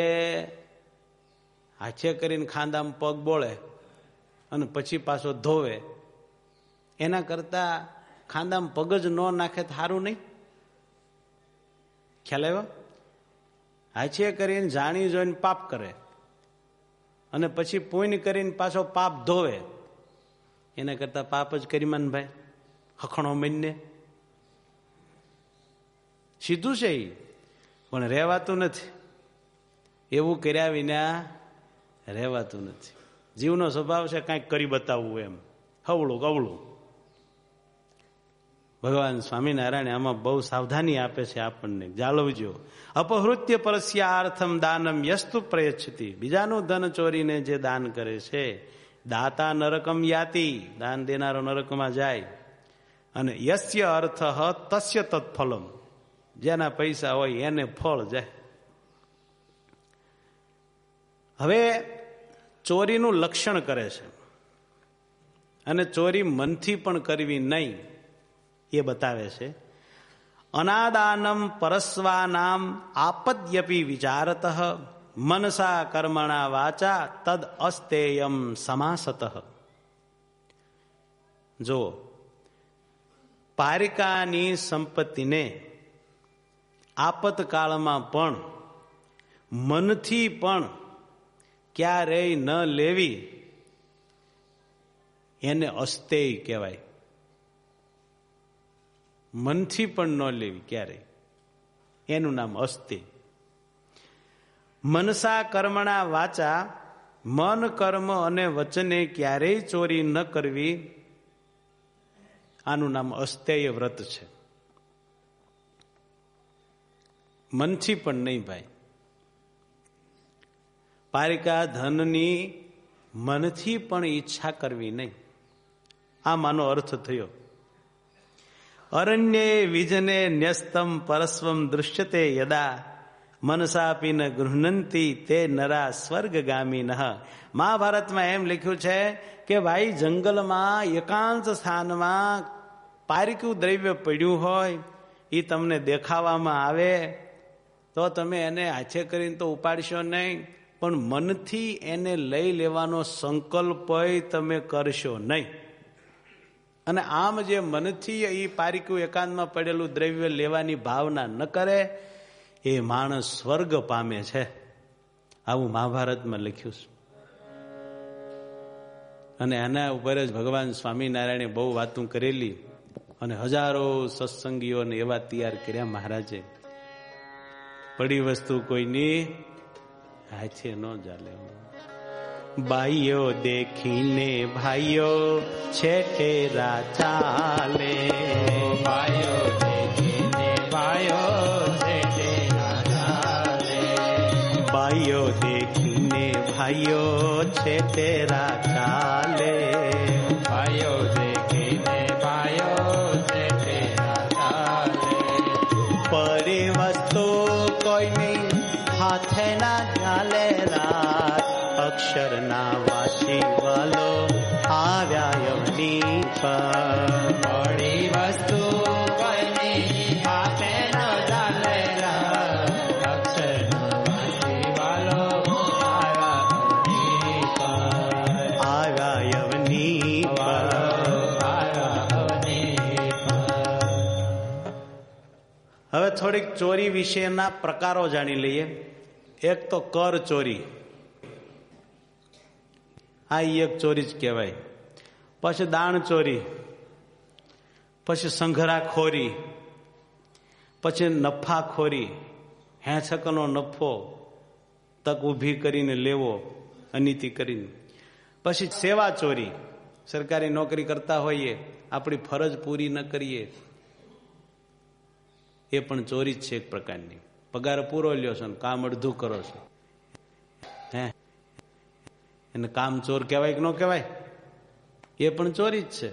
હાથે કરીને ખાંદામાં પગ બોળે અને પછી પાછો ધોવે, એના કરતા ખાંદામાં પગ જ ન નાખે તો સારું નહીં? ખ્યાલ આવ્યો? હાથે કરીને જાણી જોઈને પાપ કરે અને પછી પુણ્ય કરીને પાછો પાપ ધોવે, એના કરતા પાપ જ કરી માનભાઈ, હખણો મહિને. સીધું છે એ, પણ રહેવાતું નથી. એવું કર્યા વિના રહેવાતું નથી. જીવનો સ્વભાવ છે કાંઈક કરી બતાવવું, એમ હવળું કવળું. ભગવાન સ્વામિનારાયણ આમાં બહુ સાવધાની આપે છે આપણને, જાળવજો. અપહૃત્ય પરસ્યાર્થમ દાનમ યસ્તુ પ્રયચ્છતિ. બીજાનું ધન ચોરીને જે દાન કરે છે, દાતા નરકમ યાતિ, દાન દેનારો નરકમાં જાય. અને યસ્ય અર્થ તસ્ય તત્ફલમ, જેના પૈસા હોય એને ફળ જાય. હવે ચોરીનું લક્ષણ કરે છે, અને ચોરી મનથી પણ કરવી નહીં એ બતાવે છે. અનાદાનમ પરસ્વાનામ આપદ્યપી વિચારત મનસા કર્મણા વાચા તદ અસ્તેયમ સમાસત. જો પારિકાની સંપત્તિને આપતકાળમાં પણ મનથી પણ ક્યારેય ન લેવી એને અસ્તેય કહેવાય. મનથી પણ ન લેવી ક્યારેય, એનું નામ અસ્તેય. મનસા કર્મણા વાચા, મન કર્મ અને વચને ક્યારેય ચોરી ન કરવી, આનું નામ અસ્તેય વ્રત છે. મનથી પણ નહીં ભાઈ. પારિકા ધનની મનથી પણ ઈચ્છા કરવી નહીં, આ માનો અર્થ થયો. અરણ્યે વિજને ન્યસ્તમ પરસ્વમ દૃશ્યતે યદા મનસાપી ન ગૃહનંતી તે નરા સ્વર્ગગામી નઃ. મહાભારતમાં એમ લખ્યું છે કે ભાઈ જંગલમાં એકાંત સ્થાનમાં પારિકું દ્રવ્ય પડ્યું હોય, એ તમને દેખાવામાં આવે તો તમે એને હાથે કરીને તો ઉપાડશો નહીં, પણ મનથી એને લઈ લેવાનો સંકલ્પ તમે કરશો નહીં. અને આમ જે મનથી એ પારિકું એકાંતમાં પડેલું દ્રવ્ય લેવાની ભાવના ન કરે એ માણસ સ્વર્ગ પામે છે, આવું મહાભારતમાં લખ્યું છે. અને આના ઉપર જ ભગવાન સ્વામિનારાયણે બહુ વાતો કરેલી, અને હજારો સત્સંગીઓને એવા તૈયાર કર્યા મહારાજે. પડી વસ્તુ કોઈની હાથે ન ચાલે. બાઈઓ દેખીને ભાઈઓ છેટેરા ચાલે, ભાઈઓ દેખીને ભાઈઓ છેટેરા ચાલે, બાઈઓ દેખીને ભાઈઓ છેટેરા ચાલે, ભાઈઓ દેખીને ભાઈઓ છેટેરા ચાલે. પરી વસ્તુ કોઈની હાથે ના ચાલે, રાત અક્ષરના વાસી વાલો આવ્યા યમની પર. પડી વસ્તુ કોઈની હાથે ન ચાલે, અક્ષરના વાસી વાલો આવ્યા યમની પર. થોડીક ચોરી વિશેના પ્રકારો જાણી લઈએ. એક તો કર ચોરી, આ એક ચોરી જ કહેવાય. પછી દાણ ચોરી, પછી સંઘરાખોરી, પછી નફાખોરી, હેંછકનો નફો તક ઊભી કરીને લેવો અનીતિ કરીને. પછી સેવા ચોરી, સરકારી નોકરી કરતા હોઈએ, આપણી ફરજ પૂરી ન કરીએ, એ પણ ચોરી જ છે એક પ્રકારની. પગાર પૂરો લ્યો છો ને કામ અડધું કરો છો, હે એને કામ ચોર કહેવાય કે ન કહેવાય? એ પણ ચોરી જ છે.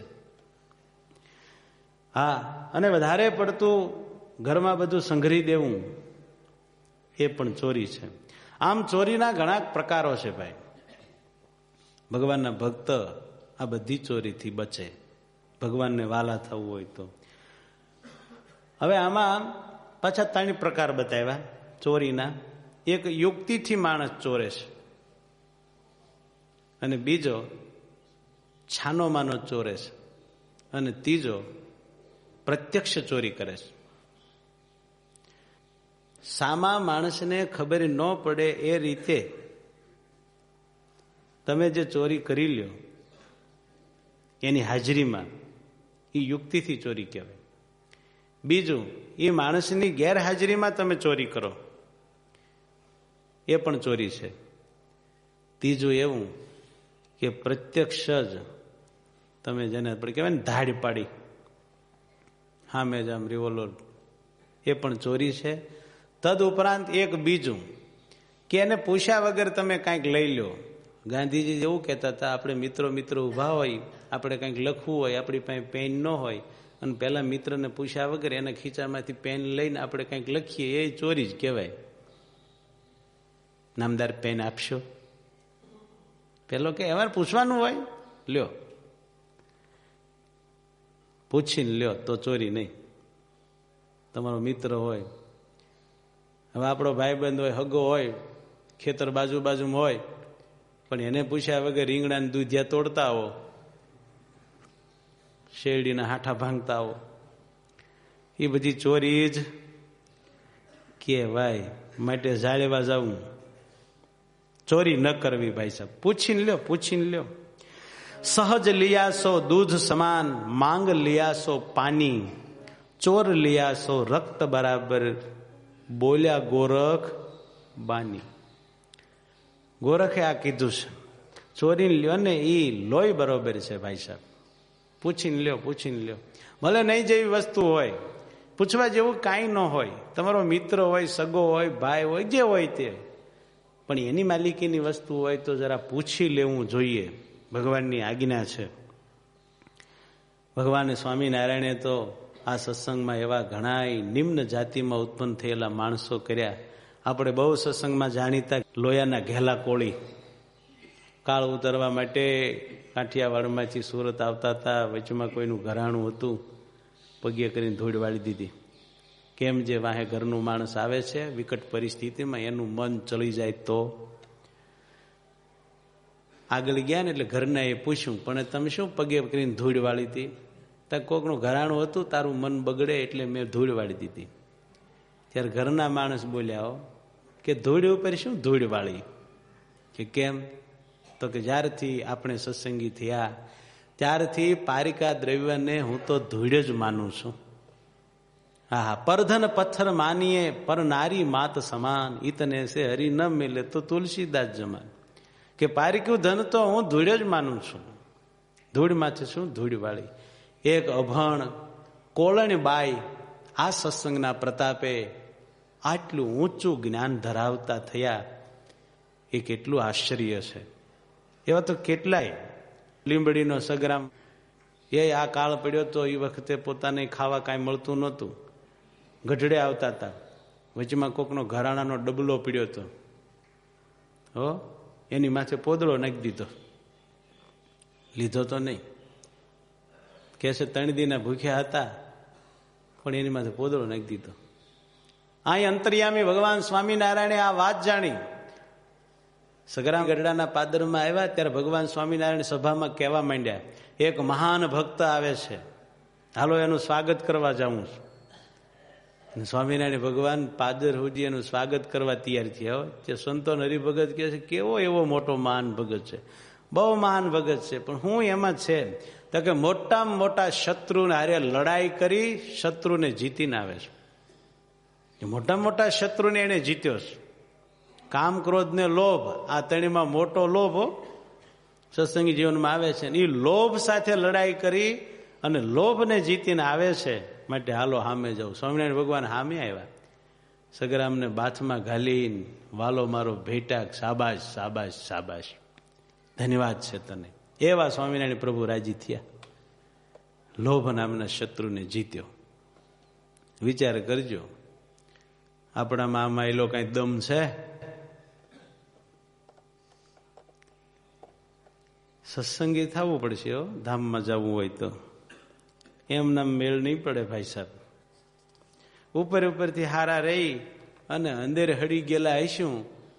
હા, અને વધારે પડતું ઘરમાં બધું સંઘરી દેવું એ પણ ચોરી છે. આમ ચોરીના ઘણા પ્રકારો છે ભાઈ. ભગવાનના ભક્ત આ બધી ચોરીથી બચે, ભગવાનને વાલા થવું હોય તો. હવે આમાં પાછા ત્રણ પ્રકાર બતાવ્યા ચોરીના. એક યુક્તિથી માણસ ચોરે છે, અને બીજો છાનો માનો ચોરે છે, અને ત્રીજો પ્રત્યક્ષ ચોરી કરે છે. સામા માણસને ખબર ન પડે એ રીતે તમે જે ચોરી કરી લ્યો એની હાજરીમાં, એ યુક્તિથી ચોરી કહેવાય. બીજું, એ માણસની ગેરહાજરીમાં તમે ચોરી કરો, એ પણ ચોરી છે. ત્રીજું એવું કે પ્રત્યક્ષ જ તમે જેને આપણે કહેવાય ને ધાડ પાડી હા મેં જ આમ રિવોલ્વર, એ પણ ચોરી છે. તદ ઉપરાંત એક બીજું કે એને પૂછ્યા વગર તમે કાંઈક લઈ લો. ગાંધીજી એવું કહેતા હતા, આપણે મિત્રો મિત્રો ઊભા હોય, આપણે કંઈક લખવું હોય, આપણી પાસે પેન ન હોય, અને પહેલા મિત્રને પૂછ્યા વગર એના ખીચામાંથી પેન લઈને આપણે કંઈક લખીએ, એ ચોરી જ કહેવાય. નામદાર પેન આપશો? પેલો કે અમારે પૂછવાનું હોય, લ્યો, પૂછીને લ્યો તો ચોરી નહીં. તમારો મિત્ર હોય, હવે આપણો ભાઈબંધ હોય, હગો હોય, ખેતર બાજુ બાજુમાં હોય, પણ એને પૂછ્યા વગર રીંગણાને દૂધિયા તોડતા હો, શેરડીના હાઠા ભાંગતા હો, એ બધી ચોરી જ કહેવાય. માટે જાળેવા જવું, ચોરી ન કરવી ભાઈ સાહેબ. પૂછીને લ્યો, પૂછીને લ્યો. સહજ લિયાસો દૂધ સમાન, માંગ લિયાસો પાની, ચોર લિયાસો રક્ત બરાબર, બોલ્યા ગોરખ બાની. ગોરખે આ કીધું છે, ચોરી લ્યો ને એ લોહી બરોબર છે ભાઈ સાહેબ. પૂછીને લ્યો, પૂછીને લ્યો. ભલે નહીં જેવી વસ્તુ હોય, પૂછવા જેવું કાંઈ ન હોય, તમારો મિત્ર હોય, સગો હોય, ભાઈ હોય, જે હોય તે, પણ એની માલિકીની વસ્તુ હોય તો જરા પૂછી લેવું જોઈએ. ભગવાનની આજ્ઞા છે. ભગવાન સ્વામિનારાયણે તો આ સત્સંગમાં એવા ઘણા નિમ્ન જાતિમાં ઉત્પન્ન થયેલા માણસો કર્યા. આપણે બહુ સત્સંગમાં જાણીતા લોયાના ઘેલા કોળી, કાળ ઉતરવા માટે કાઠિયાવાડમાંથી સુરત આવતા હતા, વચમાં કોઈનું ઘરાણું હતું, પગે કરીને ધૂળ વાળી દીધી. કેમ જે વાહે ઘરનું માણસ આવે છે વિકટ પરિસ્થિતિમાં, એનું મન ચડી જાય તો. આગળ ગયા ને એટલે ઘરના એ પૂછ્યું, પણ તમે શું પગે કરીને ધૂળ વાળી હતી? ત્યાં કોકનું ઘરાણું હતું, તારું મન બગડે એટલે મેં ધૂળ વાળી દીધી. ત્યારે ઘરના માણસ બોલ્યા કે ધૂળ ઉપર શું ધૂળ વાળી? કે કેમ? તો કે જ્યારથી આપણે સત્સંગી થયા ત્યારથી પારિકા દ્રવ્યને હું તો ધૂળ જ માનું છું. હા હા, પરધન પથ્થર માનીએ પર નારી માત સમાન, ઈતને સે હરી ન મિલે તો તુલસીદાસ જમાન. કે પારિક્યું ધન તો હું ધૂળ જ માનું છું. ધૂળમાં છે શું? ધૂળ વાળી. એક અભણ કોળણ બાઈ આ સત્સંગના પ્રતાપે આટલું ઊંચું જ્ઞાન ધરાવતા થયા, એ કેટલું આશ્ચર્ય છે. એવા તો કેટલાય. લીંબડીનો સગ્રામ, એ આ કાળ પડ્યો તો એ વખતે પોતાને ખાવા કાંઈ મળતું નહોતું, ગઢડે આવતા હતા, વચમાં કોકનો ઘરાણાનો ડબલો પીડ્યો હતો, હો એની માથે પોદળો નાખી દીધો, લીધો તો નહીં. કે છે ત્રણ દિના ભૂખ્યા હતા, પણ એની માથે પોદળો નાખી દીધો. અહીં અંતર્યામી ભગવાન સ્વામિનારાયણે આ વાત જાણી. સગરામ ગઢડાના પાદરમાં આવ્યા ત્યારે ભગવાન સ્વામિનારાયણ સભામાં કહેવા માંડ્યા, એક મહાન ભક્ત આવે છે, હાલો એનું સ્વાગત કરવા જાઉં છું. સ્વામિનારાયણ ભગવાન પાદર સુધી એનું સ્વાગત કરવા તૈયાર થયા હોય. તે સંતો હરિભગત કહે છે કેવો એવો મોટો મહાન ભગત છે, બહુ મહાન ભગત છે, પણ હું એમાં છે તો કે મોટામાં મોટા શત્રુને હારે લડાઈ કરી શત્રુને જીતીને આવે છે. મોટા મોટા શત્રુને એને જીત્યો છે. કામ, ક્રોધ ને લોભ, આ ત્રણેયમાં મોટો લોભ સત્સંગી જીવનમાં આવે છે. એ લોભ સાથે લડાઈ કરી અને લોભને જીતીને આવે છે. માટે હાલો સામે જાઉં. સ્વામિનારાયણ ભગવાન સામે આવ્યા, સગરામને બાથમાં ઘાલીને વાલો મારો ભેટા, શાબાશ શાબાશ શાબાશ, ધન્યવાદ છે તને. એવા સ્વામિનારાયણ પ્રભુ રાજી થયા, લોભ નામના શત્રુને જીત્યો. વિચાર કરજો, આપણામાં આમાં એલો કઈ દમ છે? સત્સંગી થવું પડશે હો, ધામમાં જવું હોય તો. એમ નામ મેળ નહીં પડે ભાઈ સાહેબ. ઉપર ઉપરથી હારા રહી અને અંદર હળી ગયેલા હઈશું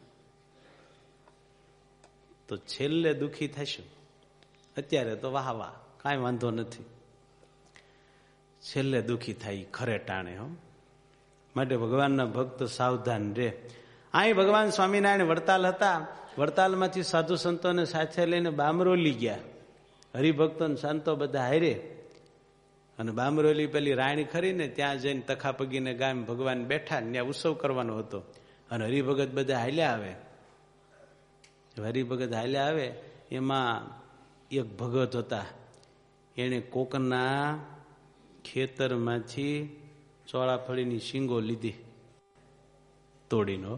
તો છેલ્લે દુઃખી થઈશું. અત્યારે તો વાહ વાહ, કાંઈ વાંધો નથી, છેલ્લે દુઃખી થાય ખરે ટાણે હો. માટે ભગવાનના ભક્ત સાવધાન રે. અહીં ભગવાન સ્વામિનારાયણ વડતાલ હતા, વડતાલમાંથી સાધુ સંતોને સાથે લઈને બામરોલી ગયા. હરિભક્તો સંતો બધા હારે. અને બામરોલી પેલી રાણી ખરી ને ત્યાં જઈને તખા પગીને ગામ ભગવાન બેઠા, ત્યાં ઉત્સવ કરવાનો હતો. અને હરિભગત બધા હાલ્યા આવે. હરિભગત હાલ્યા આવે એમાં એક ભગત હતા, એને કોકના ખેતરમાંથી ચોળાફળીની શીંગો લીધી તોડીનો.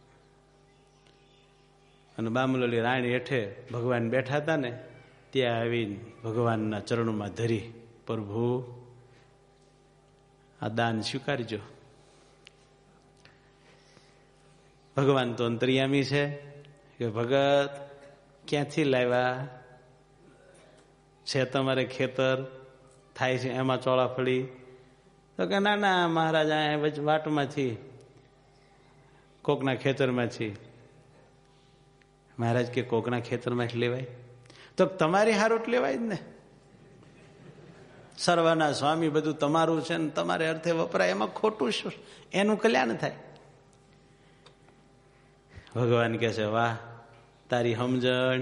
અને બામરોલી રાણી હેઠે ભગવાન બેઠા હતા ને ત્યાં આવીને ભગવાનના ચરણોમાં ધરી, પ્રભુ આ દાન સ્વીકારજો. ભગવાન તો અંતર્યામી છે કે ભગત ક્યાંથી લાવ્યા છે તમારે ખેતર થાય છે એમાં ચોળાફળી? તો કે ના ના મહારાજ આ વાટમાંથી કોકના ખેતરમાંથી. મહારાજ કે કોકના ખેતરમાંથી લેવાય? તો તમારી હારોટ લેવાય જ ને. સર્વના સ્વામી બધું તમારું છે ને તમારે અર્થે વપરાય, એમાં ખોટું શું? એનું કલ્યાણ થાય. ભગવાન કહે છે વાહ, તારી સમજણ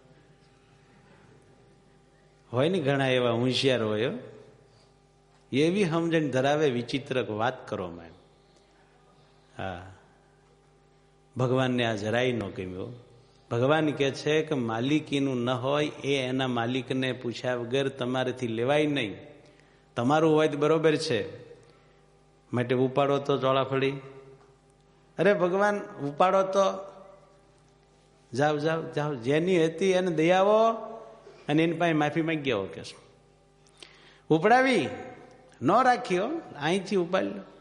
હોય ને. ઘણા એવા હોશિયાર હોય, એવી સમજણ ધરાવે, વિચિત્ર વાત કરો મેં. હા, ભગવાનને આ જરાય ન ગમ્યું. ભગવાન કહે છે કે માલિકીનું ન હોય એ એના માલિકને પૂછ્યા વગર તમારેથી લેવાય નહીં. તમારું હોય તો બરોબર છે, માટે ઉપાડો તો ચોળાફળી. અરે ભગવાન ઉપાડો તો, જાઓ જાઓ જાઓ, જેની હતી એને દયાવો અને એની પાસે માફી માંગી આવો. કે ઉપડાવી ન રાખ્યો, અહીંથી ઉપાડી લો.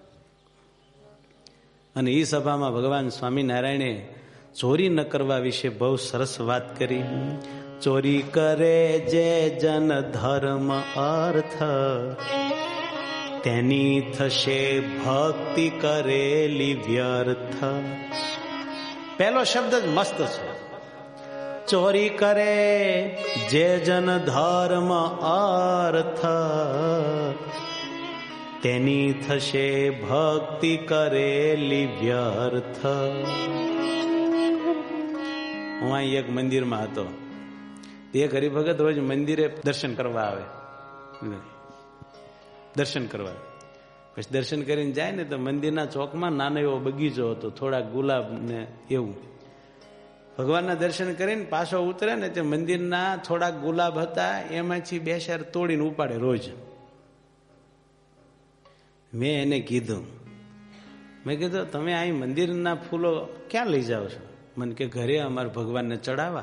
અને એ સભામાં ભગવાન સ્વામિનારાયણે ચોરી ન કરવા વિશે બહુ સરસ વાત કરી. ચોરી કરે જે જન ધર્મ અર્થ, તેની થશે ભક્તિ કરેલી વ્યર્થ. પહેલો શબ્દ જ મસ્ત છે. ચોરી કરે જે જન ધર્મ અર્થ, તેની થશે ભક્તિ કરેલી વ્યર્થ. હું અહીં એક મંદિરમાં હતો. એક હરિભગત રોજ મંદિરે દર્શન કરવા આવે, દર્શન કરવા. પછી દર્શન કરીને જાય ને તો મંદિરના ચોકમાં નાનો એવો બગીચો હતો, થોડા ગુલાબ ને એવું. ભગવાનના દર્શન કરીને પાછો ઉતરે ને તે મંદિરના થોડા ગુલાબ હતા, એમાંથી બે ચાર તોડીને ઉપાડે રોજ. મેં એને કીધું, મેં કીધું તમે અહીં મંદિરના ફૂલો ક્યાં લઈ જાઓ છો? મને કે ઘરે અમારે ભગવાનને ચડાવવા.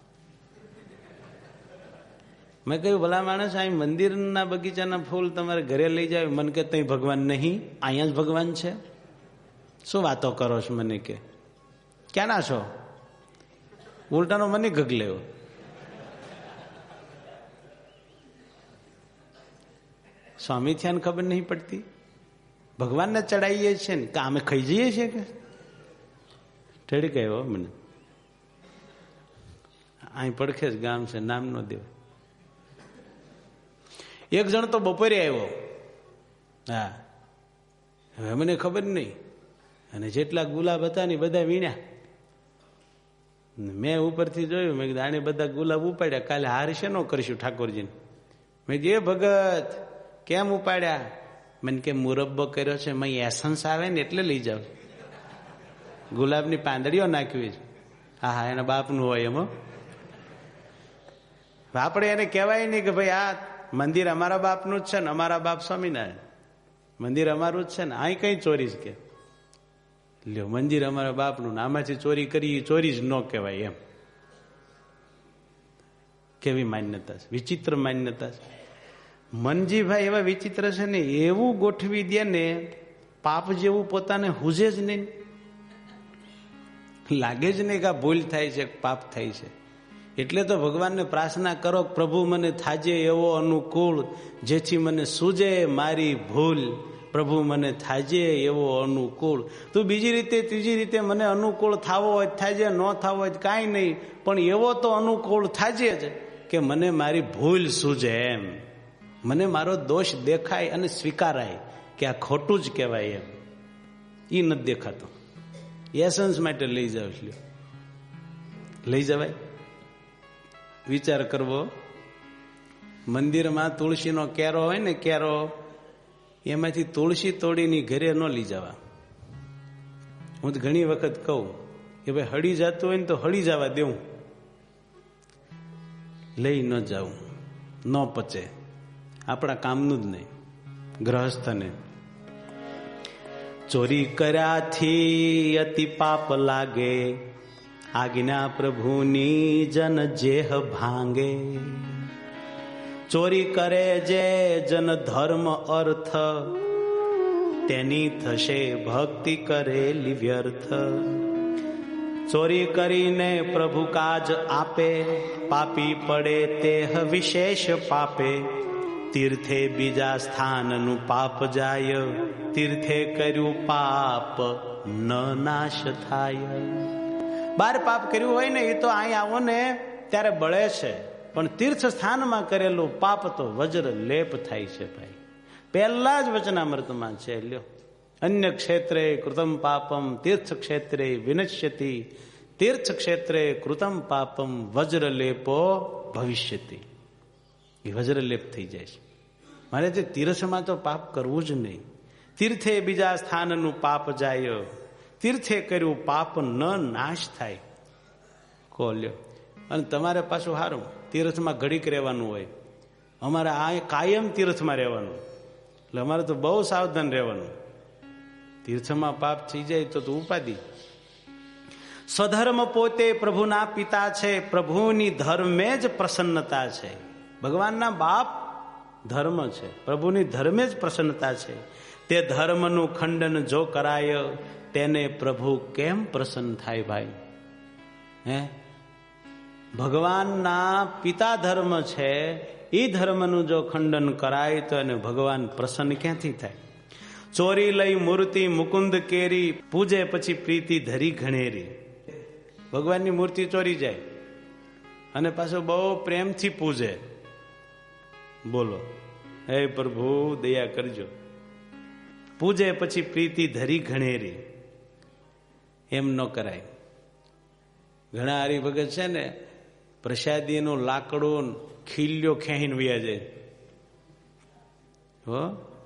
મેં કહ્યું ભલા માણસ, અહીં મંદિરના બગીચાના ફૂલ તમારે ઘરે લઈ જાવ? મને કે તઈ ભગવાન નહીં, અહીંયા જ ભગવાન છે. શું વાતો કરો છો? મને કે ક્યાંના છો? ઉલટાનો મને ગગ લેવો. સ્વામી થયાને ખબર નહીં પડતી? ભગવાનને ચડાવીએ છીએ ને, કે અમે ખાઈ જઈએ છીએ? કે ઠેડી ગયો મને. અહીં પડખે જ ગામ છે, નામ ન દેવાય. એક જણ તો બપોરે આવ્યો. હા, હવે મને ખબર નહીં. અને જેટલા ગુલાબ હતા ને બધા વીણ્યા. મેં ઉપરથી જોયું, મેં કીધું આને બધા ગુલાબ ઉપાડ્યા, કાલે હાર શેનો કરશું ઠાકોરજીને? મેં કીધું એ ભગત કેમ ઉપાડ્યા? મને કે મુરબ્બો કર્યો છે, મેં એસન્સ આવે ને એટલે લઈ જાવ. ગુલાબની પાંદડીઓ નાખવી છે. હા હા, એના બાપનું હોય એમ. આપણે એને કહેવાય નહીં કે ભાઈ આ મંદિર અમારા બાપનું જ છે ને, અમારા બાપ સ્વામિનારાયણ, મંદિર અમારું જ છે ને, અહીં કઈ ચોરી જ કે લ્યો, મંદિર અમારા બાપનું, આમાંથી ચોરી કરી ચોરી જ ન કહેવાય એમ. કેવી માન્યતા છે, વિચિત્ર માન્યતા છે. મનજીભાઈ એવા વિચિત્ર છે ને, એવું ગોઠવી દે ને પાપ જેવું પોતાને હુજે જ નહીં, લાગે જ નહીં કે આ ભૂલ થાય છે, પાપ થાય છે. એટલે તો ભગવાનને પ્રાર્થના કરો, પ્રભુ મને થાજે એવો અનુકૂળ, જેથી મને સૂજે મારી ભૂલ. પ્રભુ મને થાજે એવો અનુકૂળ. તું બીજી રીતે ત્રીજી રીતે મને અનુકૂળ થાવો હોય થાજે, ન થાવો હોય કાંઈ નહીં, પણ એવો તો અનુકૂળ થાજે જ કે મને મારી ભૂલ સૂજે એમ, મને મારો દોષ દેખાય અને સ્વીકારાય કે આ ખોટું જ કહેવાય એમ. એ નથી દેખાતો. એસન્સ માટે લઈ જાવ, લઈ જવાય. વિચાર કરવો, મંદિરમાં તુલસીનો કેરો હોય ને, કેરો, એમાંથી તુલસી તોડીની ઘરે ન લઈ જવા. હું તો ઘણી વખત કહું કે ભાઈ હળી જતું હોય ને તો હળી જવા દેવું, લઈ ન જાવું, ન પચે, આપણા કામનું જ નહીં. ગ્રહસ્થને ચોરી કર્યાથી અતિ પાપ લાગે, આજ્ઞા પ્રભુની જન જેહ ભાંગે. ચોરી કરે જે જન ધર્મ અર્થ, તેની થશે ભક્તિ કરેલી વ્યર્થ. ચોરી કરીને પ્રભુ કાજ આપે, પાપી પડે તે વિશેષ પાપે. તીર્થે બીજા સ્થાનનું પાપ જાય, તીર્થે કર્યું પાપ ન નાશ થાય. બાર પાપ કર્યું હોય ને એ તો અહીં આવો ને ત્યારે બળે છે, પણ તીર્થ સ્થાનમાં કરેલું પાપ તો વજ્ર લેપ થાય છે. ભાઈ પહેલા જ વચનામૃતમાં છે, લ્યો, અન્ય ક્ષેત્રે કૃતમ પાપમ તીર્થ ક્ષેત્રે વિનશ્યતિ, તીર્થ ક્ષેત્રે કૃતમ પાપમ વજ્ર લેપો ભવિષ્યતિ. એ વજ્ર લેપ થઈ જાય છે. મારે તે તીર્થમાં તો પાપ કરવું જ નહીં. તીર્થે બીજા સ્થાનનું પાપ જાય, તીર્થે કર્યું પાપ ન નાશ થાય. કોલ્યો. અને તમારે પાછું સારું, તીર્થમાં ઘડીક રહેવાનું હોય, અમારે આ કાયમ તીર્થમાં રહેવાનું, એટલે અમારે તો બહુ સાવધાન રહેવાનું. તીર્થમાં પાપ થઈ જાય તો ઉપાધિ. સ્વધર્મ પોતે પ્રભુના પિતા છે, પ્રભુની ધર્મે જ પ્રસન્નતા છે. ભગવાનના બાપ ધર્મ છે, પ્રભુની ધર્મે જ પ્રસન્નતા છે. તે ધર્મનું ખંડન જો કરાય, તેને પ્રભુ કેમ પ્રસન્ન થાય? ભાઈ હે, ભગવાનના પિતા ધર્મ છે, એ ધર્મનું જો ખંડન કરાય તો એને ભગવાન પ્રસન્ન ક્યાંથી થાય? ચોરી લઈ મૂર્તિ મુકુંદ કેરી, પૂજે પછી પ્રીતિ ધરી ઘણેરી. ભગવાનની મૂર્તિ ચોરી જાય અને પાછો બહુ પ્રેમથી પૂજે. બોલો, હે પ્રભુ દયા કરજો. પૂજે પછી પ્રીતિ ધરી ઘણેરી. એમ ન કરાય. ઘણા હરિભગત છે ને, પ્રસાદીનું લાકડું ખીલ્યો ખેહીને વ્યા જાય. હો,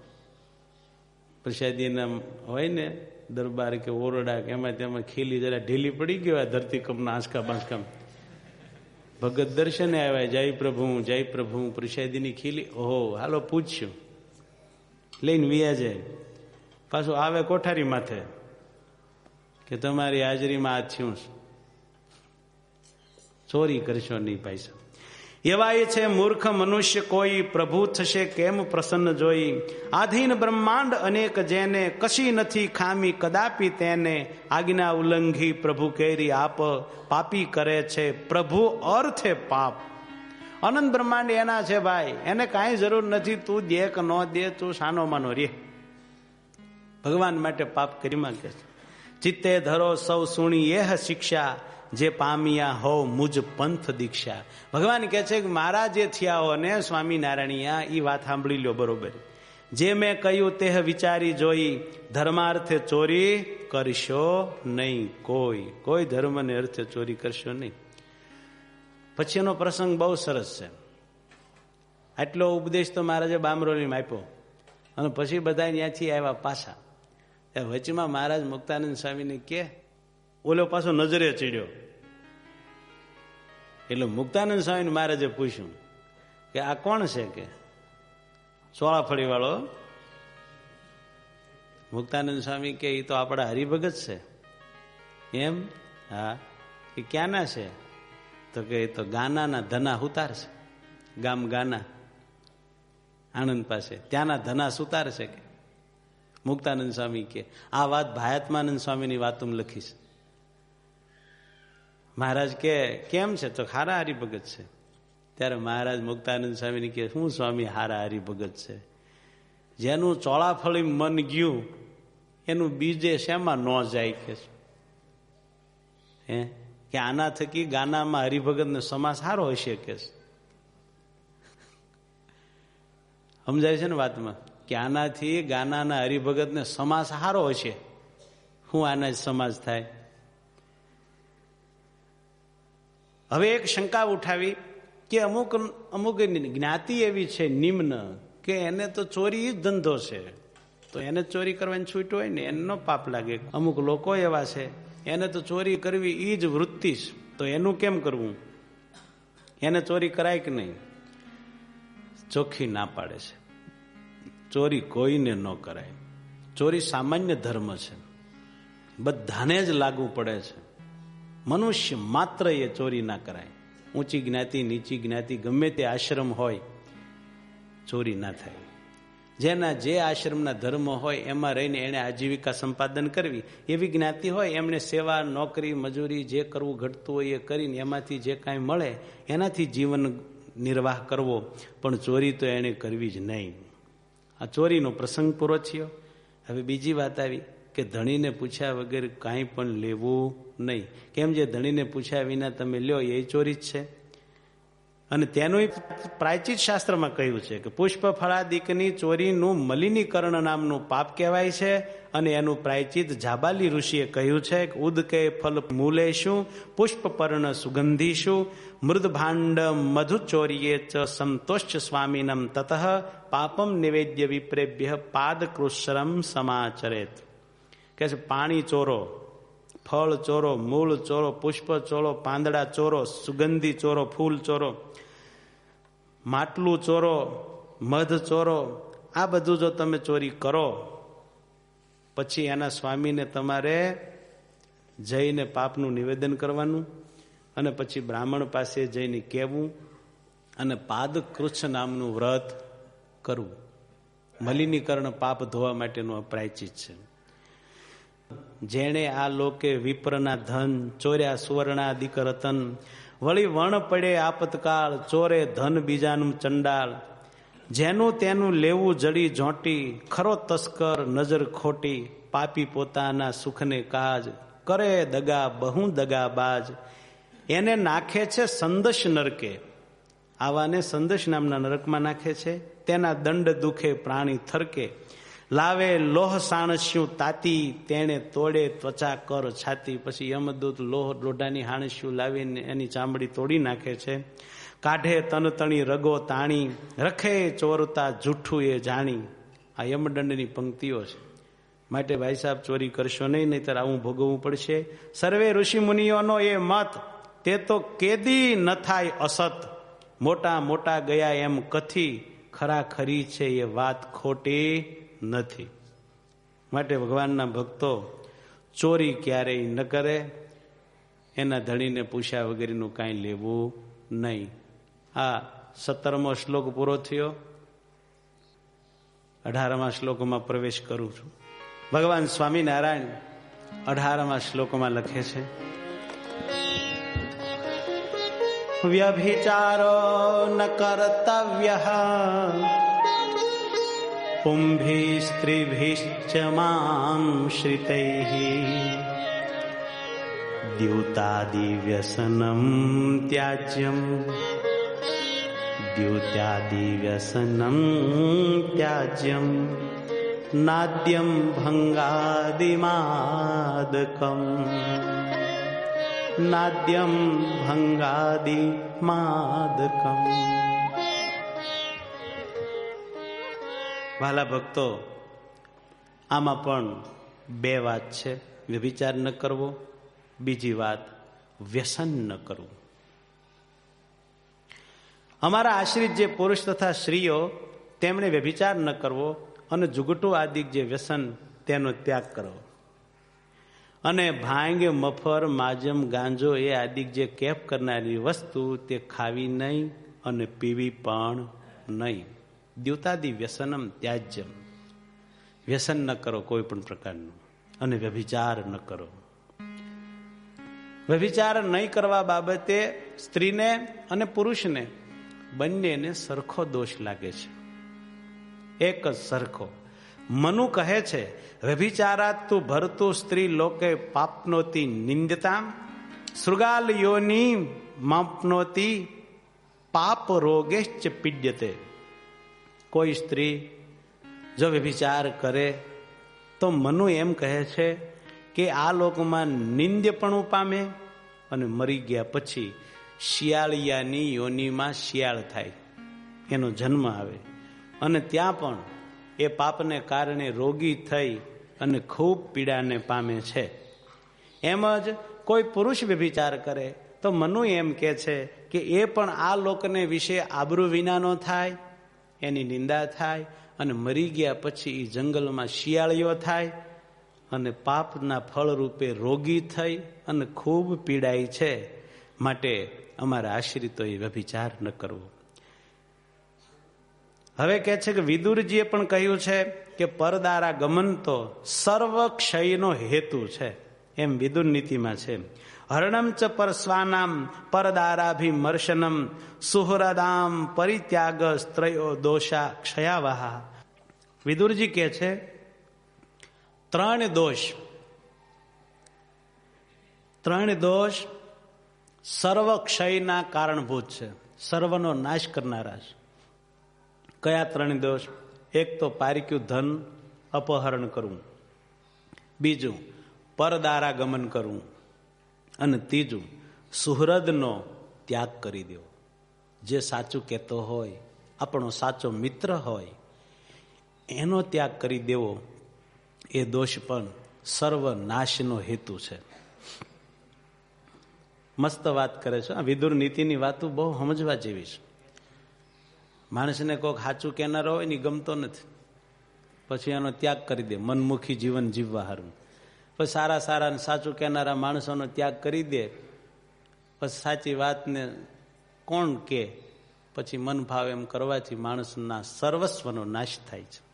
પ્રસાદીના હોય ને દરબાર કે ઓરડા કે એમાં તેમાં ખીલી જરા ઢીલી પડી ગયો ધરતીકંપના આંચકા બાંચકા. ભગત દર્શને આવ્યા, જય પ્રભુ જય પ્રભુ. પ્રસાદીની ખીલી, ઓહો હાલો પૂછ્યું, લઈને વ્યા જાય. પાછું આવે કોઠારી માથે કે તમારી હાજરીમાં આ થયું, ચોરી કરશો નહીં પૈસા. એવા એ છે મૂર્ખ મનુષ્ય કોઈ, પ્રભુ થશે કેમ પ્રસન્ન જોઈ. આધીન બ્રહ્માંડ અનેક જેને, કશી નથી ખામી કદાપી તેને. આજ્ઞા ઉલ્લંઘી પ્રભુ કેરી આપ, પાપી કરે છે પ્રભુ અર્થે પાપ. અનંત બ્રહ્માંડ એના છે ભાઈ, એને કાંઈ જરૂર નથી તું દે કે ન દે, તું સાનો માનો રે. ભગવાન માટે પાપ કરી માંગે છે. ચિત્તે ધરો સૌ સુણી એહ શિક્ષા, જે પામ્યા હો મુજ પંથ દીક્ષા. ભગવાન કહે છે કે મારા જે થયા હો ને સ્વામિનારાયણિયા, એ વાત સાંભળી લો બરોબર. જે મેં કહ્યું તે વિચારી જોઈ, ધર્માર્થે ચોરી કરશો નહીં. કોઈ કોઈ ધર્મને અર્થે ચોરી કરશો નહીં. પછીનો પ્રસંગ બહુ સરસ છે. આટલો ઉપદેશ તો મહારાજે બામરોલીમાં આપ્યો અને પછી બધા ત્યાંથી આવ્યા પાછા. વચમાં મહારાજ મુક્તાનંદ સ્વામીને કે ઓલો પાછો નજરે ચડ્યો. એટલે મુક્તાનંદ સ્વામીને મહારાજે પૂછ્યું કે આ કોણ છે? કે ચોળાફળી વાળો. મુક્તાનંદ સ્વામી કે એ તો આપણા હરિભગત છે. એમ? હા. એ ક્યાંના છે? તો કે એ તો ગાનાના ધના સુતાર છે. ગામ ગાના આણંદ પાસે, ત્યાંના ધના સુતાર છે. કે મુક્તાનંદ સ્વામી કે આ વાત ભાયાત્માનંદ સ્વામીની વાતમાં લખીશ. મહારાજ કે કેમ છે? તો હારા હરિભગત છે. ત્યારે મહારાજ મુક્તાનંદ સ્વામીને કે શું સ્વામી હારા હરિભગત છે? જેનું ચોળાફળી મન ગયું એનું બીજે શેમાં ન જાય? કે હે કે આના થકી ગાનામાં હરિભગત નો સમાસ સારો હશે. કે સમજાય છે ને વાતમાં કે આનાથી ગાનાના હરિભગત ને સમાસ સારો હશે. શું આના જ સમાજ થાય? હવે એક શંકા ઉઠાવી કે અમુક અમુક જ્ઞાતિ એવી છે નિમ્ન કે એને તો ચોરી જ ધંધો છે, તો એને ચોરી કરવાની છૂટ હોય ને, એને ન પાપ લાગે. અમુક લોકો એવા છે એને તો ચોરી કરવી એ જ વૃત્તિ છે, તો એનું કેમ કરવું? એને ચોરી કરાય કે નહીં? ચોખ્ખી ના પાડે છે. ચોરી કોઈને ન કરાય. ચોરી સામાન્ય ધર્મ છે, બધાને જ લાગુ પડે છે. મનુષ્ય માત્ર એ ચોરી ના કરાય. ઊંચી જ્ઞાતિ નીચી જ્ઞાતિ ગમે તે આશ્રમ હોય, ચોરી ના થાય. જેના જે આશ્રમના ધર્મ હોય એમાં રહીને એને આજીવિકા સંપાદન કરવી, એવી જ્ઞાતિ હોય એમને સેવા નોકરી મજૂરી જે કરવું ઘટતું હોય એ કરીને એમાંથી જે કાંઈ મળે એનાથી જીવન નિર્વાહ કરવો, પણ ચોરી તો એને કરવી જ નહીં. આ ચોરીનો પ્રસંગ પૂરો થયો. હવે બીજી વાત આવી કે ધણીને પૂછ્યા વગર કાંઈ પણ લેવું નહીં. કેમ? જે ધણીને પૂછ્યા વિના તમે લ્યો એ ચોરી જ છે. અને તેનું પ્રાયચિત શાસ્ત્રમાં કહ્યું છે કે પુષ્પ ફળાદિકની ચોરીનું મલિનીકરણ નામનું પાપ કહેવાય છે. અને એનું પ્રાયચિત જાબાલી ઋષિએ કહ્યું છે કે ઉદકે ફલ મૂલેશું પુષ્પ પર્ણ સુગંધીશું મૃદ ભાંડ મધુ ચોરીએ ચ સંતોષ સ્વામીનમ તતઃ પાપમ નિવેદ્ય વિપ્રેભ્ય પાદ કૃશ્રમ સમાચરેત. કે છે પાણી ચોરો, ફળ ચોરો, મૂળ ચોરો, પુષ્પ ચોરો, પાંદડા ચોરો, સુગંધી ચોરો, ફૂલ ચોરો, માટલું ચોરો, મધ ચોરો, આ બધું જો તમે ચોરી કરો પછી એના સ્વામીને તમારે જઈને પાપનું નિવેદન કરવાનું અને પછી બ્રાહ્મણ પાસે જઈને કહેવું અને પાદ કૃચ્છ નામનું વ્રત કરવું. મલિનીકરણ પાપ ધોવા માટેનું પ્રાયચિત છે. જેણે આ લોકે વિપ્રના ધન ચોર્યા સુવર્ણાદિક રતન, વળી વણ પડે આપતકાળ ચોરે ધન બીજાનું ચંડાળ. જેનું તેનું લેવું જડી જોંટી, ખરો તસ્કર નજર ખોટી, પાપી પોતાના સુખને કાજ, કરે દગા બહુ દગાબાજ. એને નાખે છે સંદશ નરકે, આવાને સંદશ નામના નરકમાં નાખે છે. તેના દંડ દુખે પ્રાણી થરકે, લાવે લોહ સાણસ્યું તાતી, તેને તોડે ત્વચા કર છાતી. પછી યમદૂત લોહ લોઢાની હાણસ્યું લાવીને એની ચામડી તોડી નાખે છે. કાઢે તનતણી રગો તાણી, રખે ચોરતા જૂઠું એ જાણી. આ યમદંડની પંક્તિઓ છે. માટે ભાઈ સાહેબ ચોરી કરશો નહીં, નહીતર આવું ભોગવવું પડશે. સર્વે ઋષિ મુનિઓનો એ મત, તે તો કેદી ન થાય અસત. મોટા મોટા ગયા એમ કથી, ખરા ખરી છે એ વાત ખોટી નથી. માટે ભગવાનના ભક્તો ચોરી ક્યારેય ન કરે, એના ધણીને પૂછ્યા વગેરેનું કાંઈ લેવું નહીં. આ સત્તરમો શ્લોક પૂરો થયો. અઢારમા શ્લોકમાં પ્રવેશ કરું છું. ભગવાન સ્વામિનારાયણ અઢારમા શ્લોકમાં લખે છે, વ્યભિચારો ન કર્તવ્ય પુંભી સ્ત્રીભિશ્ચ માં શ્રિતૈઃ દ્યુતાદિ વ્યસનમ ત્યાજ્યમ દ્યુત્યાદિ વ્યસનમ ત્યાજ્યમ નાદ્યમ ભંગાદિમાદકમ નાદ્યમ ભંગાદિમાદકમ. વાલા ભક્તો, આમાં પણ બે વાત છે. વ્યભિચાર ન કરવો, બીજી વાત વ્યસન ન કરવું. અમારા આશ્રિત જે પુરુષ તથા સ્ત્રીઓ, તેમણે વ્યભિચાર ન કરવો અને જુગટુ આદિ જે વ્યસન તેનો ત્યાગ કરવો. અને ભાંગ, મફર, માજમ, ગાંજો એ આદિ જે કેફ કરનારી વસ્તુ તે ખાવી નહીં અને પીવી પણ નહીં. દ્યુતાદિ વ્યસનમ ત્યાજ્યમ. વ્યસન ન કરો કોઈ પણ પ્રકારનું, અને વ્યભિચાર ન કરો. વ્યભિચાર નહીં કરવા બાબતે સ્ત્રીને અને પુરુષને બંનેને સરખો દોષ લાગે છે, એક જ સરખો. મનુ કહે છે, વ્યભિચારાત તું ભરતું સ્ત્રી લોકે પાપનોતી નિંદતા સૃગાલ યોની માપનોતી પાપ રોગેશ્ચ પીડ્યતે. કોઈ સ્ત્રી જો વ્યભિચાર કરે તો મનુ એમ કહે છે કે આ લોકમાં નિંદ્યપણું પામે અને મરી ગયા પછી શિયાળિયાની યોનીમાં શિયાળ થાય, એનો જન્મ આવે અને ત્યાં પણ એ પાપને કારણે રોગી થઈ અને ખૂબ પીડાને પામે છે. એમ જ કોઈ પુરુષ વ્યભિચાર કરે તો મનુ એમ કહે છે કે એ પણ આ લોકને વિશે આબરૂ વિનાનો થાય, એની નિંદા થાય અને મરી ગયા પછી એ જંગલમાં શિયાળીઓ થાય અને પાપના ફળ રૂપે રોગી થઈ અને ખૂબ પીડાય છે. માટે અમારા આશ્રિતોએ વ્યભિચાર ન કરવો. હવે કહે છે કે વિદુરજીએ પણ કહ્યું છે કે પરદારા ગમન તો સર્વ ક્ષયનો હેતુ છે, એમ વિદુર નીતિમાં છે. હરણમ ચ પરસ્વાનામ પરદારાભિમર્શનમ સુહૃદામ પરિત્યાગ સ્ત્રયો દોષા ક્ષયાવહા. વિદુરજી કહે છે ત્રણ દોષ ત્રણ દોષ સર્વ ક્ષયના કારણભૂત છે, સર્વનો નાશ કરનારા છે. કયા ત્રણ દોષ? એક તો પારિક્યું ધન અપહરણ કરવું, બીજું પરદારા ગમન કરવું, અને ત્રીજું સુહૃદનો ત્યાગ કરી દેવો. જે સાચું કહેતો હોય, આપણો સાચો મિત્ર હોય, એનો ત્યાગ કરી દેવો એ દોષ પણ સર્વનાશનો હેતુ છે. મસ્ત વાત કરે છે. આ વિદુર નીતિની વાતો બહુ સમજવા જેવી છે. માણસને કોઈક સાચું કહેનારો હોય ને ગમતો નથી, પછી એનો ત્યાગ કરી દે મનમુખી જીવન જીવવા હારું. પછી સારા સારા ને સાચું કહેનારા માણસોનો ત્યાગ કરી દે, પછી સાચી વાતને કોણ કે, પછી મન ભાવ એમ કરવાથી માણસના સર્વસ્વનો નાશ થાય છે.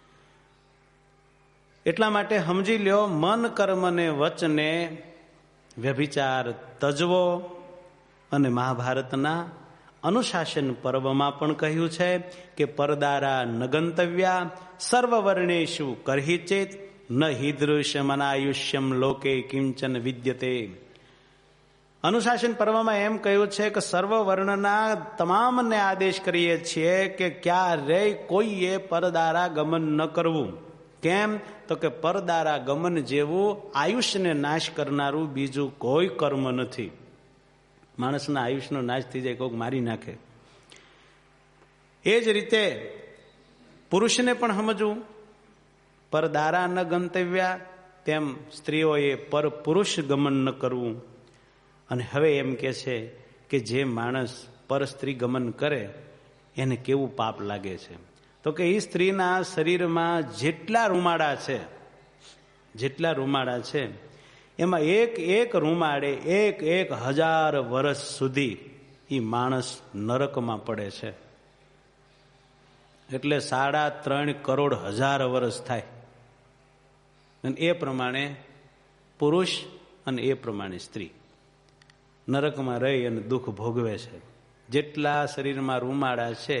એટલા માટે સમજી લ્યો, મન કર્મને વચને વ્યભિચાર તજવો. અને મહાભારતના અનુશાસન પર્વમાં પણ કહ્યું છે કે પરદારા ન ગંતવ્યા સર્વવર્ણેષુ કરહિ ચેત ન હિદૃશ્યમનાયુષ્યમ લોકે કિંચન વિદ્યતે. અનુશાસન પર્વમાં એમ કહ્યું છે કે સર્વ વર્ણના તમામને આદેશ કરીએ છીએ કે ક્યારેય કોઈએ પરદારા ગમન ન કરવું. કેમ? તો કે પરદારા ગમન જેવું આયુષ્યને નાશ કરનારું બીજું કોઈ કર્મ નથી. માણસના આયુષ્યનો નાશ થઈ જાય, કોઈક મારી નાખે. એ જ રીતે પુરુષને પણ સમજવું, પરદારા ન ગંતવ્યા, તેમ સ્ત્રીઓએ પર પુરુષ ગમન ન કરવું. અને હવે એમ કે છે કે જે માણસ પર સ્ત્રી ગમન કરે એને કેવું પાપ લાગે છે? તો કે એ સ્ત્રીના શરીરમાં જેટલા રૂમાડા છે, જેટલા રૂમાડા છે એમાં એક એક રૂમાડે એક એક હજાર વર્ષ સુધી એ માણસ નરકમાં પડે છે. એટલે સાડા ત્રણ કરોડ હજાર વર્ષ થાય. અને એ પ્રમાણે પુરુષ અને એ પ્રમાણે સ્ત્રી નરકમાં રહી અને દુઃખ ભોગવે છે. જેટલા શરીરમાં રૂમાડા છે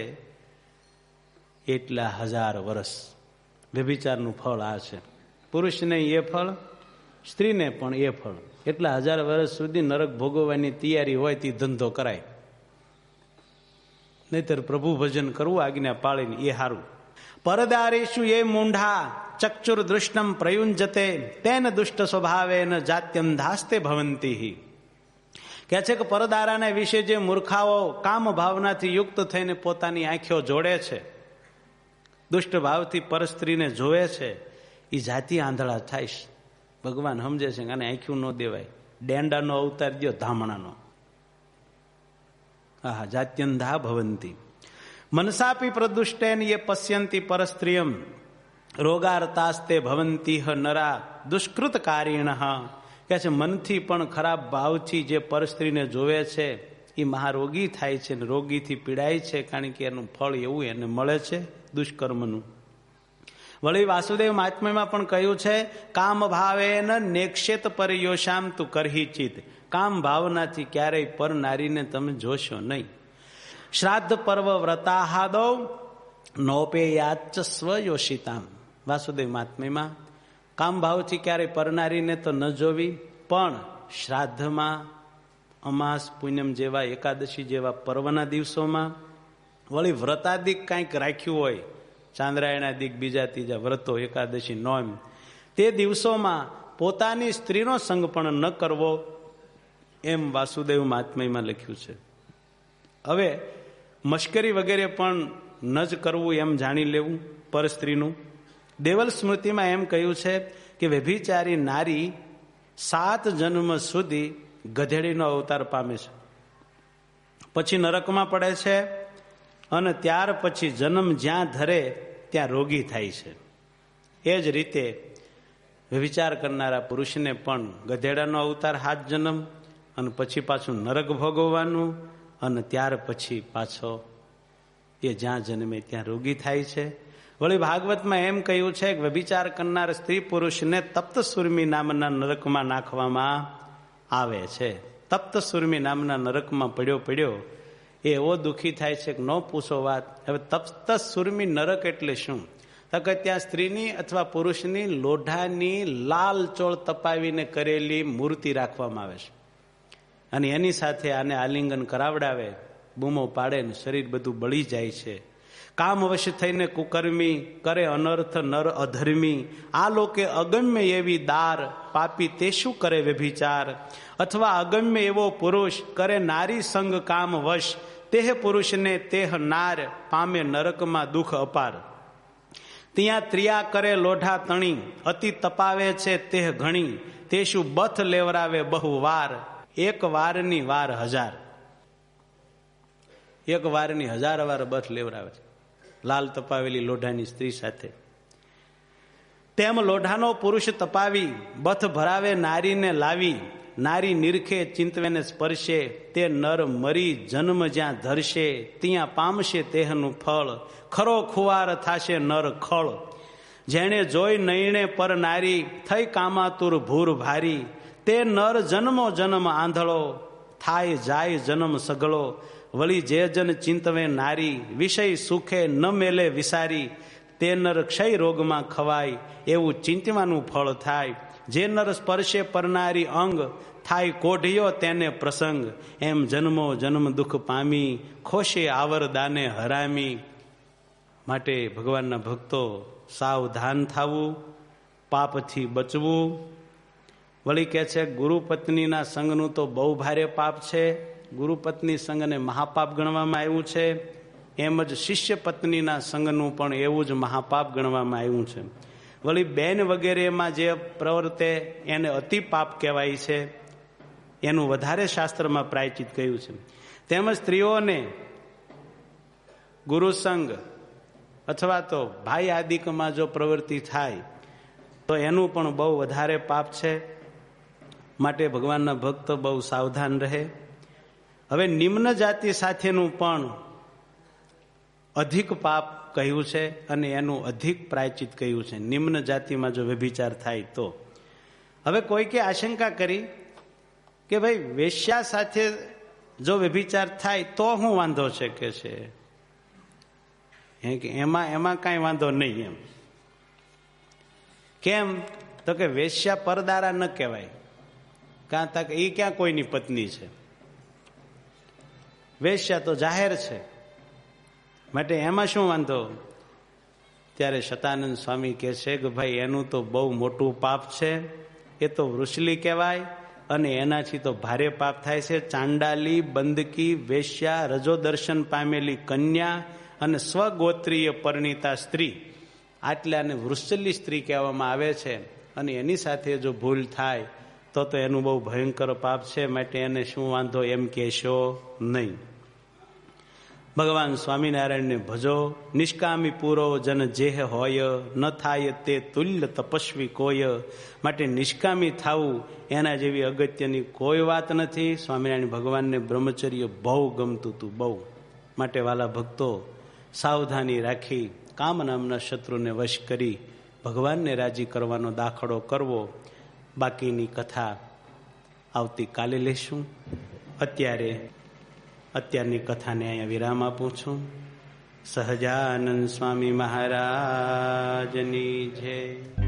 એટલા હજાર વર્ષ. વ્યભિચારનું ફળ આ છે. પુરુષને એ ફળ, સ્ત્રીને પણ એ ફળ. એટલા હજાર વર્ષ સુધી નરક ભોગવવાની તૈયારી હોય તે ધંધો કરાય. નહીતર પ્રભુ ભજન કરવું આજ્ઞા પાળીને એ સારું. પરદારેશુ એ મૂંઢા ચક્ષુર દૃષ્ટમ પ્રયુંજતે તેન દુષ્ટ સ્વભાવે ન જાત્યંધાસ્તે ભવંતી. કહે છે કે પરદારાને વિશે જે મૂર્ખાઓ કામ ભાવનાથી યુક્ત થઈને પોતાની આંખો જોડે છે, દુષ્ટ ભાવથી પરસ્ત્રીને જોવે છે, એ જાતિ આંધળા થાય. ભગવાન સમજે છે કે આને આંખ્યું ન દેવાય, ડેંડાનો અવતાર દો ધામણાનો. હા, જાત્યંધા ભવંતી. મનસાપી પ્રદુષ્ટેન યે પશ્યંતી પરસ્ત્રિયમ રોગારતાસ્તે ભવંતી નરા દુષ્કૃતકારીણ. કહે છે મનથી પણ ખરાબ ભાવથી જે પરસ્ત્રીને જોવે છે એ મહારોગી થાય છે, ને રોગીથી પીડાય છે, કારણ કે એનું ફળ એવું એને મળે છે દુષ્કર્મનું. વળી વાસુદેવ મહાત્મ્યમાં પણ કહ્યું છે, કામ ભાવે ન નેક્ષેત પરયોશામ તું કરહી ચિત. કામ ભાવનાથી ક્યારેય પર નારીને તમે જોશો નહીં. શ્રાદ્ધ પર્વ વ્રતાહાદો નોપેયાચ સ્વયોષિતામ. વાસુદેવ મહાત્મ્યમાં કામ ભાવથી ક્યારેય પરનારીને તો ન જોવી, પણ શ્રાદ્ધમાં, અમાસ પૂનમ જેવા, એકાદશી જેવા પર્વના દિવસોમાં, વળી વ્રતાદિક કાંઈક રાખ્યું હોય, ચાંદ્રાયણાદિક બીજા ત્રીજા વ્રતો, એકાદશી, નોમ, તે દિવસોમાં પોતાની સ્ત્રીનો સંગ પણ ન કરવો, એમ વાસુદેવ મહાત્મ્યમાં લખ્યું છે. હવે મશ્કરી વગેરે પણ ન જ કરવું એમ જાણી લેવું પર સ્ત્રીનું. દેવલ સ્મૃતિમાં એમ કહ્યું છે કે વ્યભિચારી નારી સાત જન્મ સુધી ગધેડીનો અવતાર પામે છે, પછી નરકમાં પડે છે, અને ત્યાર પછી જન્મ જ્યાં ધરે ત્યાં રોગી થાય છે. એ જ રીતે વિચાર કરનારા પુરુષને પણ ગધેડાનો અવતાર હાથ જન્મ, અને પછી પાછું નરક ભોગવવાનું, અને ત્યાર પછી પાછો એ જ્યાં જન્મે ત્યાં રોગી થાય છે. વળી ભાગવતમાં એમ કહ્યું છે કે વ્યભિચાર કરનાર સ્ત્રી પુરુષને તપ્ત સુરમી નામના નરકમાં નાખવામાં આવે છે. તપ્ત સુરમી નામના નરકમાં પડ્યો પડ્યો એ એવો દુઃખી થાય છે કે ન પૂછો વાત. હવે તપ્ત સુરમી નરક એટલે શું? તો કે ત્યાં સ્ત્રીની અથવા પુરુષની લોઢાની લાલ ચોળ તપાવીને કરેલી મૂર્તિ રાખવામાં આવે છે, અને એની સાથે આને આલિંગન કરાવડાવે, બૂમો પાડે ને શરીર બધું બળી જાય છે. કામવશ થઈને કુકર્મી કરે અનર્થ નર અધર્મી, આ લોકે અગમ્ય એવી દાર પાપી તે શું કરે વ્યભિચાર. અથવા અગમ્ય એવો પુરુષ કરે નારી સંગ કામ વશ, તેહ પુરુષને તેહ નાર પામે નરકમાં દુઃખ અપાર. ત્યાં ત્રિયા કરે લોઢા તણી, અતિ તપાવે છે તેહ ઘણી, તે શું બથ લેવરાવે બહુ વાર, એક વારની વાર હજાર. એક વારની હજાર વાર બથ લેવરાવે છે લાલ તપાવેલી લોઢાની સ્ત્રી સાથે. તેમ લોઢાનો પુરુષ તપાવી બથ ભરાવે નારીને લાવી, નારી નિરખે ચિંતવેને સ્પર્શે, તે નર મરી જન્મ જ્યાં ધરશે, ત્યાં પામશે તેહનું ફળ, ખરો ખુવાર થાશે નર ખળ. જેણે જોઈ નયણે પર નારી થઈ કામાતુર ભૂર ભારી, તે નર જન્મો જન્મ આંધળો થાય જાય જન્મ સગળો. વળી જે જન ચિંતવે નારી વિષય સુખે ન મેલે વિસારી, તે નર ક્ષય રોગમાં ખવાય એવું ચિંતવાનું ફળ થાય. જે નર સ્પર્શે પરનારી અંગ થાય કોઢિયો તેને પ્રસંગ, એમ જન્મો જન્મ દુઃખ પામી ખોશે આવરદાને હરામી. માટે ભગવાનના ભક્તો સાવધાન થવું, પાપથી બચવું. વળી કહે છે ગુરુ પત્નીના સંગનું તો બહુ ભારે પાપ છે, ગુરુ પત્ની સંગને મહાપાપ ગણવામાં આવ્યું છે. એમ જ શિષ્ય પત્નીના સંગનું પણ એવું જ મહાપાપ ગણવામાં આવ્યું છે. વળી બેન વગેરેમાં જે પ્રવર્તે એને અતિ પાપ કહેવાય છે, એનું વધારે શાસ્ત્રમાં પ્રાયચિત કહ્યું છે. તેમજ સ્ત્રીઓને ગુરુસંગ અથવા તો ભાઈ આદિકમાં જો પ્રવૃત્તિ થાય તો એનું પણ બહુ વધારે પાપ છે. માટે ભગવાનના ભક્તો બહુ સાવધાન રહે. હવે નિમ્ન જાતિ સાથેનું પણ અધિક પાપ કહ્યું છે, અને એનું અધિક પ્રાયચિત કહ્યું છે. નિમ્ન જાતિમાં જો વ્યભિચાર થાય તો. હવે કોઈ કે આશંકા કરી કે ભાઈ વેશ્યા સાથે જો વ્યભિચાર થાય તો શું વાંધો છે કે છે એમાં એમાં કાંઈ વાંધો નહીં એમ. કેમ? તો કે વેશ્યા પરદારા ન કહેવાય, કાં તક એ ક્યાં કોઈની પત્ની છે. વેશ્યા તો જાહેર છે, માટે એમાં શું વાંધો? ત્યારે શતાનંદ સ્વામી કહે છે કે ભાઈ એનું તો બહુ મોટું પાપ છે, એ તો વૃષલી કહેવાય અને એનાથી તો ભારે પાપ થાય છે. ચાંડાલી, બંદકી, વેશ્યા, રજો દર્શન પામેલી કન્યા અને સ્વગોત્રીય પરિણીતા સ્ત્રી, આટલાને વૃષલી સ્ત્રી કહેવામાં આવે છે. અને એની સાથે જો ભૂલ થાય તો તો એનું બહુ ભયંકર પાપ છે. માટે એને શું વાંધો એમ કહેશો નહીં. ભગવાન સ્વામિનારાયણને ભજો, નિષ્કામી પૂરો જન જેહ હોય, ન થાય તે તુલ્ય તપસ્વી કોય. માટે નિષ્કામી થવું એના જેવી અગત્યની કોઈ વાત નથી. સ્વામિનારાયણ ભગવાનને બ્રહ્મચર્ય બહુ ગમતું હતું, બહુ. માટે વાલા ભક્તો, સાવધાની રાખી કામ નામના શત્રુને વશ કરી ભગવાનને રાજી કરવાનો દાખલો કરવો. બાકીની કથા આવતીકાલે લેશું. અત્યારે અત્યારની કથાને અહીંયા વિરામ આપું છું. સહજાનંદ સ્વામી મહારાજની જય.